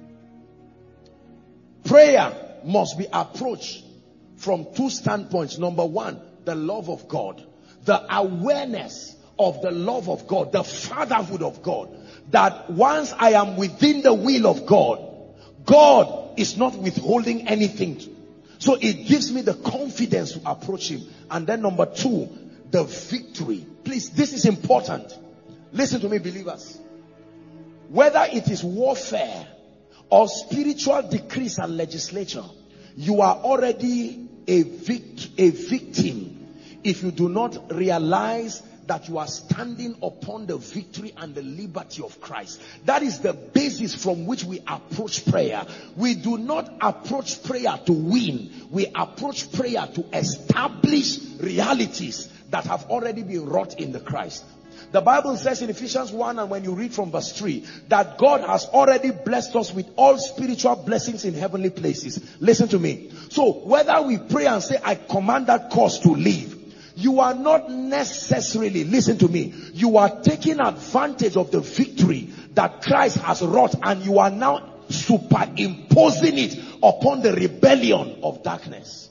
[SPEAKER 2] Prayer must be approached from two standpoints. Number one, the love of God. The awareness of the love of God, the fatherhood of God. That once I am within the will of God, God is not withholding anything. So it gives me the confidence to approach him. And then number two, the victory. Please, this is important. Listen to me, believers. Whether it is warfare or spiritual decrees and legislature, you are already a, vic a victim if you do not realize that you are standing upon the victory and the liberty of Christ. That is the basis from which we approach prayer. We do not approach prayer to win. We approach prayer to establish realities that have already been wrought in the Christ. The Bible says in Ephesians one, and when you read from verse three, that God has already blessed us with all spiritual blessings in heavenly places. Listen to me. So whether we pray and say, I command that cause to leave, you are not necessarily, listen to me, you are taking advantage of the victory that Christ has wrought, and you are now superimposing it upon the rebellion of darkness.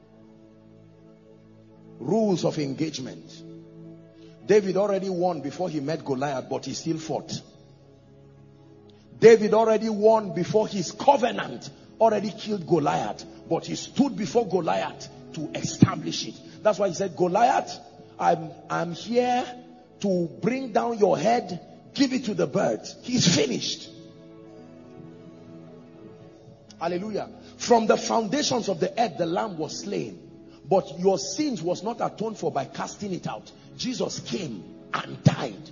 [SPEAKER 2] Rules of engagement. David already won before he met Goliath, but he still fought. David already won before his covenant already killed Goliath, but he stood before Goliath to establish it. That's why he said, Goliath, I'm, I'm here to bring down your head, give it to the birds. He's finished. Hallelujah. From the foundations of the earth, the lamb was slain. But your sins was not atoned for by casting it out. Jesus came and died.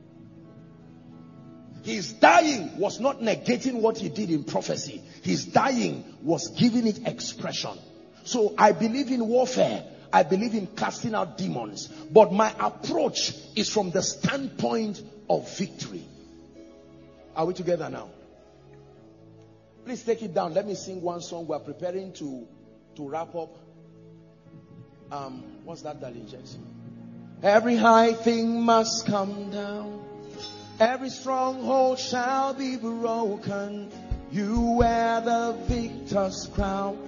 [SPEAKER 2] His dying was not negating what he did in prophecy. His dying was giving it expression. So I believe in warfare. I believe in casting out demons. But my approach is from the standpoint of victory. Are we together now? Please take it down. Let me sing one song. We're preparing to, to wrap up. Um, what's that, darling Jackson? Every high thing must come down. Every stronghold shall be broken. You wear the victor's crown.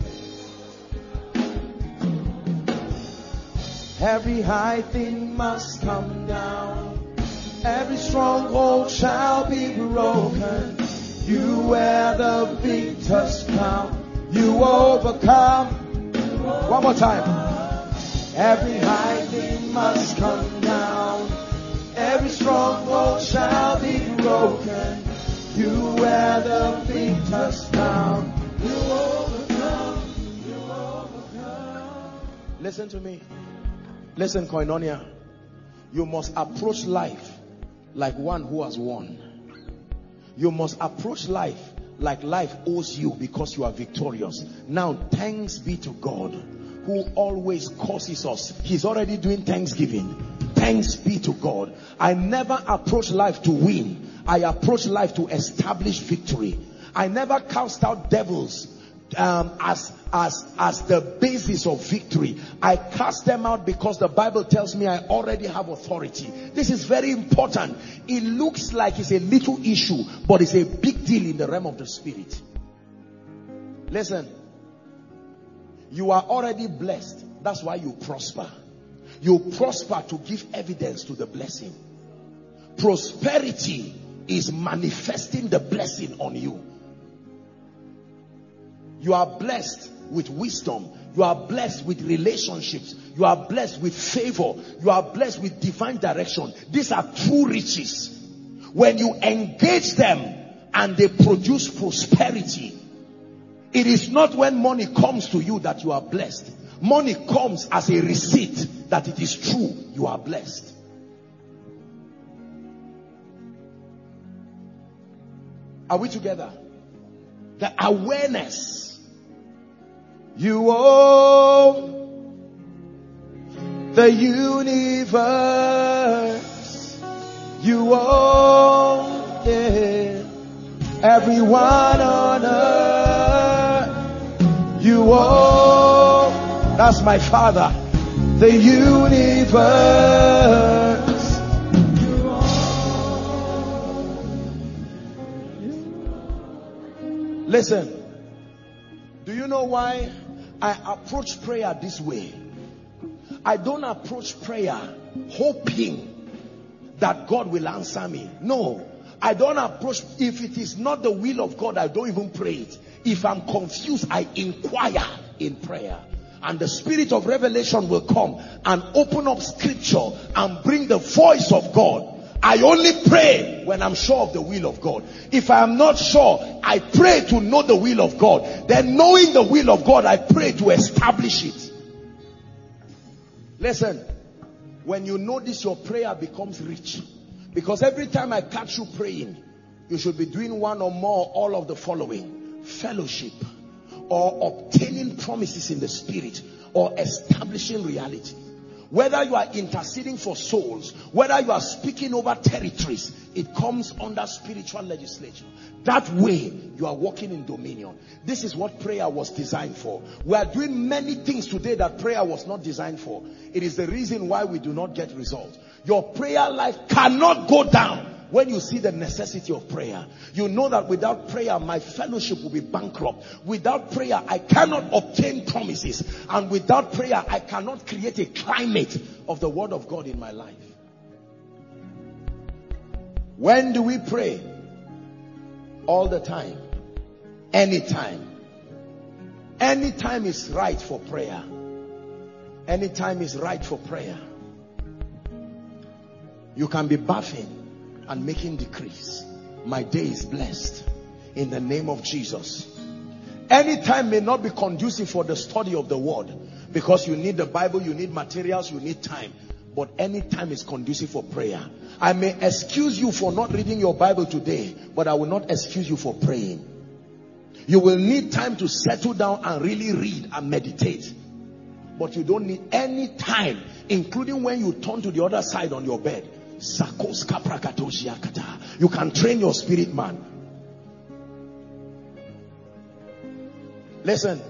[SPEAKER 2] Every high thing must come down. Every stronghold shall be broken. You wear the victor's crown. You overcome. One more time. Every high thing must come down. Every stronghold shall be broken. You wear the victor's crown. You overcome. You overcome. Listen to me. Listen, Koinonia. You must approach life like one who has won. You must approach life like life owes you because you are victorious. Now, thanks be to God who always causes us. He's already doing thanksgiving. Thanks be to God. I never approach life to win. I approach life to establish victory. I never cast out devils um, as, as, as the basis of victory. I cast them out because the Bible tells me I already have authority. This is very important. It looks like it's a little issue, but it's a big deal in the realm of the spirit. Listen, you are already blessed. That's why you prosper. You prosper to give evidence to the blessing. Prosperity is manifesting the blessing on you. You are blessed with wisdom. You are blessed with relationships. You are blessed with favor. You are blessed with divine direction. These are true riches. When you engage them and they produce prosperity, it is not when money comes to you that you are blessed. Money comes as a receipt that it is true you are blessed. Are we together? The awareness. You own the universe. You own it. Everyone on earth. You own. That's my Father. The universe. Listen, do you know why I approach prayer this way? I don't approach prayer hoping that God will answer me. No, I don't approach. If it is not the will of God, I don't even pray it. If I'm confused, I inquire in prayer. And the spirit of revelation will come and open up scripture and bring the voice of God. I only pray when I'm sure of the will of God. If I am not sure, I pray to know the will of God. Then knowing the will of God, I pray to establish it. Listen, when you know this, your prayer becomes rich. Because every time I catch you praying, you should be doing one or more, all of the following: fellowship, or obtaining promises in the spirit, or establishing reality. Whether you are interceding for souls, whether you are speaking over territories, it comes under spiritual legislation. That way, you are walking in dominion. This is what prayer was designed for. We are doing many things today that prayer was not designed for. It is the reason why we do not get results. Your prayer life cannot go down when you see the necessity of prayer. You know that without prayer, my fellowship will be bankrupt. Without prayer, I cannot obtain promises. And without prayer, I cannot create a climate of the word of God in my life. When do we pray? All the time. Anytime. Anytime is right for prayer. Anytime is right for prayer. You can be bathing and making decrees. My day is blessed in the name of Jesus. Any time may not be conducive for the study of the word, because you need the Bible, you need materials, you need time. But any time is conducive for prayer. I may excuse you for not reading your Bible today, but I will not excuse you for praying. You will need time to settle down and really read and meditate. But you don't need any time, including when you turn to the other side on your bed. You can train your spirit man. Listen,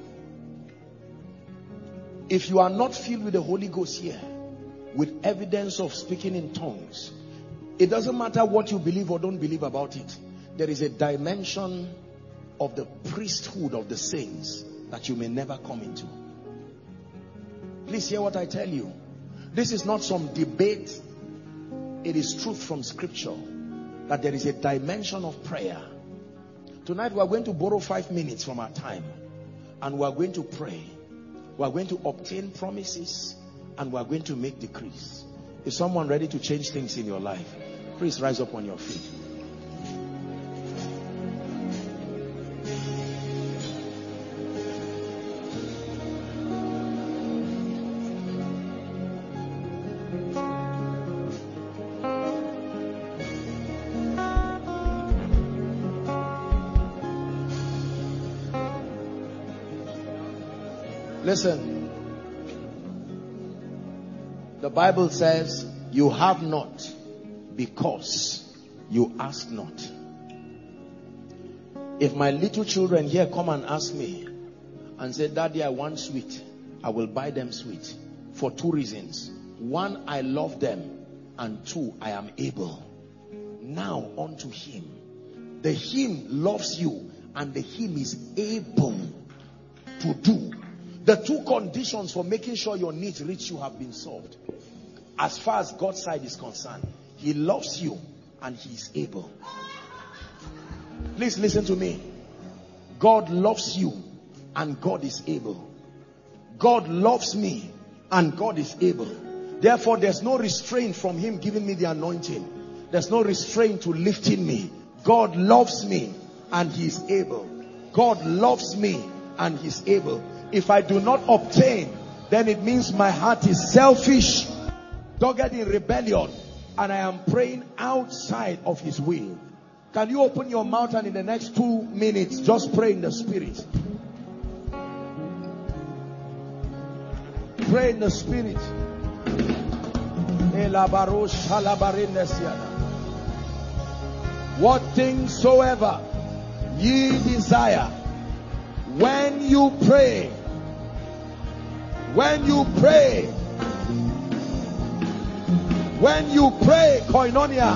[SPEAKER 2] if you are not filled with the Holy Ghost here, with evidence of speaking in tongues, it doesn't matter what you believe or don't believe about it. There is a dimension of the priesthood of the saints that you may never come into. Please hear what I tell you. This is not some debate. It is truth from scripture that there is a dimension of prayer Tonight we are going to borrow five minutes from our time. And we are going to pray. We are going to obtain promises. And we are going to make decrees. Is someone ready to change things in your life? Please rise up on your feet. Listen, the Bible says you have not because you ask not. If my little children here come and ask me and say, Daddy, I want sweet, I will buy them sweet for two reasons. One, I love them, and two, I am able. Now unto him. The him loves you and the him is able to do. The two conditions for making sure your needs reach you have been solved. As far as God's side is concerned, he loves you and he is able. Please listen to me. God loves you and God is able. God loves me and God is able. Therefore, there's no restraint from him giving me the anointing. There's no restraint to lifting me. God loves me and he is able. God loves me and he is able. If I do not obtain, then it means my heart is selfish, dogged in rebellion, and I am praying outside of his will. Can you open your mouth and in the next two minutes just pray in the spirit? Pray in the spirit. What things soever ye desire, when you pray, when you pray, when you pray, koinonia,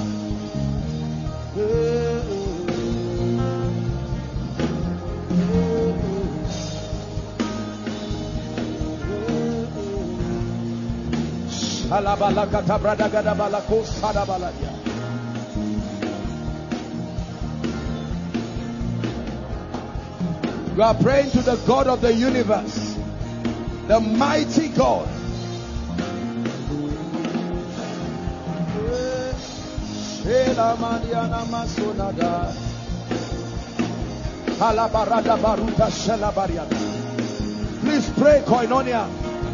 [SPEAKER 2] you are praying to the God of the universe, the mighty God. Please pray, koinonia.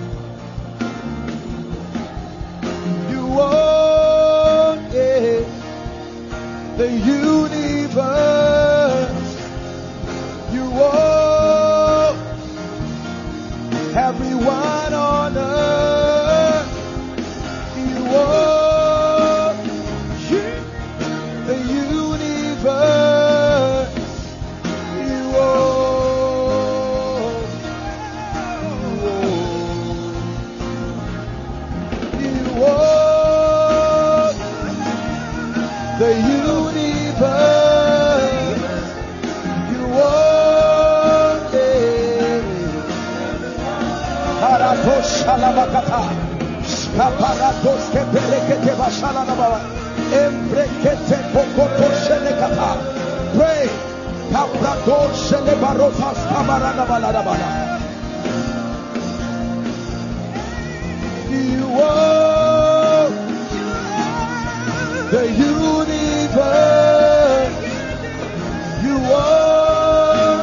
[SPEAKER 2] You are the universe. You are everyone on earth. You are the universe. You are, you are the universe. You are Paratos Shalabakata Skaparatos Keperekete Bashalanaba Embrekete Pokoto Shelekata. Pray Kapratos Shelebarotas Kamaranabaladabala. You are the universe. You are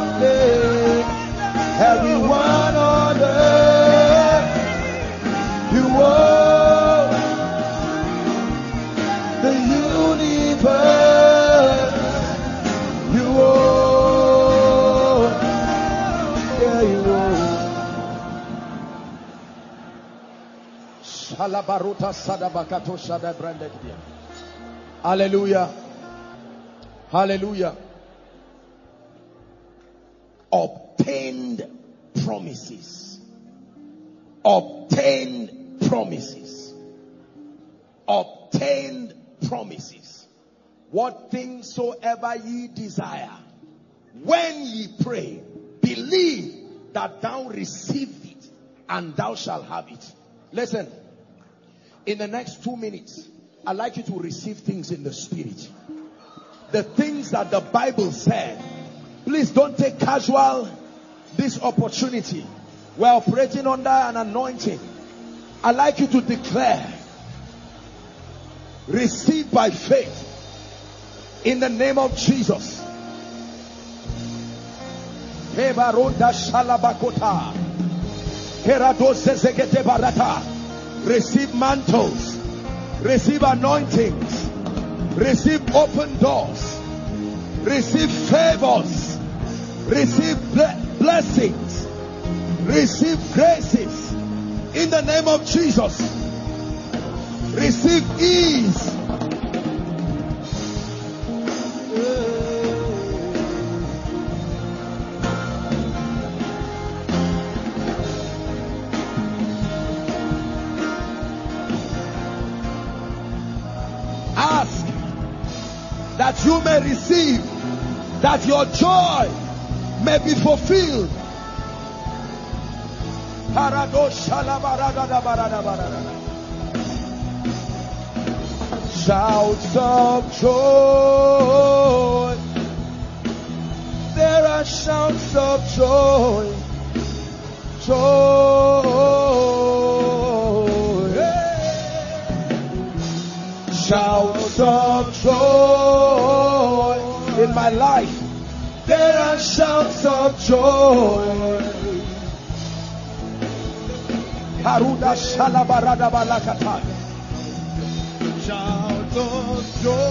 [SPEAKER 2] everyone on earth. You are the universe. You are, yeah, you are. Shalabaruta Sadabakato Shada Brandekia. Hallelujah. Hallelujah. Obtained promises. Obtained promises. Obtained promises. What things soever ye desire, when ye pray, believe that thou receive it and thou shalt have it. Listen, in the next two minutes, I'd like you to receive things in the spirit. The things that the Bible said Please don't take casual this opportunity. We're operating under an anointing. I'd like you to declare, receive by faith in the name of Jesus. Receive mantles, receive anointings, receive open doors, receive favors, receive blessings, receive graces in the name of Jesus. Receive ease. Ask that you may receive, that your joy may be fulfilled. Shouts of joy. There are shouts of joy. Joy. Shouts of joy in my life. There are shouts of joy. Haruda shalabarada balakata. Shouts of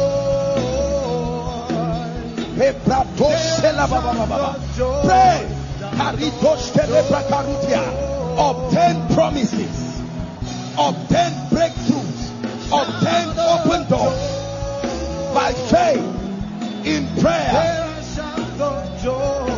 [SPEAKER 2] joy. Hebrato shelabababa. Pray. Haritos telebrakarutia. Obtain promises. Obtain breakthroughs. Obtain open doors. By faith. In prayer. There are shouts of joy.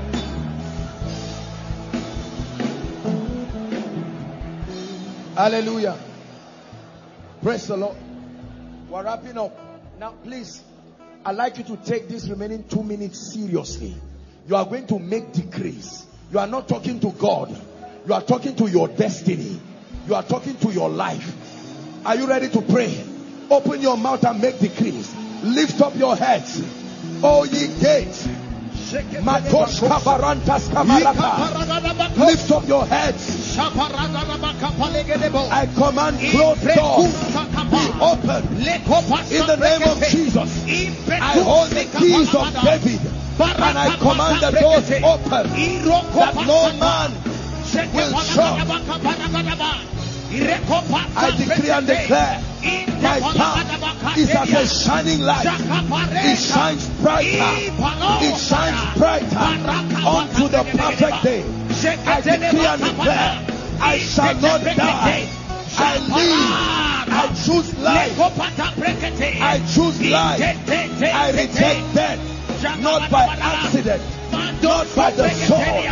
[SPEAKER 2] Hallelujah. Praise the Lord. We're wrapping up. Now please, I'd like you to take this remaining two minutes seriously. You are going to make decrees. You are not talking to God. You are talking to your destiny. You are talking to your life. Are you ready to pray? Open your mouth and make decrees. Lift up your heads, O ye gates. Lift up your heads. I command closed doors be open in the name of Jesus. I hold the keys of David and I command the doors open that no man will shut. I decree and declare, my path is as a shining light. It shines brighter. It shines brighter unto the perfect day. I decree and declare, I shall not die. I live. I choose life. I choose life. I reject death. Not by accident. Not by the sword.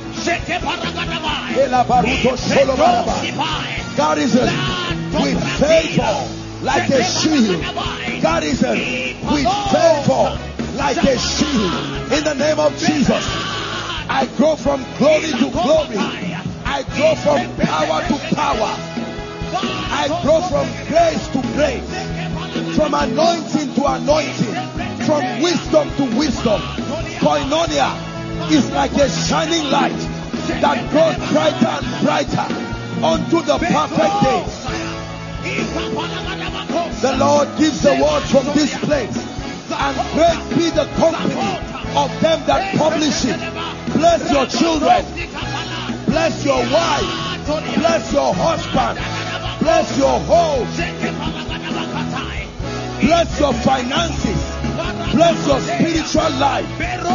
[SPEAKER 2] Garrison with favor like a shield. Garrison with favor like a shield. In the name of Jesus, I grow from glory to glory. I grow from power to power. I grow from grace to grace. From anointing to anointing. From wisdom to wisdom. Koinonia is like a shining light that grows brighter and brighter unto the perfect day. The Lord gives the word from this place, and great be the company of them that publish it. Bless your children, bless your wife, bless your husband, bless your home, bless your finances, bless your spiritual life.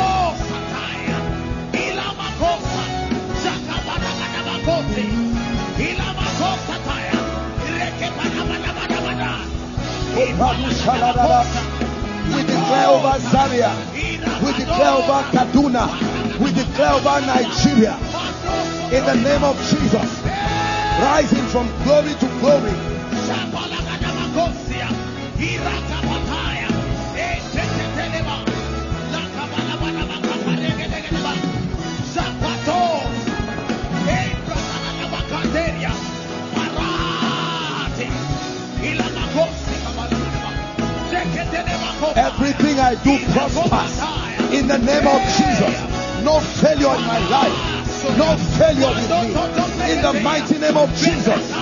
[SPEAKER 2] We declare over Zaria, we declare over Kaduna, we declare over Nigeria, in the name of Jesus, rising from glory to glory. Everything I do prospers. In the name of Jesus. No failure in my life. No failure with me. In the mighty name of Jesus.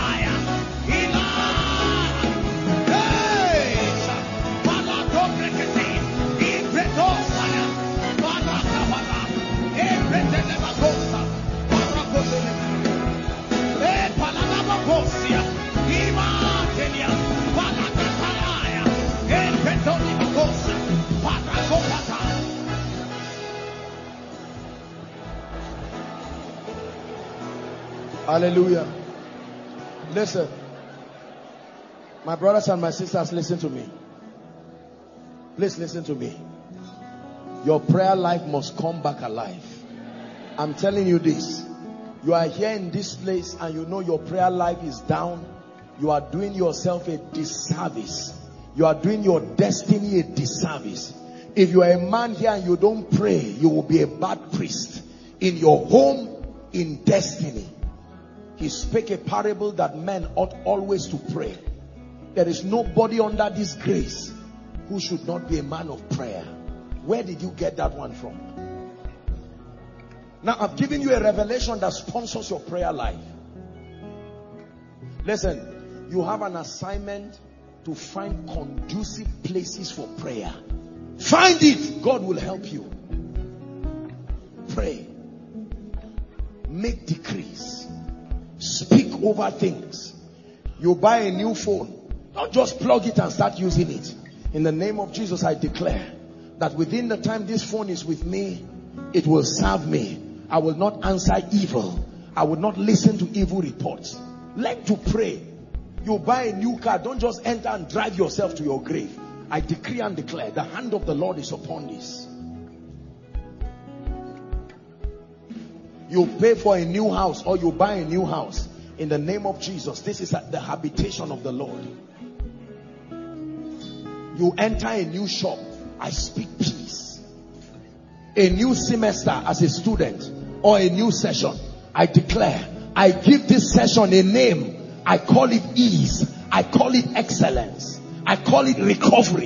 [SPEAKER 2] Hallelujah. Listen. My brothers and my sisters, listen to me. Please listen to me. Your prayer life must come back alive. I'm telling you this. You are here in this place and you know your prayer life is down. You are doing yourself a disservice. You are doing your destiny a disservice. If you are a man here and you don't pray, you will be a bad priest. In your home, in destiny. He spake a parable that men ought always to pray. There is nobody under this grace who should not be a man of prayer. Where did you get that one from? Now I've given you a revelation that sponsors your prayer life. Listen, you have an assignment to find conducive places for prayer. Find it. God will help you. Pray. Make decrees. Speak over things. You buy a new phone. Don't just plug it and start using it. In the name of Jesus, I declare that within the time this phone is with me, it will serve me. I will not answer evil. I will not listen to evil reports. Learn to pray. You buy a new car. Don't just enter and drive yourself to your grave. I decree and declare the hand of the Lord is upon this. You pay for a new house or you buy a new house. In the name of Jesus, this is the habitation of the Lord. You enter a new shop. I speak peace. A new semester as a student or a new session. I declare, I give this session a name. I call it ease. I call it excellence. I call it recovery.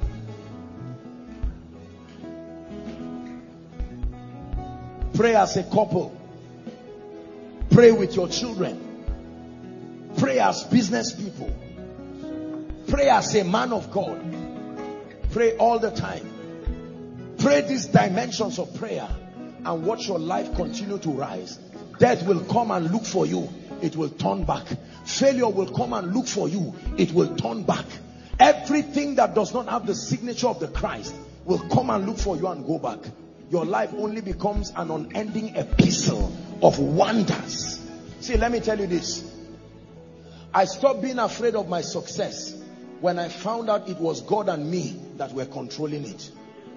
[SPEAKER 2] Pray as a couple. Pray with your children. Pray as business people. Pray as a man of God. Pray all the time. Pray these dimensions of prayer and watch your life continue to rise. Death will come and look for you. It will turn back. Failure will come and look for you. It will turn back. Everything that does not have the signature of the Christ will come and look for you and go back. Your life only becomes an unending epistle of wonders. See, let me tell you this. I stopped being afraid of my success when I found out it was God and me that were controlling it.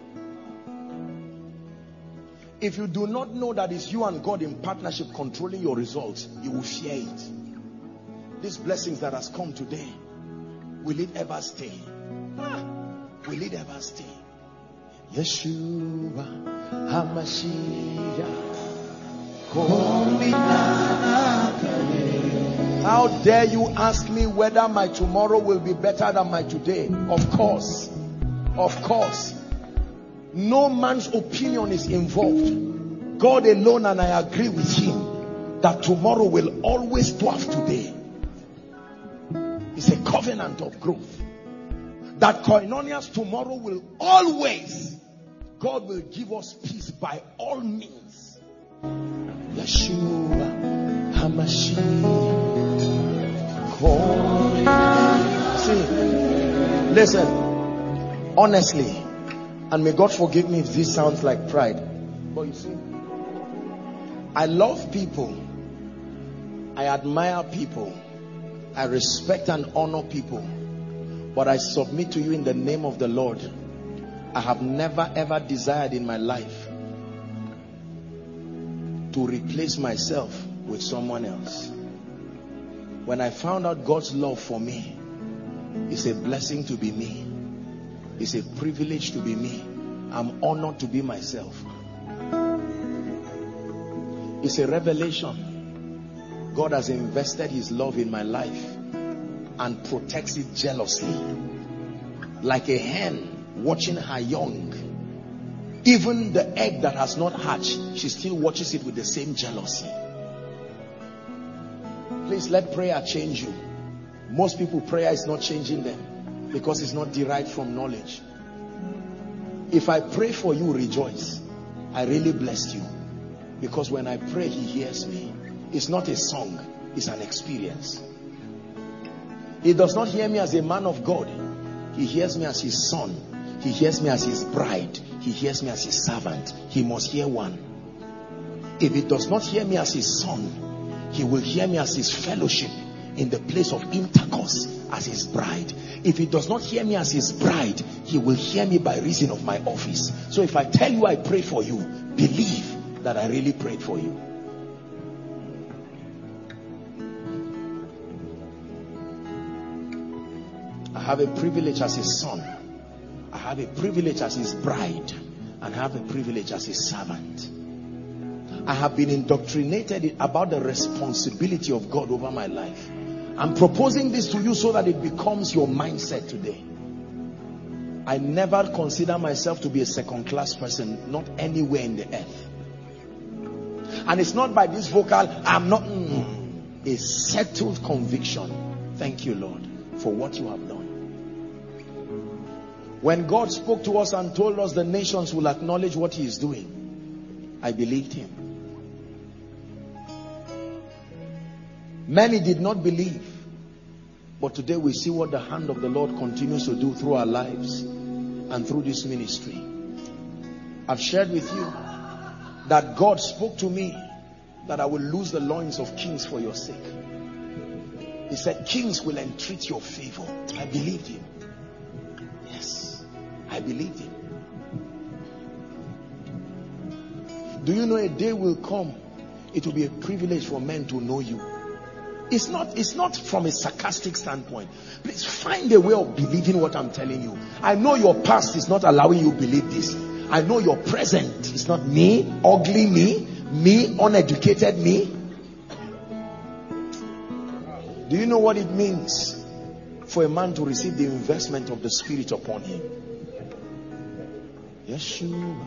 [SPEAKER 2] If you do not know that it's you and God in partnership controlling your results, you will fear it. These blessings that has come today, will it ever stay? Ah, will it ever stay? Yeshua HaMashiach. How dare you ask me whether my tomorrow will be better than my today? Of course. Of course. No man's opinion is involved. God alone, and I agree with him that tomorrow will always dwarf today. It's a covenant of growth. That koinonia's tomorrow will always, God will give us peace by all means. Yeshua HaMashiach. See, listen, honestly, and may God forgive me if this sounds like pride, but you see, I love people, I admire people, I respect and honor people, but I submit to you in the name of the Lord, I have never ever desired in my life to replace myself with someone else. When I found out God's love for me, it's a blessing to be me. It's a privilege to be me. I'm honored to be myself. It's a revelation. God has invested his love in my life and protects it jealously. Like a hen watching her young. Even the egg that has not hatched, she still watches it with the same jealousy. Please let prayer change you. Most people, prayer is not changing them because it's not derived from knowledge. If I pray for you, rejoice. I really blessed you. Because when I pray, he hears me. It's not a song, it's an experience. He does not hear me as a man of God. He hears me as his son. He hears me as his bride. He hears me as his servant. He must hear one. If he does not hear me as his son, he will hear me as his fellowship in the place of intercourse as his bride. If he does not hear me as his bride, he will hear me by reason of my office. So if I tell you I pray for you, believe that I really prayed for you. I have a privilege as his son. I have a privilege as his bride. And I have a privilege as his servant. I have been indoctrinated about the responsibility of God over my life. I'm proposing this to you so that it becomes your mindset today. I never consider myself to be a second-class person, not anywhere in the earth. And it's not by this vocal, I'm not, mm, a settled conviction. Thank you, Lord, for what you have done. When God spoke to us and told us the nations will acknowledge what he is doing, I believed him. Many did not believe. But today we see what the hand of the Lord continues to do through our lives and through this ministry. I've shared with you that God spoke to me that I will lose the loins of kings for your sake. He said kings will entreat your favor. I believed him. Yes, I believed him. Do you know a day will come, it will be a privilege for men to know you. It's not, it's not from a sarcastic standpoint. Please find a way of believing what I'm telling you. I know your past is not allowing you to believe this. I know your present is not me, ugly me, me, uneducated me. Do you know what it means for a man to receive the investment of the Spirit upon him? Yeshua.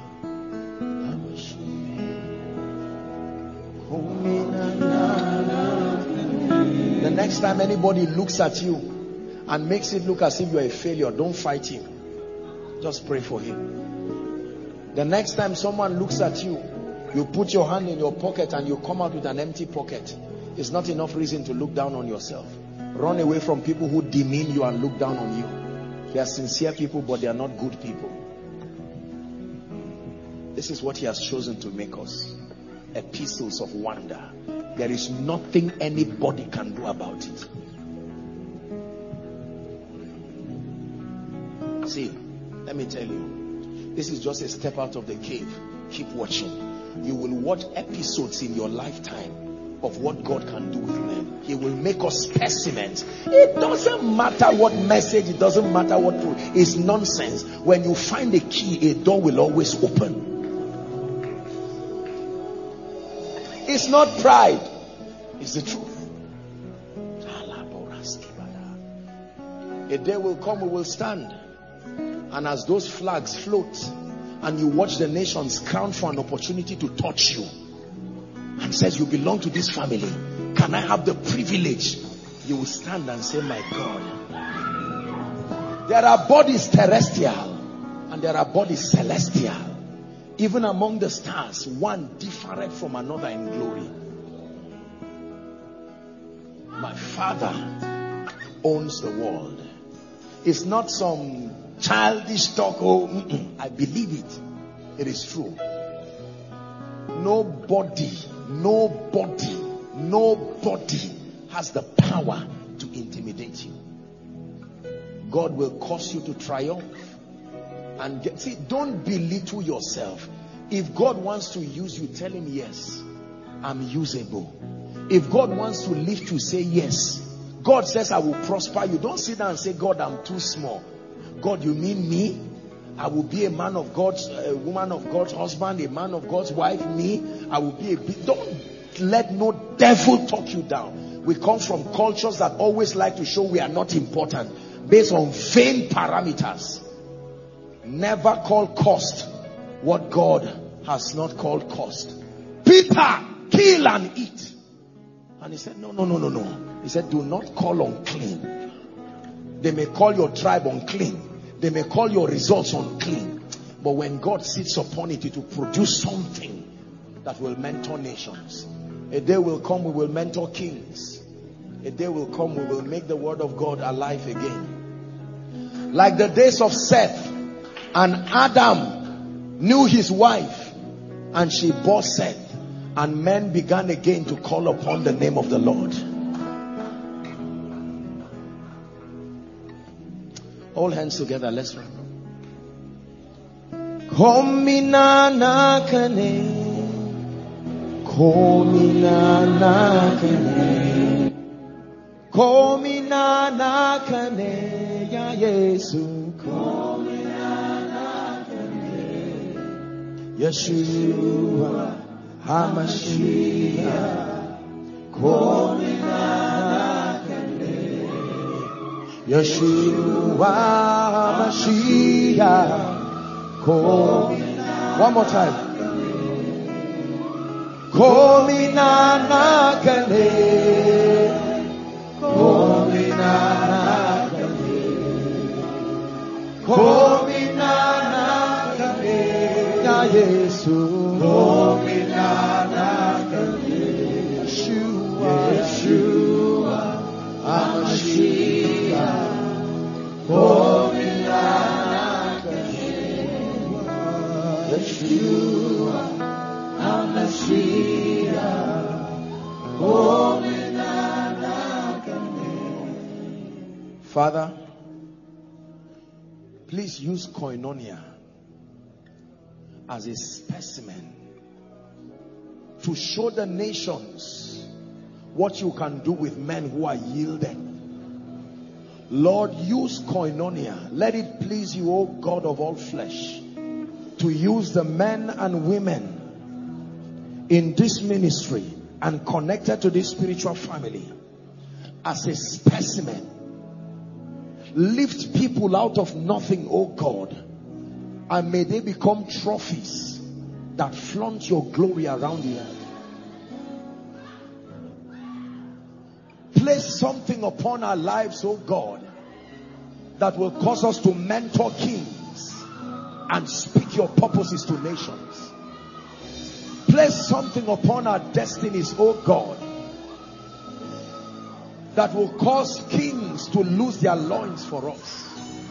[SPEAKER 2] The next time anybody looks at you and makes it look as if you're a failure, don't fight him. Just pray for him. The next time someone looks at you, you put your hand in your pocket and you come out with an empty pocket. It's not enough reason to look down on yourself. Run away from people who demean you and look down on you. They are sincere people, but they are not good people. This is what he has chosen to make us. Epistles of wonder. There is nothing anybody can do about it. See, let me tell you, this is just a step out of the cave. Keep watching. You will watch episodes in your lifetime of what God can do with men. He will make us specimens. It doesn't matter what message, it doesn't matter what truth. It's nonsense. When you find a key, a door will always open. It's not pride, it's the truth. A day will come, we will stand, and as those flags float and you watch the nations crown for an opportunity to touch you and says you belong to this family, can I have the privilege? You will stand and say, my God. There are bodies terrestrial and there are bodies celestial. Even among the stars, one different from another in glory. My Father owns the world. It's not some childish talk. Oh, mm-mm. I believe it. It is true. Nobody, nobody, nobody has the power to intimidate you. God will cause you to triumph. And get, see, don't belittle yourself. If God wants to use you, tell him yes, I'm usable. If God wants to lift you, say yes. God says I will prosper you. Don't sit down and say, God, I'm too small. God, you mean me? I will be a man of God's, a woman of God's husband, a man of God's wife. Me, I will be a big. Don't let no devil talk you down. We come from cultures that always like to show we are not important based on vain parameters. Never call cost what God has not called cost. Peter, kill and eat. And he said, no, no, no, no, no. He said, do not call unclean. They may call your tribe unclean. They may call your results unclean. But when God sits upon it, it will produce something that will mentor nations. A day will come, we will mentor kings. A day will come, we will make the word of God alive again. Like the days of Seth, and Adam knew his wife, and she bore Seth, and men began again to call upon the name of the Lord. All hands together, let's run. Komina nakane, komina nakane, komina nakane, ya Yesu, komina nakane, Yeshua HaMashiach, komina nakane, Yeshua HaMashiach. One more time. Komina nakane, komina nakane, komina nakane, ya Yesu, komina nakane, Yeshua, Yeshua, HaMashiach, komina nakane, Yeshua, HaMashiach, komina nakane. Father, please use koinonia as a specimen to show the nations what you can do with men who are yielded. Lord, use koinonia. Let it please you, O God of all flesh, to use the men and women in this ministry and connected to this spiritual family as a specimen. Lift people out of nothing, O God, and may they become trophies that flaunt your glory around the earth. Place something upon our lives, O God, that will cause us to mentor kings and speak your purposes to nations. Place something upon our destinies, O God, that will cause kings to lose their loins for us.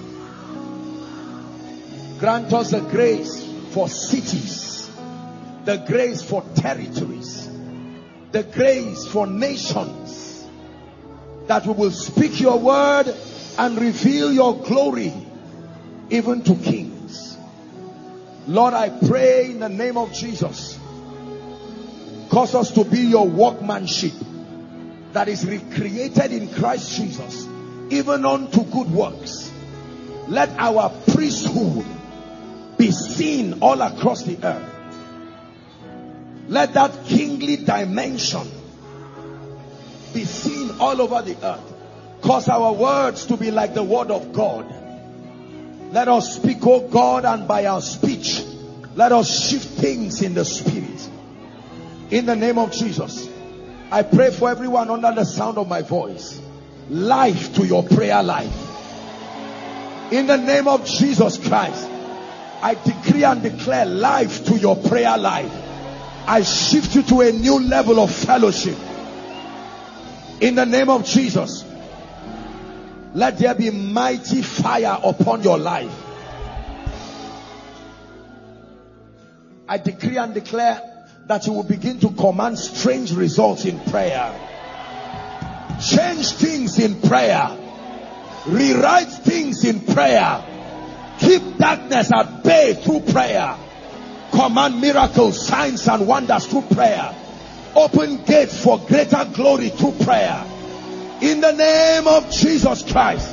[SPEAKER 2] Grant us the grace for cities, the grace for territories, the grace for nations, that we will speak your word and reveal your glory even to kings. Lord, I pray in the name of Jesus, cause us to be your workmanship that is recreated in Christ Jesus, even unto good works. Let our priesthood be seen all across the earth. Let that kingly dimension be seen all over the earth. Cause our words to be like the word of God. Let us speak, oh God, and by our speech, let us shift things in the spirit. In the name of Jesus, I pray for everyone under the sound of my voice. Life to your prayer life. In the name of Jesus Christ, I decree and declare life to your prayer life. I shift you to a new level of fellowship. In the name of Jesus, let there be mighty fire upon your life. I decree and declare that you will begin to command strange results in prayer. Change things in prayer. Rewrite things in prayer. Keep darkness at bay through prayer. Command miracles, signs and wonders through prayer. Open gates for greater glory through prayer. In the name of Jesus Christ,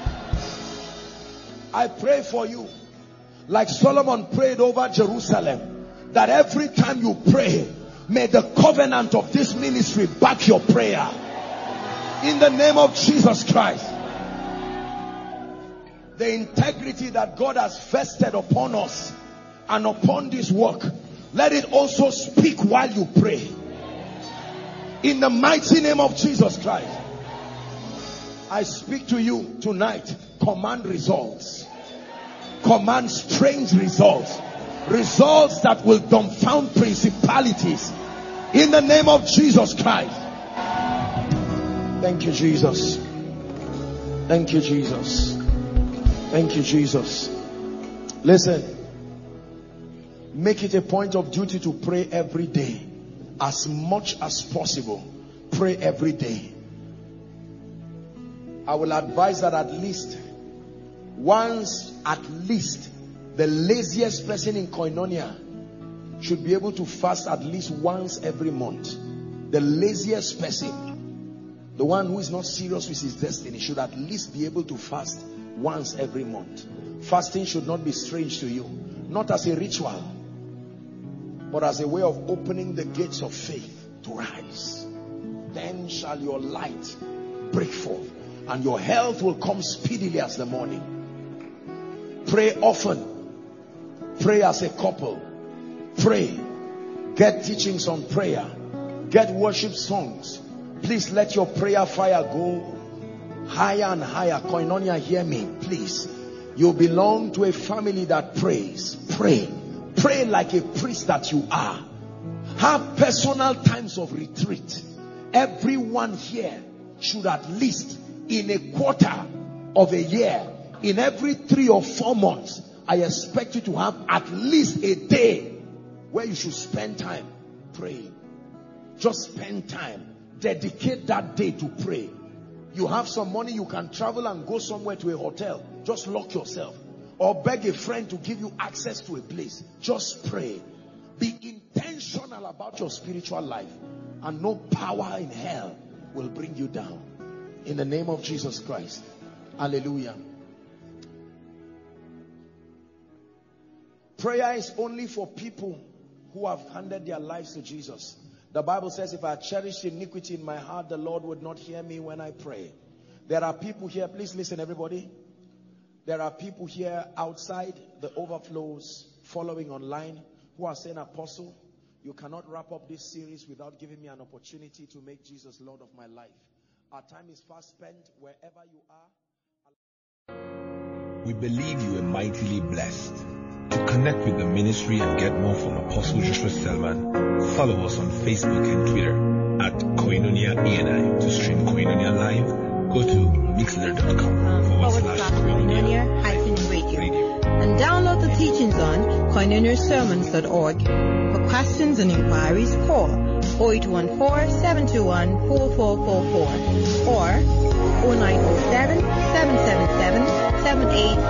[SPEAKER 2] I pray for you, like Solomon prayed over Jerusalem, that every time you pray, may the covenant of this ministry back your prayer. In the name of Jesus Christ, the integrity that God has vested upon us and upon this work, let it also speak while you pray. In the mighty name of Jesus Christ, I speak to you tonight. Command results. Command strange results. Results that will dumbfound principalities. In the name of Jesus Christ. Thank you, Jesus. Thank you, Jesus. Thank you, Jesus. Listen. Make it a point of duty to pray every day. As much as possible. Pray every day. I will advise that at least once, at least the laziest person in Koinonia should be able to fast at least once every month. The laziest person, the one who is not serious with his destiny, should at least be able to fast once every month. Fasting should not be strange to you. Not as a ritual, but as a way of opening the gates of faith to rise. Then shall your light break forth, and your health will come speedily as the morning. Pray often. Pray as a couple. Pray. Get teachings on prayer. Get worship songs. Please let your prayer fire go higher and higher. Koinonia, hear me, please. You belong to a family that prays. Pray. Pray like a priest that you are. Have personal times of retreat. Everyone here should at least in a quarter of a year, in every three or four months, I expect you to have at least a day where you should spend time praying. Just spend time. Dedicate that day to pray. You have some money, you can travel and go somewhere to a hotel. Just lock yourself. Or beg a friend to give you access to a place. Just pray. Be intentional about your spiritual life. And no power in hell will bring you down. In the name of Jesus Christ. Hallelujah. Prayer is only for people who have handed their lives to Jesus. The Bible says, if I cherish iniquity in my heart, the Lord would not hear me when I pray. There are people here, please listen everybody. There are people here outside the overflows, following online, who are saying, Apostle, you cannot wrap up this series without giving me an opportunity to make Jesus Lord of my life. Our time is fast spent. Wherever you are,
[SPEAKER 1] we believe you are mightily blessed. To connect with the ministry and get more from Apostle Joshua Selman, follow us on Facebook and Twitter at Koinonia E N I. To stream Koinonia live, go to mixler.com forward slash Koinonia hyphen radio.
[SPEAKER 4] And download the teachings on koinonia sermons dot org. For questions and inquiries, call oh eight one four, seven two one, four four four four or oh nine oh seven, seven seven seven, seven eight